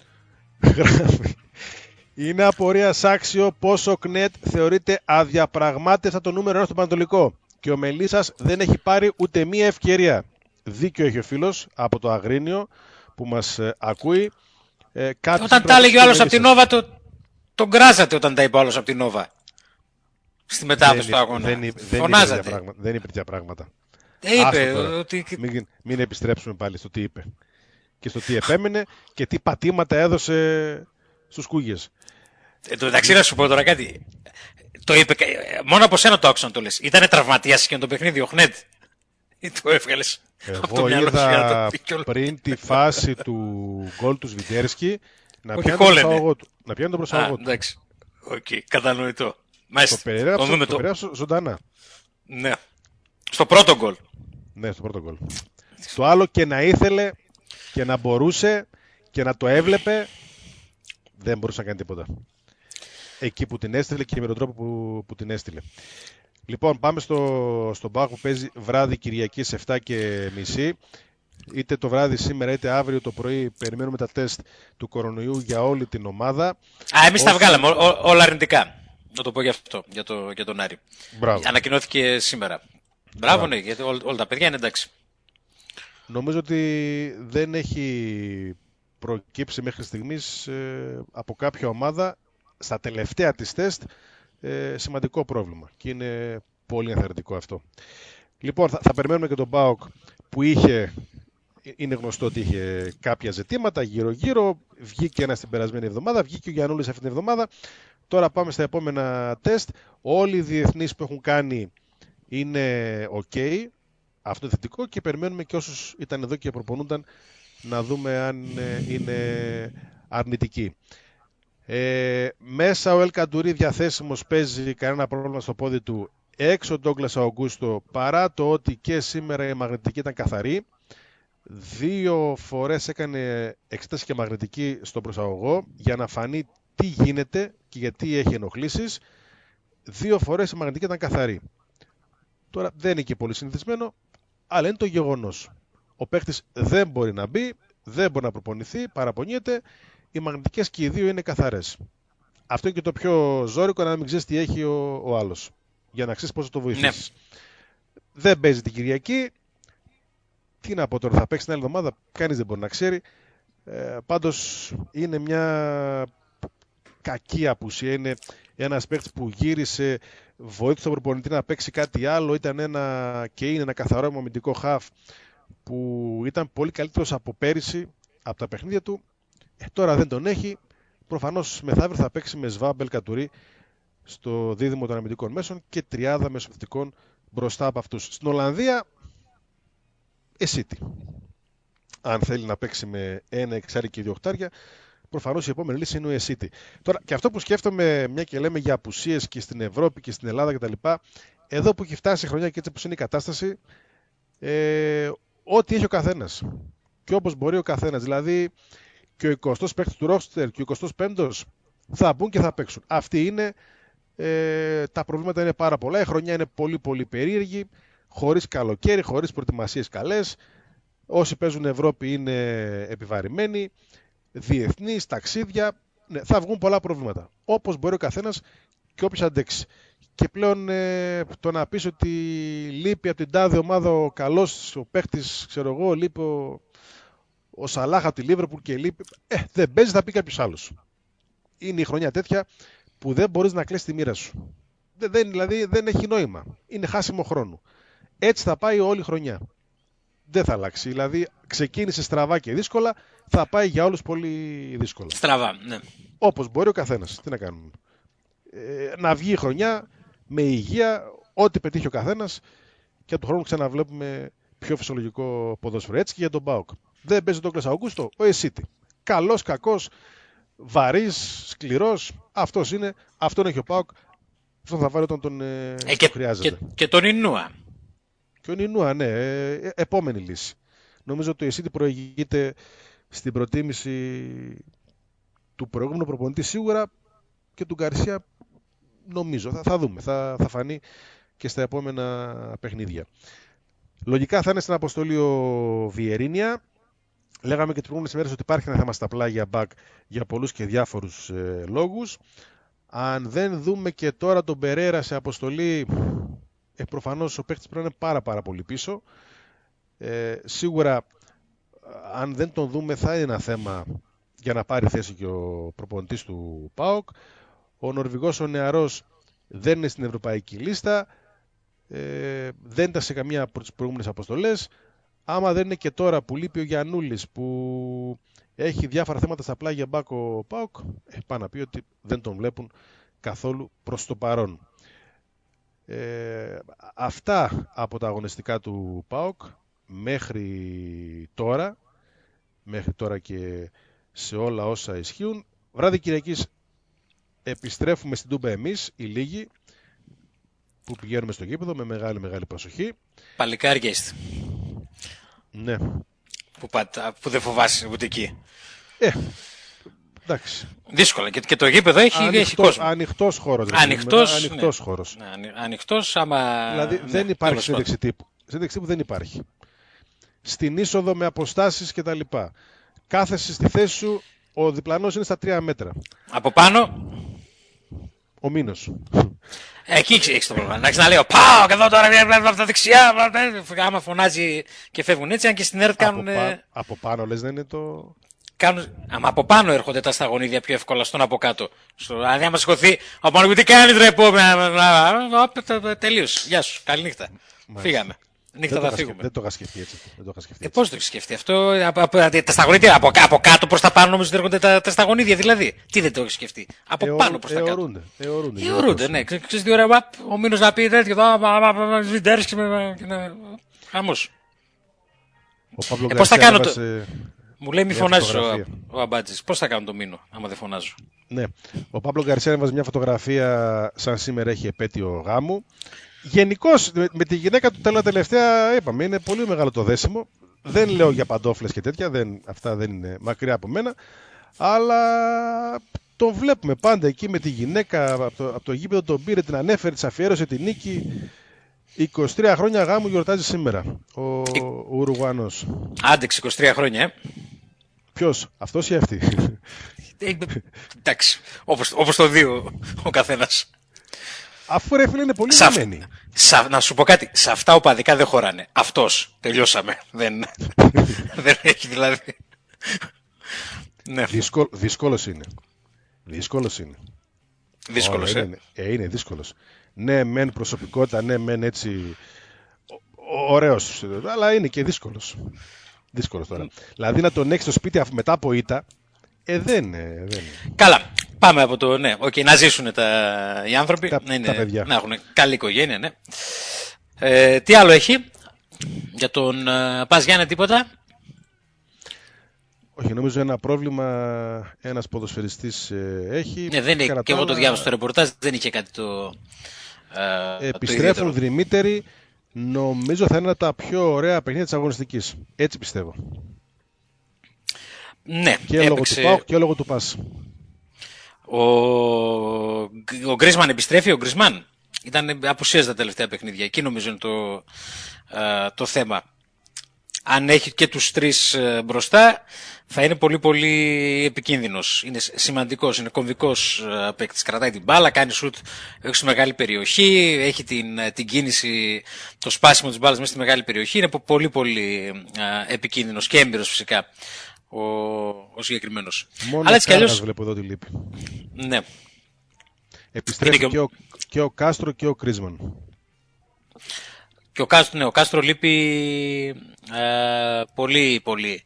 γράφει: είναι απορίας άξιο πως ο ΚΝΕΤ θεωρείται αδιαπραγμάτευτα το νούμερο 1 στο Πανετολικό και ο Μελισσας δεν έχει πάρει ούτε μία ευκαιρία. Δίκιο έχει ο φίλος από το Αγρίνιο που μας ακούει. Όταν τα έλεγε ο άλλος από την Νόβα, τον γκράζατε όταν τα είπε ο άλλος από την Νόβα. Στη μετάδοση του αγώνα. Φωνάζατε. Δεν είπε τέτοια πράγματα. Είπε ότι... Μην επιστρέψουμε πάλι στο τι είπε και στο τι επέμενε και τι πατήματα έδωσε στους Κούγιες. Εντάξει, να σου πω τώρα κάτι. Το είπε, μόνο από σένα το άκουσα να το λες. Ήτανε τραυματίας και το παιχνίδι ο Χνέντ. Ή το έβγαλες από το μυαλό σου για να το πει κιόλας. Πριν τη φάση του γκολ του Σβιντέρσκι να πιάνει τον προσαγωγό του. Εντάξει, κατανοητό. Το περιέγραψε ζωντανά. Ναι. Στο πρώτο γκολ. Ναι, στο πρώτο γκολ. Το άλλο και να ήθελε και να μπορούσε και να το έβλεπε, δεν μπορούσε να κάνει τίποτα. Εκεί που την έστειλε και με τον τρόπο που την έστειλε. Λοιπόν, πάμε στον ΠΑΟΚ που παίζει βράδυ Κυριακή σε 7:30. Είτε το βράδυ σήμερα είτε αύριο το πρωί περιμένουμε τα τεστ του κορονοϊού για όλη την ομάδα. Εμείς τα βγάλαμε όλα αρνητικά. Να το πω γι' αυτό, για τον Άρη. Μπράβο. Ανακοινώθηκε σήμερα. Μπράβο, ναι, γιατί όλα τα παιδιά είναι εντάξει. Νομίζω ότι δεν έχει προκύψει μέχρι στιγμής από κάποια ομάδα στα τελευταία της τεστ σημαντικό πρόβλημα. Και είναι πολύ ενθαρρυντικό αυτό. Λοιπόν, θα περιμένουμε και τον ΠΑΟΚ που είναι γνωστό ότι είχε κάποια ζητήματα γύρω-γύρω. Βγήκε ένα την περασμένη εβδομάδα, βγήκε ο Γιαννούλης αυτή την εβδομάδα. Τώρα πάμε στα επόμενα τεστ. Όλοι οι διεθνείς που έχουν κάνει είναι ok. αυτό είναι θετικό και περιμένουμε και όσους ήταν εδώ και προπονούνταν να δούμε αν είναι αρνητικοί. Μέσα ο Ελ Καντουρί διαθέσιμος, παίζει, κανένα πρόβλημα στο πόδι του. Έξω ο Ντόγκλας Αουγκούστο, παρά το ότι και σήμερα η μαγνητική ήταν καθαρή. 2 φορές έκανε εξέταση και μαγνητική στον προσαγωγό για να φανεί τι γίνεται και γιατί έχει ενοχλήσεις. 2 φορές η μαγνητική ήταν καθαρή. Τώρα δεν είναι και πολύ συνηθισμένο, αλλά είναι το γεγονός. Ο παίχτης δεν μπορεί να μπει, δεν μπορεί να προπονηθεί, παραπονιέται. Οι μαγνητικές και οι 2 είναι καθαρές. Αυτό είναι και το πιο ζώρικο, να μην ξέρεις τι έχει ο άλλος. Για να ξέρεις πώς θα το βοηθήσεις. Ναι. Δεν παίζει την Κυριακή. Τι να πω τώρα, θα παίξει την άλλη εβδομάδα, κανείς δεν μπορεί να ξέρει. Πάντως είναι μια κακή απουσία. Είναι ένας παίκτης που γύρισε, βοήθησε τον προπονητή να παίξει κάτι άλλο. Ήταν είναι ένα καθαρό αμυντικό χαφ που ήταν πολύ καλύτερος από πέρυσι, από τα παιχνίδια του. Τώρα δεν τον έχει. Προφανώς μεθαύριο θα παίξει με Σβάμπ, Καντουρί στο δίδυμο των αμυντικών μέσων και τριάδα μεσοθετικών μπροστά από αυτούς. Στην Ολλανδία, Εσίτη. Αν θέλει να παίξει με 1 εξάρι και 2 οχτάρια, προφανώς η επόμενη λύση είναι ο Εσίτη. Τώρα, και αυτό που σκέφτομαι, μια και λέμε για απουσίες και στην Ευρώπη και στην Ελλάδα κτλ., εδώ που έχει φτάσει η χρονιά και έτσι όπως είναι η κατάσταση, ό,τι έχει ο καθένας και όπως μπορεί ο καθένας. Δηλαδή, και ο 20ος παίκτης του ρόστερ και ο 25ος θα μπουν και θα παίξουν. Αυτή είναι. Τα προβλήματα είναι πάρα πολλά. Η χρονιά είναι πολύ πολύ περίεργη. Χωρίς καλοκαίρι, χωρίς προετοιμασίες καλές. Όσοι παίζουν Ευρώπη είναι επιβαρημένοι. Διεθνείς, ταξίδια. Ναι, θα βγουν πολλά προβλήματα. Όπως μπορεί ο καθένας και όποιος αντέξει. Και πλέον το να πεις ότι λείπει από την τάδε ομάδα ο καλός, ο παίχτης, ξέρω εγώ, λείπει ο Σαλάχ από τη Λίβερπουλ και λείπει. Δεν παίζει, θα πει κάποιος άλλος. Είναι η χρονιά τέτοια που δεν μπορείς να κλέσεις τη μοίρα σου. Δηλαδή δεν έχει νόημα. Είναι χάσιμο χρόνο. Έτσι θα πάει όλη η χρονιά. Δεν θα αλλάξει. Δηλαδή ξεκίνησε στραβά και δύσκολα, θα πάει για όλους πολύ δύσκολα. Στραβά, ναι. Όπως μπορεί ο καθένας. Τι να κάνουμε. Να βγει η χρονιά με υγεία, ό,τι πετύχει ο καθένας και του χρόνου ξαναβλέπουμε πιο φυσιολογικό ποδόσφαιρο. Έτσι και για τον ΠΑΟΚ. Δεν παίζει τον Ντόγκλας Αουγκούστο, ο Εσίτη. Καλός, κακός, βαρύς, σκληρός. Αυτός είναι. Αυτόν έχει ο ΠΑΟΚ. Αυτόν θα βάλει όταν τον χρειάζεται. Και τον Ινούα. Και ο Ινούα, ναι. Επόμενη λύση. Νομίζω ότι ο Εσίτη προηγείται στην προτίμηση του προηγούμενου προπονητή σίγουρα και του Γκαρσία. Νομίζω. Θα δούμε. Θα φανεί και στα επόμενα παιχνίδια. Λογικά θα είναι στην αποστολή ο Βιερίνια. Λέγαμε και τις προηγούμενες ημέρες ότι υπάρχει ένα θέμα στα πλάγια μπακ για πολλούς και διάφορους λόγους. Αν δεν δούμε και τώρα τον Περέρα σε αποστολή, προφανώς ο παίκτης πρέπει να είναι πάρα πολύ πίσω. Σίγουρα αν δεν τον δούμε θα είναι ένα θέμα για να πάρει θέση και ο προπονητής του ΠΑΟΚ. Ο Νορβηγός ο νεαρός δεν είναι στην ευρωπαϊκή λίστα. Δεν ήταν σε καμία από τις προηγούμενες αποστολές. Άμα δεν είναι και τώρα που λείπει ο Γιαννούλης που έχει διάφορα θέματα στα πλάγια μπακ ο ΠΑΟΚ, πάει να πει ότι δεν τον βλέπουν καθόλου προς το παρόν. Αυτά από τα αγωνιστικά του ΠΑΟΚ μέχρι τώρα και σε όλα όσα ισχύουν. Βράδυ Κυριακής επιστρέφουμε στην Τούμπα εμείς, οι λίγοι, που πηγαίνουμε στο γήπεδο με μεγάλη προσοχή. Παλικάρια είστε. Ναι. Που δεν φοβάσαι ούτε εκεί. Εντάξει. Δύσκολα. Και το γήπεδο έχει κόσμο. Ανοιχτός χώρος. Ανοιχτός χώρος. Ανοιχτός, άμα... Δηλαδή δεν υπάρχει σύνδεξη τύπου. Σύνδεξη τύπου δεν υπάρχει. Στην είσοδο με αποστάσεις κτλ. Κάθεσαι στη θέση σου, ο διπλανός είναι στα 3 μέτρα. Από πάνω... Ο Μήνος. Εκεί έχεις το πρόβλημα. Να λέω πάω και εδώ τώρα από τα δεξιά. Άμα φωνάζει και φεύγουν έτσι, αν και στην ΕΡΤ κάνουν. Από πάνω λες δεν είναι το. Άμα από πάνω έρχονται τα σταγονίδια πιο εύκολα στον από κάτω. Δηλαδή, άμα σηκωθεί από πάνω, τι κάνει ρε πω. Τελείως. Γεια σου. Καληνύχτα. Φύγαμε. Νύχτα θα φύγουμε. Δεν το είχα σκεφτεί έτσι. Πώς το έχεις σκεφτεί αυτό? Τα σταγονίδια από κάτω προς τα πάνω νομίζω ότι έρχονται τα σταγονίδια δηλαδή. Τι δεν το έχεις σκεφτεί? Από πάνω προς τα κάτω. Αιωρούνται, ναι. Ξέρεις τι ωραία, ο Μήνος να πει τέτοιο εδώ, βιντέρες και Χαμός. Πώς θα κάνω το... Μου λέει μη φωνάζεις ο Αμπάτζης. Πώς θα κάνω το μήνο, άμα δεν φωνάζω. Ναι. Ο Παύλο Γκαρσία έβαζε μια φωτογραφία σαν σήμερα έχει επέτειο γάμου. Γενικώς με τη γυναίκα του τελευταία είπαμε είναι πολύ μεγάλο το δέσιμο. Δεν λέω για παντόφλες και τέτοια, αυτά δεν είναι μακριά από μένα. Αλλά τον βλέπουμε πάντα εκεί με τη γυναίκα από το γήπεδο, τον πήρε, την ανέφερε, της αφιέρωσε την νίκη. 23 χρόνια γάμου γιορτάζει σήμερα ο Ουρουγουανός. Άντεξε 23 χρόνια, Ποιος, αυτός ή αυτή? Εντάξει, όπως το δει ο καθένας. Αφού ρε φίλε είναι πολύ δεμένοι. Να σου πω κάτι, σε αυτά οπαδικά δεν χωράνε. Αυτός, τελειώσαμε. Δεν έχει δηλαδή. Ναι. Δύσκολος είναι. Δύσκολος, είναι δύσκολος. Ναι, μεν προσωπικότητα, ναι, μεν έτσι ωραίος, αλλά είναι και δύσκολος. Δύσκολος τώρα. Δηλαδή να τον έχεις στο σπίτι μετά από ήττα, δεν. Καλά, πάμε από το ναι. Να ζήσουν οι άνθρωποι, τα παιδιά. Να έχουν καλή οικογένεια, ναι. Τι άλλο έχει για τον Πας Γιάννη, τίποτα? Όχι, νομίζω ένα πρόβλημα ένας ποδοσφαιριστής έχει. Ναι, δεν είναι, και εγώ το διάβασα στο ρεπορτάζ, δεν είχε κάτι το... επιστρέφουν δρυμύτεροι, νομίζω θα είναι ένα τα πιο ωραία παιχνίδια της αγωνιστικής. Έτσι πιστεύω. Ναι, και λόγω του ΠΑΟΚ και λόγω του ΠΑΣ. Ο Γκρίσμαν επιστρέφει, ο Γκρίσμαν ήταν απουσίας τα τελευταία παιχνίδια. Εκεί νομίζω είναι το θέμα. Αν έχει και τους τρεις μπροστά, θα είναι πολύ πολύ επικίνδυνος. Είναι σημαντικός, είναι κομβικός παίκτης. Κρατάει την μπάλα, κάνει σουτ έξω στη μεγάλη περιοχή, έχει την κίνηση, το σπάσιμο της μπάλας μέσα στη μεγάλη περιοχή. Είναι πολύ πολύ επικίνδυνος και έμπειρος φυσικά ο συγκεκριμένος. Μόνο αλλά έτσι κι αλλιώς βλέπω εδώ τη λύπη. Ναι. Επιστρέφει και ο Κάστρο και ο Κρίσμαν. Και ο Κάστρο λείπει πολύ πολύ.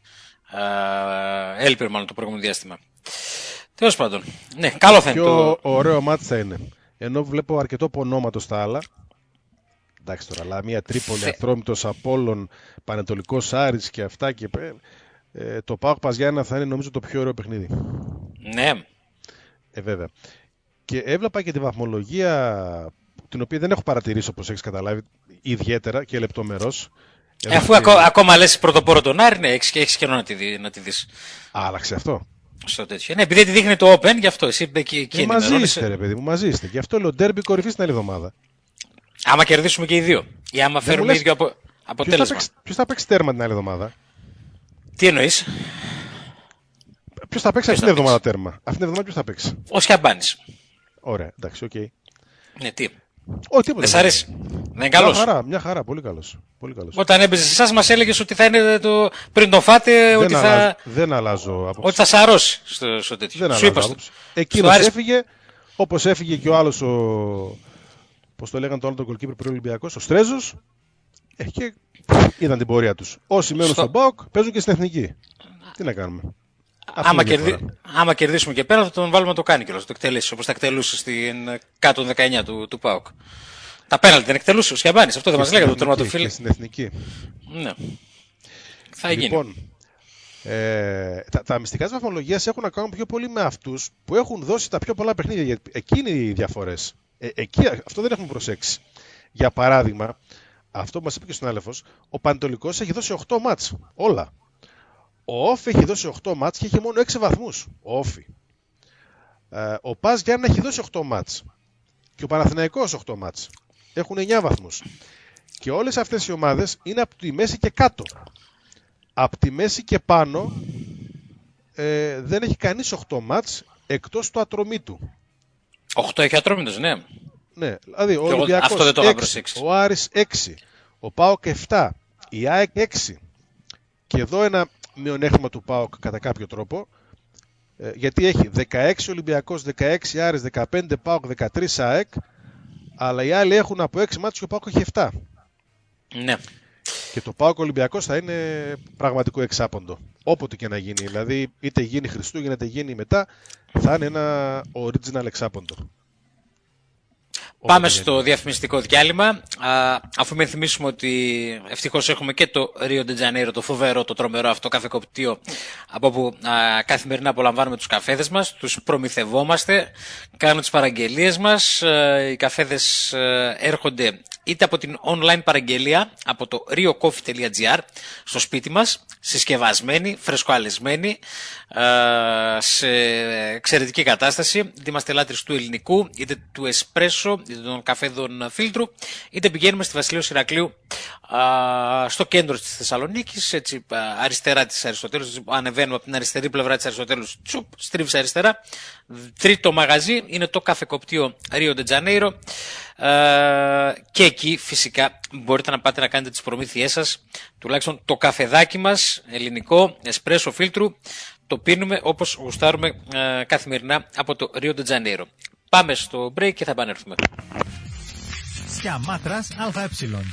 Έλειπε μάλλον το προηγούμενο διάστημα. Τέλος πάντων. Ναι, καλό θα είναι. Πιο ωραίο μάτς θα είναι. Ενώ βλέπω αρκετό πονόματο στα άλλα. Εντάξει τώρα, αλλά μια Τρίπολη, Αθρόμητος, Απόλλων, Πανετολικός Άρης και αυτά και το ΠΑΟΚ Πας Γιάννενα θα είναι νομίζω το πιο ωραίο παιχνίδι. Ναι. Βέβαια. Και έβλεπα και τη βαθμολογία, την οποία δεν έχω παρατηρήσει όπως έχεις καταλάβει ιδιαίτερα και λεπτομερώς. Αφού ακόμα λες πρωτοπόρο τον Άρη, ναι, έχεις καιρό να τη δεις. Άλλαξε αυτό. Στο τέτοιο. Ναι, επειδή τη δείχνει το Open, γι' αυτό εσύ εκεί μαζί είστε ρε παιδί μου, μαζί είστε. Γι' αυτό λέω ντέρμπι κορυφή την άλλη εβδομάδα. Άμα κερδίσουμε και οι δύο. Ή άμα φέρουμε ίδιο αποτέλεσμα. Ποιος θα παίξει τέρμα την άλλη εβδομάδα? Τι εννοείς? Ποιος θα παίξει αυτήν την εβδομάδα τέρμα? Αυτήν την εβδομάδα ποιος θα παίξει? Ο Σιαμπάνης. Ωραία, εντάξει, οκ. Ναι, τι. Τίποτα. Δεν σ' αρέσει? Δεν είναι καλός? Μια χαρά, πολύ καλός. Όταν έμπαιζε εσάς μας έλεγες ότι θα είναι πριν το φάτε, ότι θα... Δεν αλλάζω άποψη. Ότι θα σαρώσει στο τέτοιο. Δεν αλλάζω άποψη. Εκείνος έφυγε, όπως έφυγε και ο άλλος πώς το λέγανε το άλλο τον goalkeeper πριν Ολυμπιακός, ο Στρέζος, και είδαν την πορεία τους. Όσοι μένουν στον ΠΑΟΚ παίζουν και στην Εθνική. Τι να κάνουμε? Άμα κερδίσουμε και πέρα θα τον βάλουμε να το κάνει κιόλας, το εκτελέσει, όπως τα εκτελούσε στην κάτω 19 του ΠΑΟΚ. Τα πέναλτι δεν εκτελούσε ο Σιαμπάνης, αυτό δεν μας λέγανε το τερματοφύλακα. Και στην Εθνική. Ναι. Θα γίνει. Λοιπόν, τα μυστικά της βαθμολογίας έχουν να κάνουν πιο πολύ με αυτούς που έχουν δώσει τα πιο πολλά παιχνίδια. Γιατί εκεί είναι οι διαφορές. Αυτό δεν έχουμε προσέξει. Για παράδειγμα, αυτό που μας είπε και ο συνάδελφος, ο Πανετολικός έχει δώσει 8 μάτς. Όλα. Ο Όφη έχει δώσει 8 μάτς και έχει μόνο 6 βαθμούς. Ο Όφη. Ο Πας Γιάννενα έχει δώσει 8 μάτς. Και ο Παναθηναϊκός 8 μάτς. Έχουν 9 βαθμούς. Και όλες αυτές οι ομάδες είναι από τη μέση και κάτω. Από τη μέση και πάνω δεν έχει κανείς 8 μάτς εκτός του Ατρομήτου. 8 έχει Ατρόμητος, ναι. Ναι, δηλαδή ο Ολυμπιακός 6, ο Άρης 6, ο ΠΑΟΚ 7, η ΑΕΚ 6. Και εδώ ένα μειονέκτημα του ΠΑΟΚ κατά κάποιο τρόπο, γιατί έχει 16 Ολυμπιακός, 16 Άρης, 15 ΠΑΟΚ, 13 ΑΕΚ, αλλά οι άλλοι έχουν από 6 μάτς και ο ΠΑΟΚ έχει 7. Ναι. Και το ΠΑΟΚ Ολυμπιακός θα είναι πραγματικό εξάποντο. Όποτε και να γίνει. Δηλαδή, είτε γίνει Χριστούγεννα, είτε γίνει μετά, θα είναι ένα original εξάποντο. Πάμε στο διαφημιστικό διάλειμμα. Αφού με θυμίσουμε ότι ευτυχώς έχουμε και το Rio de Janeiro, το φοβερό, το τρομερό αυτό καφεκοπτείο, από όπου καθημερινά απολαμβάνουμε τους καφέδες μας, τους προμηθευόμαστε, κάνουμε τις παραγγελίες μας. Οι καφέδες έρχονται είτε από την online παραγγελία, από το riocoffee.gr, στο σπίτι μας, συσκευασμένοι, φρεσκοαλεσμένοι, σε εξαιρετική κατάσταση. Είτε είμαστε λάτρεις του ελληνικού, είτε του εσπρέσο, είτε των καφέδων φίλτρου, είτε πηγαίνουμε στη Βασιλείος Ηρακλείου, στο κέντρο της Θεσσαλονίκης, έτσι αριστερά της Αριστοτέλους. Ανεβαίνουμε από την αριστερή πλευρά της Αριστοτέλους, στρίβεις αριστερά. Τρίτο μαγαζί είναι το καφεκοπτείο Rio de Janeiro, και εκεί φυσικά μπορείτε να πάτε να κάνετε τις προμήθειές σας. Τουλάχιστον το καφεδάκι μας, ελληνικό, εσπρέσο φίλτρου, το πίνουμε όπως γουστάρουμε καθημερινά από το Rio de Janeiro. Πάμε στο break και θα επανέλθουμε. Σιαμάτρας ΑΕ.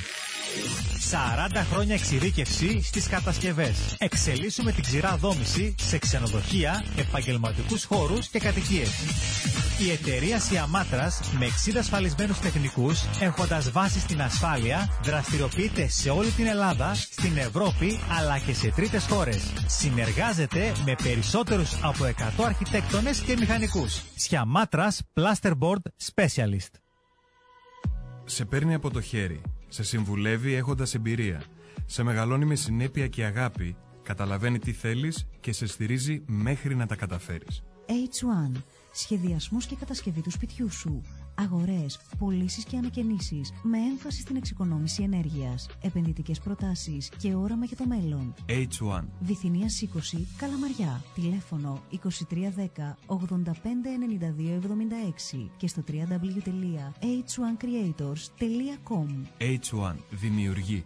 40 χρόνια εξειδίκευση στις κατασκευές. Εξελίσσουμε την ξηρά δόμηση σε ξενοδοχεία, επαγγελματικούς χώρους και κατοικίες. Η εταιρεία Σιαμάτρας, με 60 ασφαλισμένους τεχνικούς, έχοντας βάση στην ασφάλεια, δραστηριοποιείται σε όλη την Ελλάδα, στην Ευρώπη αλλά και σε τρίτες χώρες. Συνεργάζεται με περισσότερους από 100 αρχιτέκτονες και μηχανικούς. Σιαμάτρας Plasterboard Specialist. Σε παίρνει από το χέρι. Σε συμβουλεύει έχοντας εμπειρία. Σε μεγαλώνει με συνέπεια και αγάπη. Καταλαβαίνει τι θέλεις και σε στηρίζει μέχρι να τα καταφέρεις. H1. Σχεδιασμός και κατασκευή του σπιτιού σου. Αγορές, πωλήσεις και ανακαινήσεις με έμφαση στην εξοικονόμηση ενέργειας. Επενδυτικές προτάσεις και όραμα για το μέλλον. H1. Βυθινίας 20, Καλαμαριά. Τηλέφωνο 2310 85 92 76 και στο www.h1creators.com. H1. Δημιουργεί.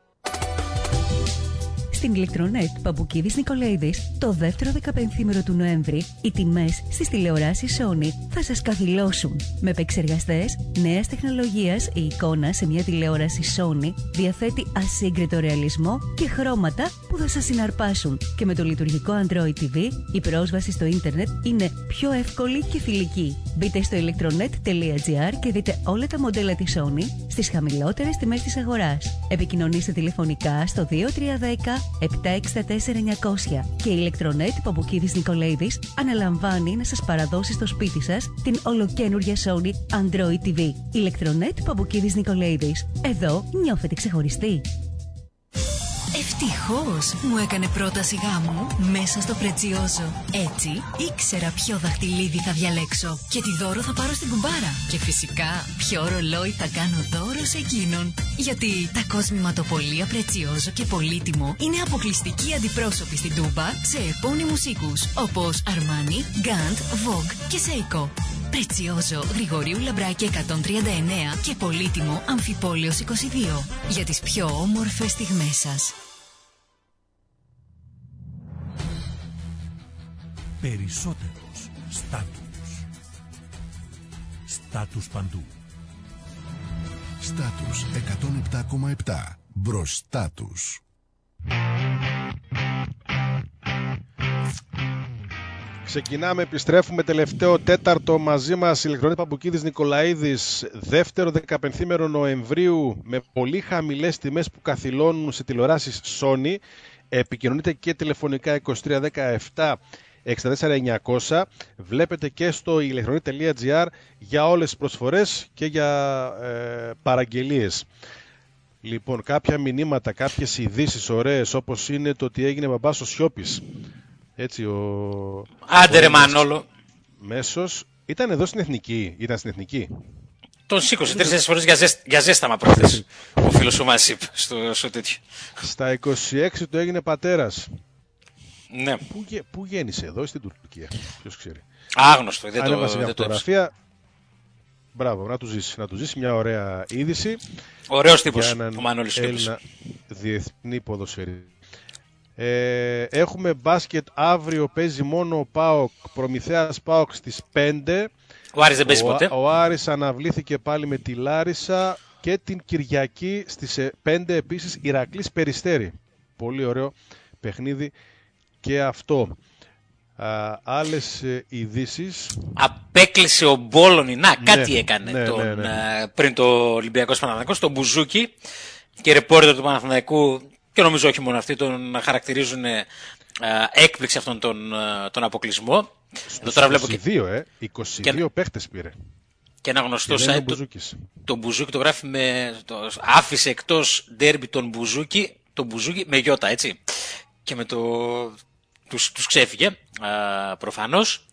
Στην ηλεκτρονέτ Παμπουκίδης Νικολαίδης, το δεύτερο 15ήμερο του Νοέμβρη, οι τιμές στις τηλεοράσεις Sony θα σας καθυλώσουν. Με επεξεργαστές νέας τεχνολογίας, η εικόνα σε μια τηλεόραση Sony διαθέτει ασύγκριτο ρεαλισμό και χρώματα που θα σας συναρπάσουν. Και με το λειτουργικό Android TV, η πρόσβαση στο ίντερνετ είναι πιο εύκολη και φιλική. Μπείτε στο electronet.gr και δείτε όλα τα μοντέλα της Sony στις χαμηλότερες τιμές της αγοράς. Επικοινωνήστε τηλεφωνικά στο 2310 764 900 και η ηλεκτρονέτ Παμπουκίδης Νικολαίδης αναλαμβάνει να σας παραδώσει στο σπίτι σας την ολοκαίνουργια Sony Android TV. Ηλεκτρονέτ Παμπουκίδης Νικολαίδης. Εδώ νιώθετε ξεχωριστοί. Ευτυχώς μου έκανε πρόταση γάμου μέσα στο Πρετσιόζο. Έτσι ήξερα ποιο δαχτυλίδι θα διαλέξω και τι δώρο θα πάρω στην κουμπάρα. Και φυσικά ποιο ρολόι θα κάνω δώρο σε εκείνον. Γιατί τα κοσμηματοπολία Πρετσιόζο και Πολύτιμο είναι αποκλειστικοί αντιπρόσωποι στην Τούμπα σε επώνυμους οίκους όπως Αρμάνι, Γκάντ, Vogue και Seiko. Πρετσιόζο, Γρηγορίου Λαμπράκη 139 και Πολύτιμο Αμφιπόλεως 22. Για τις πιο όμορφες στιγμές σας. Περισσότερος στάτους. Στάτους παντού. Στάτους 107,7. Μπροστά τους. Ξεκινάμε, επιστρέφουμε τελευταίο τέταρτο μαζί μας ηλεκτρονέτ Παμπουκίδης Νικολαίδης, δεύτερο 15ήμερο Νοεμβρίου, με πολύ χαμηλές τιμές που καθυλώνουν σε τηλεοράσεις Sony. Επικοινωνείτε και τηλεφωνικά 2317 64900. Βλέπετε και στο electronet.gr για όλες τις προσφορές και για παραγγελίες. Λοιπόν, κάποια μηνύματα, κάποιες ειδήσεις ωραίες, όπως είναι το ότι έγινε μπαμπάς ο Σιώπης. Έτσι, Άντε ρε Μανόλο. Μέσος. Ήταν εδώ στην Εθνική. Ήταν στην Εθνική. Τον σήκωσε 3-4 φορές για ζέσταμα προχθές. Ο φίλος σου μας είπε στο τέτοιο. Στα 26 του έγινε πατέρας. Ναι. Πού γέννησε, εδώ ή στην Τουρκία? Ποιος ξέρει. Άγνωστο. Ανέβασε μια φωτογραφία. Μπράβο, να του ζήσει μια ωραία είδηση. Ωραίος τύπος ο Μανώλης Σιώπης. Ένα διεθνή ποδοσφαιρί. Έχουμε μπάσκετ αύριο, παίζει μόνο ο ΠΑΟΚ, Προμηθέας ΠΑΟΚ στις 5. Ο Άρης δεν παίζει ποτέ. Ο Άρης αναβλήθηκε πάλι με τη Λάρισα και την Κυριακή στις 5 επίσης Ηρακλής Περιστέρι. Πολύ ωραίο παιχνίδι και αυτό. Άλλες ειδήσεις. Απέκλεισε ο Μπόλωνη. Κάτι έκανε πριν το Ολυμπιακός Παναθηναϊκός, τον Μπουζούκι, και ρεπόρτερ του Παναθηναϊκού, και νομίζω όχι μόνο αυτοί, τον χαρακτηρίζουν έκπληξη αυτόν τον αποκλεισμό. Στους 22 παίχτες πήρε. Και ένα γνωστό site, το Μπουζούκι το γράφει άφησε εκτός ντέρμπι τον Μπουζούκι με γιώτα, έτσι. Και με τους ξέφυγε, προφανώς.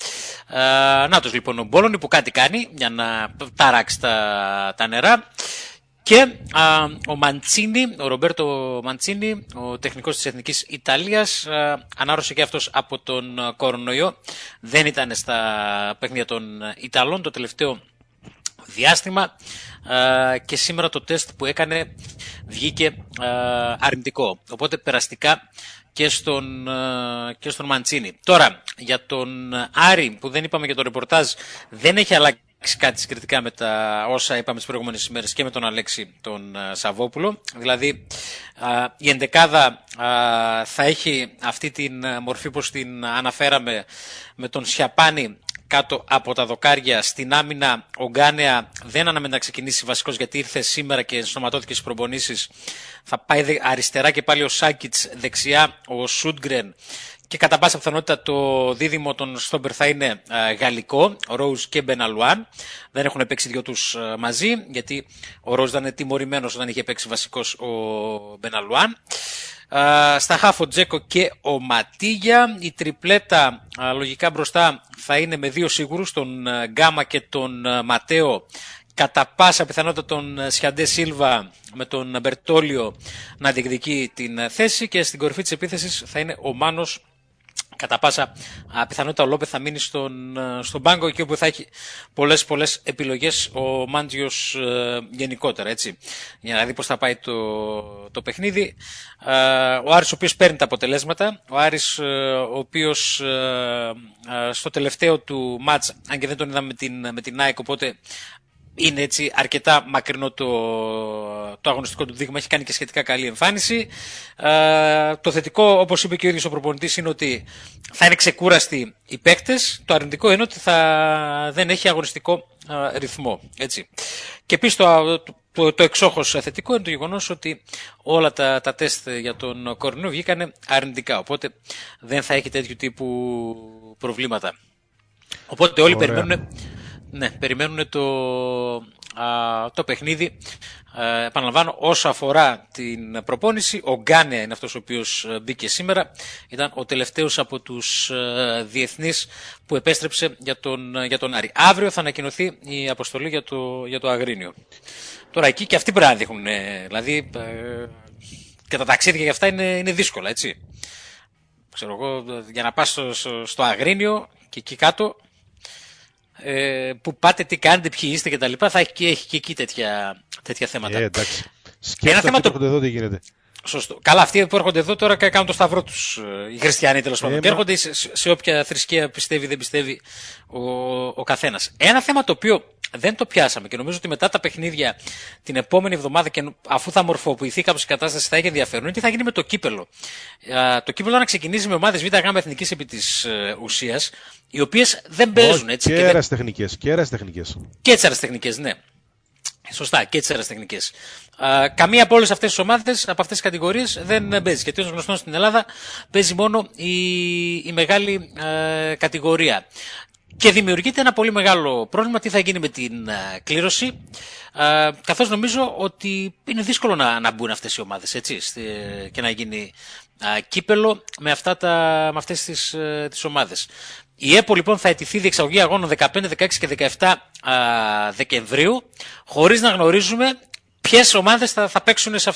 Νάτος λοιπόν ο Μπόλωνη που κάτι κάνει για να ταράξει τα νερά. Και ο Μαντσίνι, ο Ρομπέρτο Μαντσίνι, ο τεχνικός της Εθνικής Ιταλίας, ανάρρωσε και αυτός από τον κορονοϊό. Δεν ήταν στα παιχνίδια των Ιταλών το τελευταίο διάστημα και σήμερα το τεστ που έκανε βγήκε αρνητικό. Οπότε περαστικά και στον Μαντσίνι. Τώρα, για τον Άρη που δεν είπαμε για το ρεπορτάζ, δεν έχει αλλάξει κάτι συγκριτικά με τα όσα είπαμε τις προηγούμενες ημέρες και με τον Αλέξη τον Σαββόπουλο. Δηλαδή η ενδεκάδα θα έχει αυτή την μορφή πως την αναφέραμε, με τον Σιαπάνη κάτω από τα δοκάρια. Στην άμυνα ο Γκάνεα δεν αναμένει να ξεκινήσει βασικός, γιατί ήρθε σήμερα και ενσωματώθηκε στις προπονήσεις. Θα πάει αριστερά και πάλι ο Σάκιτς, δεξιά ο Σούντγκρεν, και κατά πάσα πιθανότητα το δίδυμο των στόμπερ θα είναι γαλλικό, ο Ρόουζ και Μπεναλουάν. Δεν έχουν παίξει δυο τους μαζί, γιατί ο Ρόουζ ήταν τιμωρημένος όταν είχε παίξει βασικός ο Μπεναλουάν. Στα χάφ ο Τζέκο και ο Ματίγια. Η τριπλέτα λογικά μπροστά θα είναι με δύο σίγουρους, τον Γκάμα και τον Ματέο. Κατά πάσα πιθανότητα τον Σιαντέ Σίλβα με τον Μπερτόλιο να διεκδικεί την θέση, και στην κορυφή της επίθεσης θα είναι ο Μάνος. Κατά πάσα πιθανότητα ο Λόπε θα μείνει στον πάγκο, εκεί όπου θα έχει πολλές επιλογές ο Μάντζιος γενικότερα, έτσι, για να δει πώς θα πάει το παιχνίδι. Ο Άρης ο οποίος παίρνει τα αποτελέσματα, ο Άρης ο οποίος στο τελευταίο του μάτς, αν και δεν τον είδαμε με την ΑΕΚ, οπότε είναι έτσι αρκετά μακρινό το αγωνιστικό του δείγμα, έχει κάνει και σχετικά καλή εμφάνιση. Το θετικό, όπως είπε και ο ίδιος ο προπονητής, είναι ότι θα είναι ξεκούραστοι οι παίκτες. Το αρνητικό είναι ότι δεν έχει αγωνιστικό ρυθμό, έτσι. Και επίσης το εξόχως θετικό είναι το γεγονός ότι όλα τα τεστ για τον κορονοϊό βγήκανε αρνητικά, οπότε δεν θα έχει τέτοιου τύπου προβλήματα. Οπότε όλοι περιμένουν το παιχνίδι. Επαναλαμβάνω, όσο αφορά την προπόνηση, ο Γκάνε είναι αυτός ο οποίος μπήκε σήμερα. Ήταν ο τελευταίος από τους διεθνείς που επέστρεψε για τον Άρη. Αύριο θα ανακοινωθεί η αποστολή για το Αγρίνιο. Τώρα εκεί και αυτοί πρέπει να δείχνουν, δηλαδή και τα ταξίδια για αυτά είναι δύσκολα, έτσι. Ξέρω εγώ, για να πας στο Αγρίνιο και εκεί κάτω, που πάτε, τι κάνετε, ποιοι είστε και τα λοιπά, θα έχει και εκεί τέτοια θέματα. Εντάξει. Σκέφτομαι αυτοί που έρχονται εδώ τι γίνεται. Σωστό. Καλά, αυτοί που έρχονται εδώ τώρα κάνουν το σταυρό τους, οι χριστιανοί τέλος πάντων, και έρχονται σε όποια θρησκεία πιστεύει δεν πιστεύει ο καθένας. Ένα θέμα το οποίο δεν το πιάσαμε και νομίζω ότι μετά τα παιχνίδια την επόμενη εβδομάδα, και αφού θα μορφοποιηθεί κάπως η κατάσταση, θα έχει ενδιαφέρον, είναι τι θα γίνει με το κύπελο. Το κύπελο να ξεκινήσει με ομάδες Β' Γ' εθνικής επί της ουσίας, οι οποίες δεν παίζουν, έτσι. Και αεραστεχνικές. Και τις αεραστεχνικές, ναι. Σωστά, και τις αεραστεχνικές. Καμία από όλες αυτές τις ομάδες, από αυτές τις κατηγορίες, δεν παίζει. Γιατί ως γνωστόν στην Ελλάδα παίζει μόνο η μεγάλη κατηγορία. Και δημιουργείται ένα πολύ μεγάλο πρόβλημα, τι θα γίνει με την κλήρωση, καθώς νομίζω ότι είναι δύσκολο να μπουν αυτές οι ομάδες, έτσι, και να γίνει κύπελο με αυτές τις ομάδες. Η ΕΠΟ λοιπόν θα αιτηθεί διεξαγωγή αγώνων 15, 16 και 17 Δεκεμβρίου, χωρίς να γνωρίζουμε ποιες ομάδες θα παίξουν σε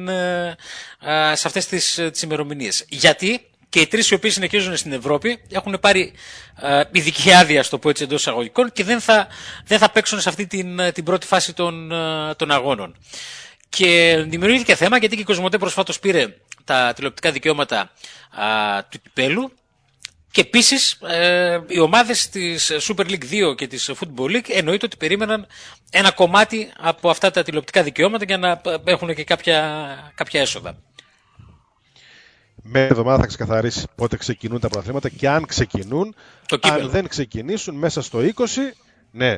αυτές τις ημερομηνίες. Γιατί και οι τρεις οι οποίοι συνεχίζουν στην Ευρώπη έχουν πάρει ειδική άδεια, στο πω έτσι, εντός εισαγωγικών, και δεν θα παίξουν σε αυτή την πρώτη φάση των αγώνων. Και δημιουργήθηκε θέμα γιατί και η Κοσμοτέ προσφάτως πήρε τα τηλεοπτικά δικαιώματα του κυπέλου. Και επίσης οι ομάδες της Super League 2 και της Football League εννοείται ότι περίμεναν ένα κομμάτι από αυτά τα τηλεοπτικά δικαιώματα για να έχουν και κάποια έσοδα. Μέσα εβδομάδα θα ξεκαθαρίσει πότε ξεκινούν τα πρωταθλήματα και αν ξεκινούν. Αν δεν ξεκινήσουν μέσα στο 20, ναι,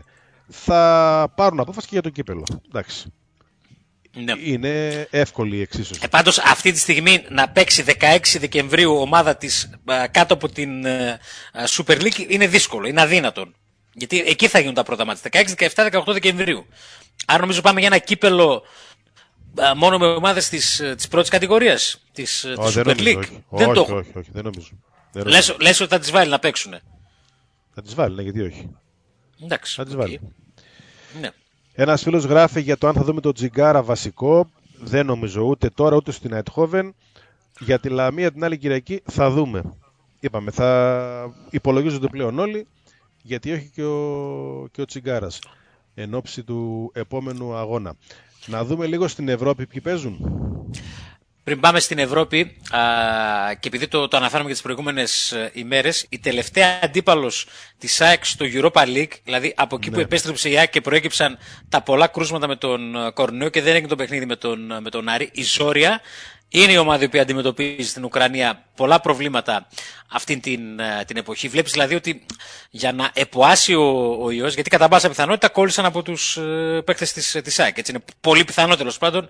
θα πάρουν απόφαση και για το κύπελο. Εντάξει. Ναι. Είναι εύκολη η εξίσωση. Πάντως αυτή τη στιγμή να παίξει 16 Δεκεμβρίου ομάδα της κάτω από την Super League είναι δύσκολο, είναι αδύνατον. Γιατί εκεί θα γίνουν τα πρώτα μάτια, 16, 17, 18 Δεκεμβρίου. Άρα νομίζω πάμε για ένα κύπελο μόνο με ομάδες της πρώτης κατηγορίας, της Super League. Όχι, δεν νομίζω. Λες ότι θα τις βάλει να παίξουνε. Θα τις βάλει, ναι, γιατί όχι. Εντάξει. Θα τις βάλει. Ναι. Ένας φίλος γράφει για το αν θα δούμε τον Τζιγκάρα βασικό. Δεν νομίζω ούτε τώρα ούτε στην Αιτχόβεν. Για τη Λαμία την άλλη Κυριακή θα δούμε. Είπαμε, θα υπολογίζονται πλέον όλοι, γιατί όχι και ο Τσιγκάρας εν ώψη του επόμενου αγώνα. Να δούμε λίγο στην Ευρώπη ποιοι παίζουν. Πριν πάμε στην Ευρώπη, και επειδή το αναφέραμε και τις προηγούμενες ημέρες, η τελευταία αντίπαλος της ΑΕΚ στο Europa League, δηλαδή από εκεί που επέστρεψε η ΑΕΚ και προέκυψαν τα πολλά κρούσματα με τον κορονοϊό και δεν έγινε το παιχνίδι με τον Άρη, η Ζόρια είναι η ομάδα που αντιμετωπίζει στην Ουκρανία πολλά προβλήματα αυτή την εποχή. Βλέπεις δηλαδή ότι για να εποάσει ο ιός, γιατί κατά πάσα πιθανότητα κόλλησαν από τους παίκτες της ΑΕΚ. Έτσι είναι πολύ πιθανό τέλος πάντων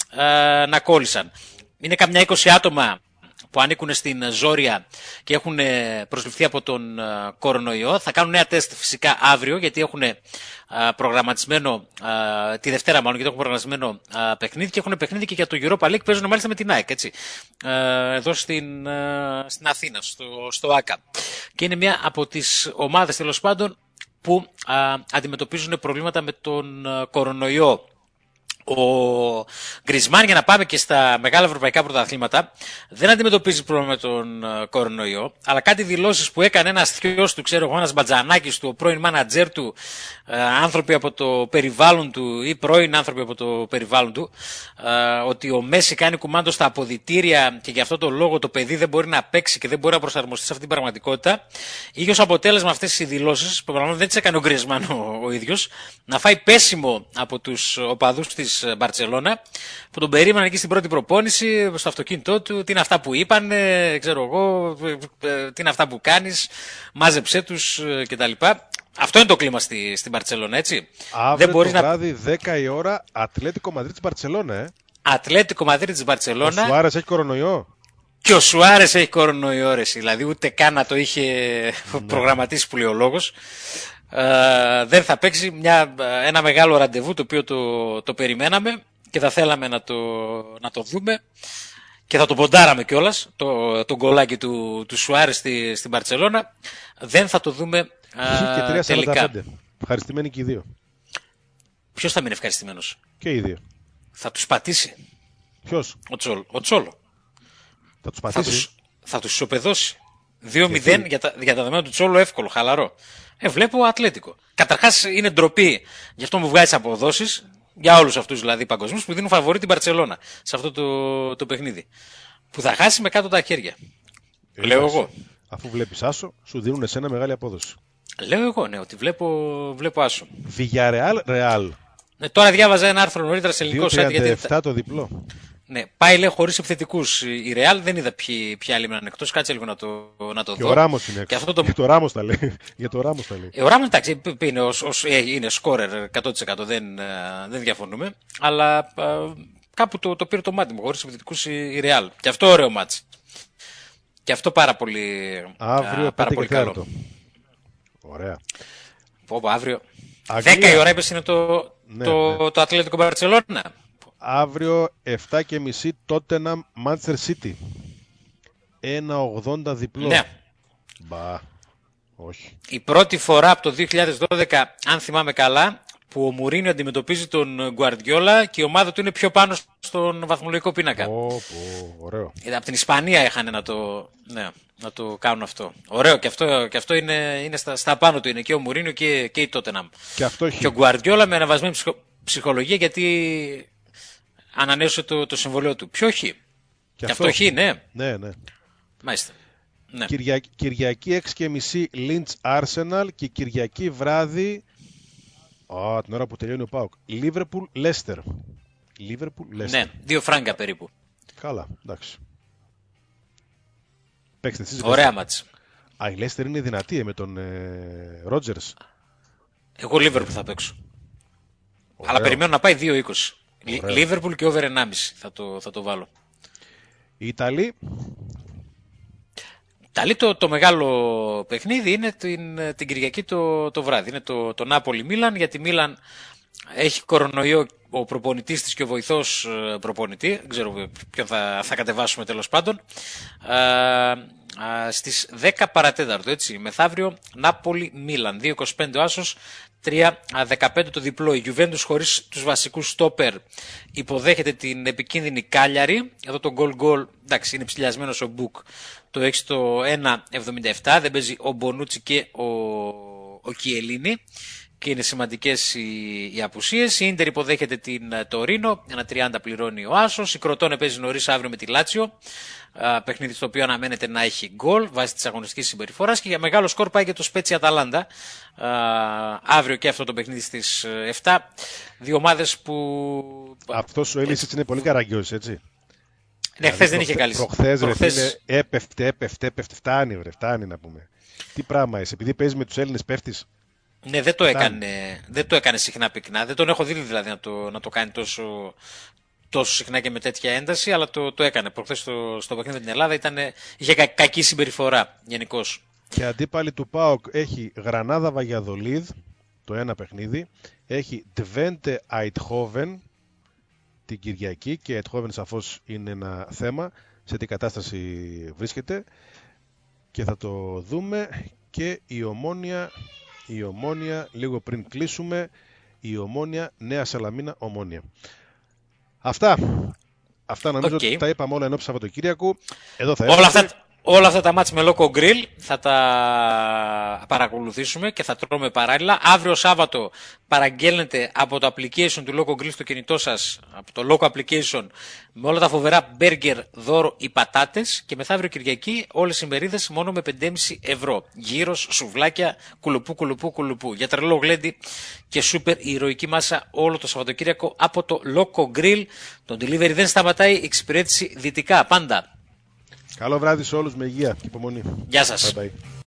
να κόλλησαν. Είναι καμιά 20 άτομα που ανήκουν στην Ζόρια και έχουν προσληφθεί από τον κορονοϊό. Θα κάνουν νέα τεστ φυσικά αύριο, γιατί έχουν προγραμματισμένο τη Δευτέρα μάλλον, γιατί έχουν προγραμματισμένο παιχνίδι και έχουν παιχνίδι και για το Europa League, παίζουν μάλιστα με την ΑΕΚ, έτσι, εδώ στην Αθήνα, στο ΆΚΑ. Και είναι μια από τις ομάδες τέλος πάντων που αντιμετωπίζουν προβλήματα με τον κορονοϊό. Ο Γκρισμάν, για να πάμε και στα μεγάλα ευρωπαϊκά πρωταθλήματα, δεν αντιμετωπίζει πρόβλημα με τον κορονοϊό, αλλά κάτι δηλώσεις που έκανε ένας θειός του, ξέρω εγώ, ένας Μπατζανάκης του, ο πρώην μάνατζέρ του, άνθρωποι από το περιβάλλον του ή πρώην άνθρωποι από το περιβάλλον του, ότι ο Μέση κάνει κουμάντο στα αποδυτήρια και γι' αυτό το λόγο το παιδί δεν μπορεί να παίξει και δεν μπορεί να προσαρμοστεί σε αυτή την πραγματικότητα. Είχε ως αποτέλεσμα αυτές οι δηλώσεις, που δεν τις έκανε ο Γκρισμάν ο ίδιος, να φάει πέσιμο από τους οπαδούς της Μπαρτσελώνα, που τον περίμεναν εκεί στην πρώτη προπόνηση, στο αυτοκίνητό του, τι είναι αυτά που είπαν, ξέρω εγώ, τι είναι αυτά που κάνεις, μάζεψέ τους κτλ. Αυτό είναι το κλίμα στην Μπαρτσελώνα, έτσι. Αύριο το βράδυ 10 η ώρα, Ατλέτικο Μαδρίτης Μπαρτσελώνα, Ατλέτικο Μαδρίτης Μπαρτσελώνα. Ο Σουάρες έχει κορονοϊό. Και ο Σουάρες έχει κορονοϊό, δηλαδή ούτε καν να το είχε προγραμματίσει, που λέει ο λόγος. Δεν θα παίξει ένα μεγάλο ραντεβού, το οποίο το περιμέναμε και θα θέλαμε να το δούμε και θα το ποντάραμε κιόλας, το γκολάκι του Σουάρες στην Μπαρτσελώνα. Δεν θα το δούμε και τελικά. 3-45. Ευχαριστημένοι και οι δύο. Ποιος θα μείνει ευχαριστημένος? Και οι δύο. Θα τους πατήσει. Ποιος? Ο Τσόλο. Θα τους πατήσει. Θα τους ισοπεδώσει. 2-0 για τα δεδομένα του Τσόλο, εύκολο, χαλαρό. Βλέπω Ατλέτικο. Καταρχάς είναι ντροπή για αυτό που βγάζει αποδόσεις, για όλους αυτούς δηλαδή παγκοσμίους που δίνουν φαβορί την Μπαρτσελώνα σε αυτό το παιχνίδι. Που θα χάσει με κάτω τα χέρια. Λέω εγώ. Αφού βλέπεις άσο, σου δίνουν εσένα μεγάλη απόδοση. Λέω εγώ, ναι, ότι βλέπω άσο. Villarreal, Real. Ναι, τώρα διάβαζα ένα άρθρο νωρίτερα σε ελληνικό site. 2-37 το διπλό. Ναι, πάει λέει χωρίς επιθετικούς η Real, δεν είδα ποιοι άλλοι μέναν εκτός, κάτσε λίγο να το δω. Και ο Ράμος είναι και αυτό για το Ράμος τα λέει. Ο Ράμος, εντάξει, είναι σκόρερ 100%, δεν διαφωνούμε, αλλά κάπου το πήρε το μάτι μου, χωρίς επιθετικούς η Real. Και αυτό ωραίο μάτς. Και αυτό πάρα πολύ, αύριο πάρα πολύ καλό. Ωραία. Αύριο. 10 η ώρα είπες είναι το Ατλέτικο Μπαρτσελώνα. Αύριο 7:30 Tottenham Manchester City. 1,80 διπλό. Ναι. Μπα, όχι. Η πρώτη φορά από το 2012, αν θυμάμαι καλά, που ο Μουρίνιο αντιμετωπίζει τον Γκουαρντιόλα και η ομάδα του είναι πιο πάνω στον βαθμολογικό πίνακα. Ωραίο. Από την Ισπανία είχαν να το κάνουν αυτό. Ωραίο, και αυτό είναι στα πάνω του. Είναι και ο Μουρίνιο και η Tottenham. Και ο Γκουαρντιόλα με αναβασμένη ψυχολογία, γιατί ανανέωσε το συμβολέο του. Ποιο χ? Και αυτό χ, ναι. Ναι. Μάλιστα. Ναι. Κυριακή 6:30 Lynch Arsenal και Κυριακή βράδυ, την ώρα που τελειώνει ο ΠΑΟΚ, Liverpool Leicester. Ναι, 2 φράγκα περίπου. Καλά, εντάξει. Παίξτε εσείς. Ωραία μάτς. Η Leicester είναι δυνατή με τον Rodgers. Εγώ Liverpool θα παίξω. Ωραίο. Αλλά περιμένω να πάει 2-20. Liverpool και over 1,5 θα το βάλω. Η Ιταλή. Το μεγάλο παιχνίδι είναι την Κυριακή το βράδυ. Είναι το Νάπολι Μίλαν, γιατί Μίλαν έχει κορονοϊό ο προπονητής της και ο βοηθός προπονητή. Δεν ξέρω ποιον θα κατεβάσουμε τέλος πάντων. Στις 10 παρατέταρτο, έτσι, μεθαύριο Νάπολι Μίλαν, 2-25 ο άσος, 3-15 το διπλό. Η Juventus χωρίς τους βασικούς στόπερ υποδέχεται την επικίνδυνη Κάλιαρη. Εδώ το goal, εντάξει, είναι ψηλιασμένος ο Μπουκ, το 6 το 1-77, δεν παίζει ο Μπονούτσι και ο Κιελίνη και είναι σημαντικές οι απουσίες. Η Ίντερ υποδέχεται την Τορίνο, 1-30 πληρώνει ο άσος. Η Κροτόνε παίζει νωρίς αύριο με τη Λάτσιο, παιχνίδι στο οποίο αναμένεται να έχει γκολ βάσει της αγωνιστικής συμπεριφοράς, και για μεγάλο σκορ πάει και το Σπέτσι Αταλάντα αύριο και αυτό το παιχνίδι στις 7. Δύο ομάδες που... Αυτός ο Έλλης είναι πολύ καραγκιός, έτσι. Ναι, χθες δεν είχε καλή. Προχθές έπεφτε, φτάνει να πούμε. Τι πράγμα είσαι, επειδή παίζει με τους Έλληνες πέφτεις. Ναι, δεν το έκανε συχνά πυκνά. Δεν τον έχω δει δηλαδή να το κάνει τόσο συχνά και με τέτοια ένταση, αλλά το έκανε. Προχθές στο παιχνίδι με την Ελλάδα είχε κακή συμπεριφορά γενικώς. Και αντίπαλη του ΠΑΟΚ έχει Γρανάδα Βαγιαδολίδ, το ένα παιχνίδι. Έχει Τβέντε Αιτχόβεν την Κυριακή, και Αιτχόβεν σαφώς είναι ένα θέμα σε τι κατάσταση βρίσκεται, και θα το δούμε. Και η Ομόνια, λίγο πριν κλείσουμε, η Ομόνια Νέα Σαλαμίνα Ομόνια. Αυτά νομίζω ότι τα είπαμε όλα ενώπιση Σαββατοκύριακου. Εδώ θα όλα αυτά τα μάτς με Loco Grill θα τα παρακολουθήσουμε και θα τρώμε παράλληλα. Αύριο Σάββατο παραγγέλνετε από το application του Loco Grill στο κινητό σας, από το Loco application, με όλα τα φοβερά μπέργκερ, δώρο ή πατάτες, και μεθαύριο Κυριακή όλες οι μερίδες μόνο με 5,5 ευρώ. Γύρος, σουβλάκια, κουλουπού. Για τρελό γλέντι και σούπερ ηρωική μάσα όλο το Σαββατοκύριακο από το Loco Grill. Το delivery δεν σταματάει, η εξυπηρέτηση δυτικά πάντα. Καλό βράδυ σε όλους, με υγεία και υπομονή. Γεια σας. Bye bye.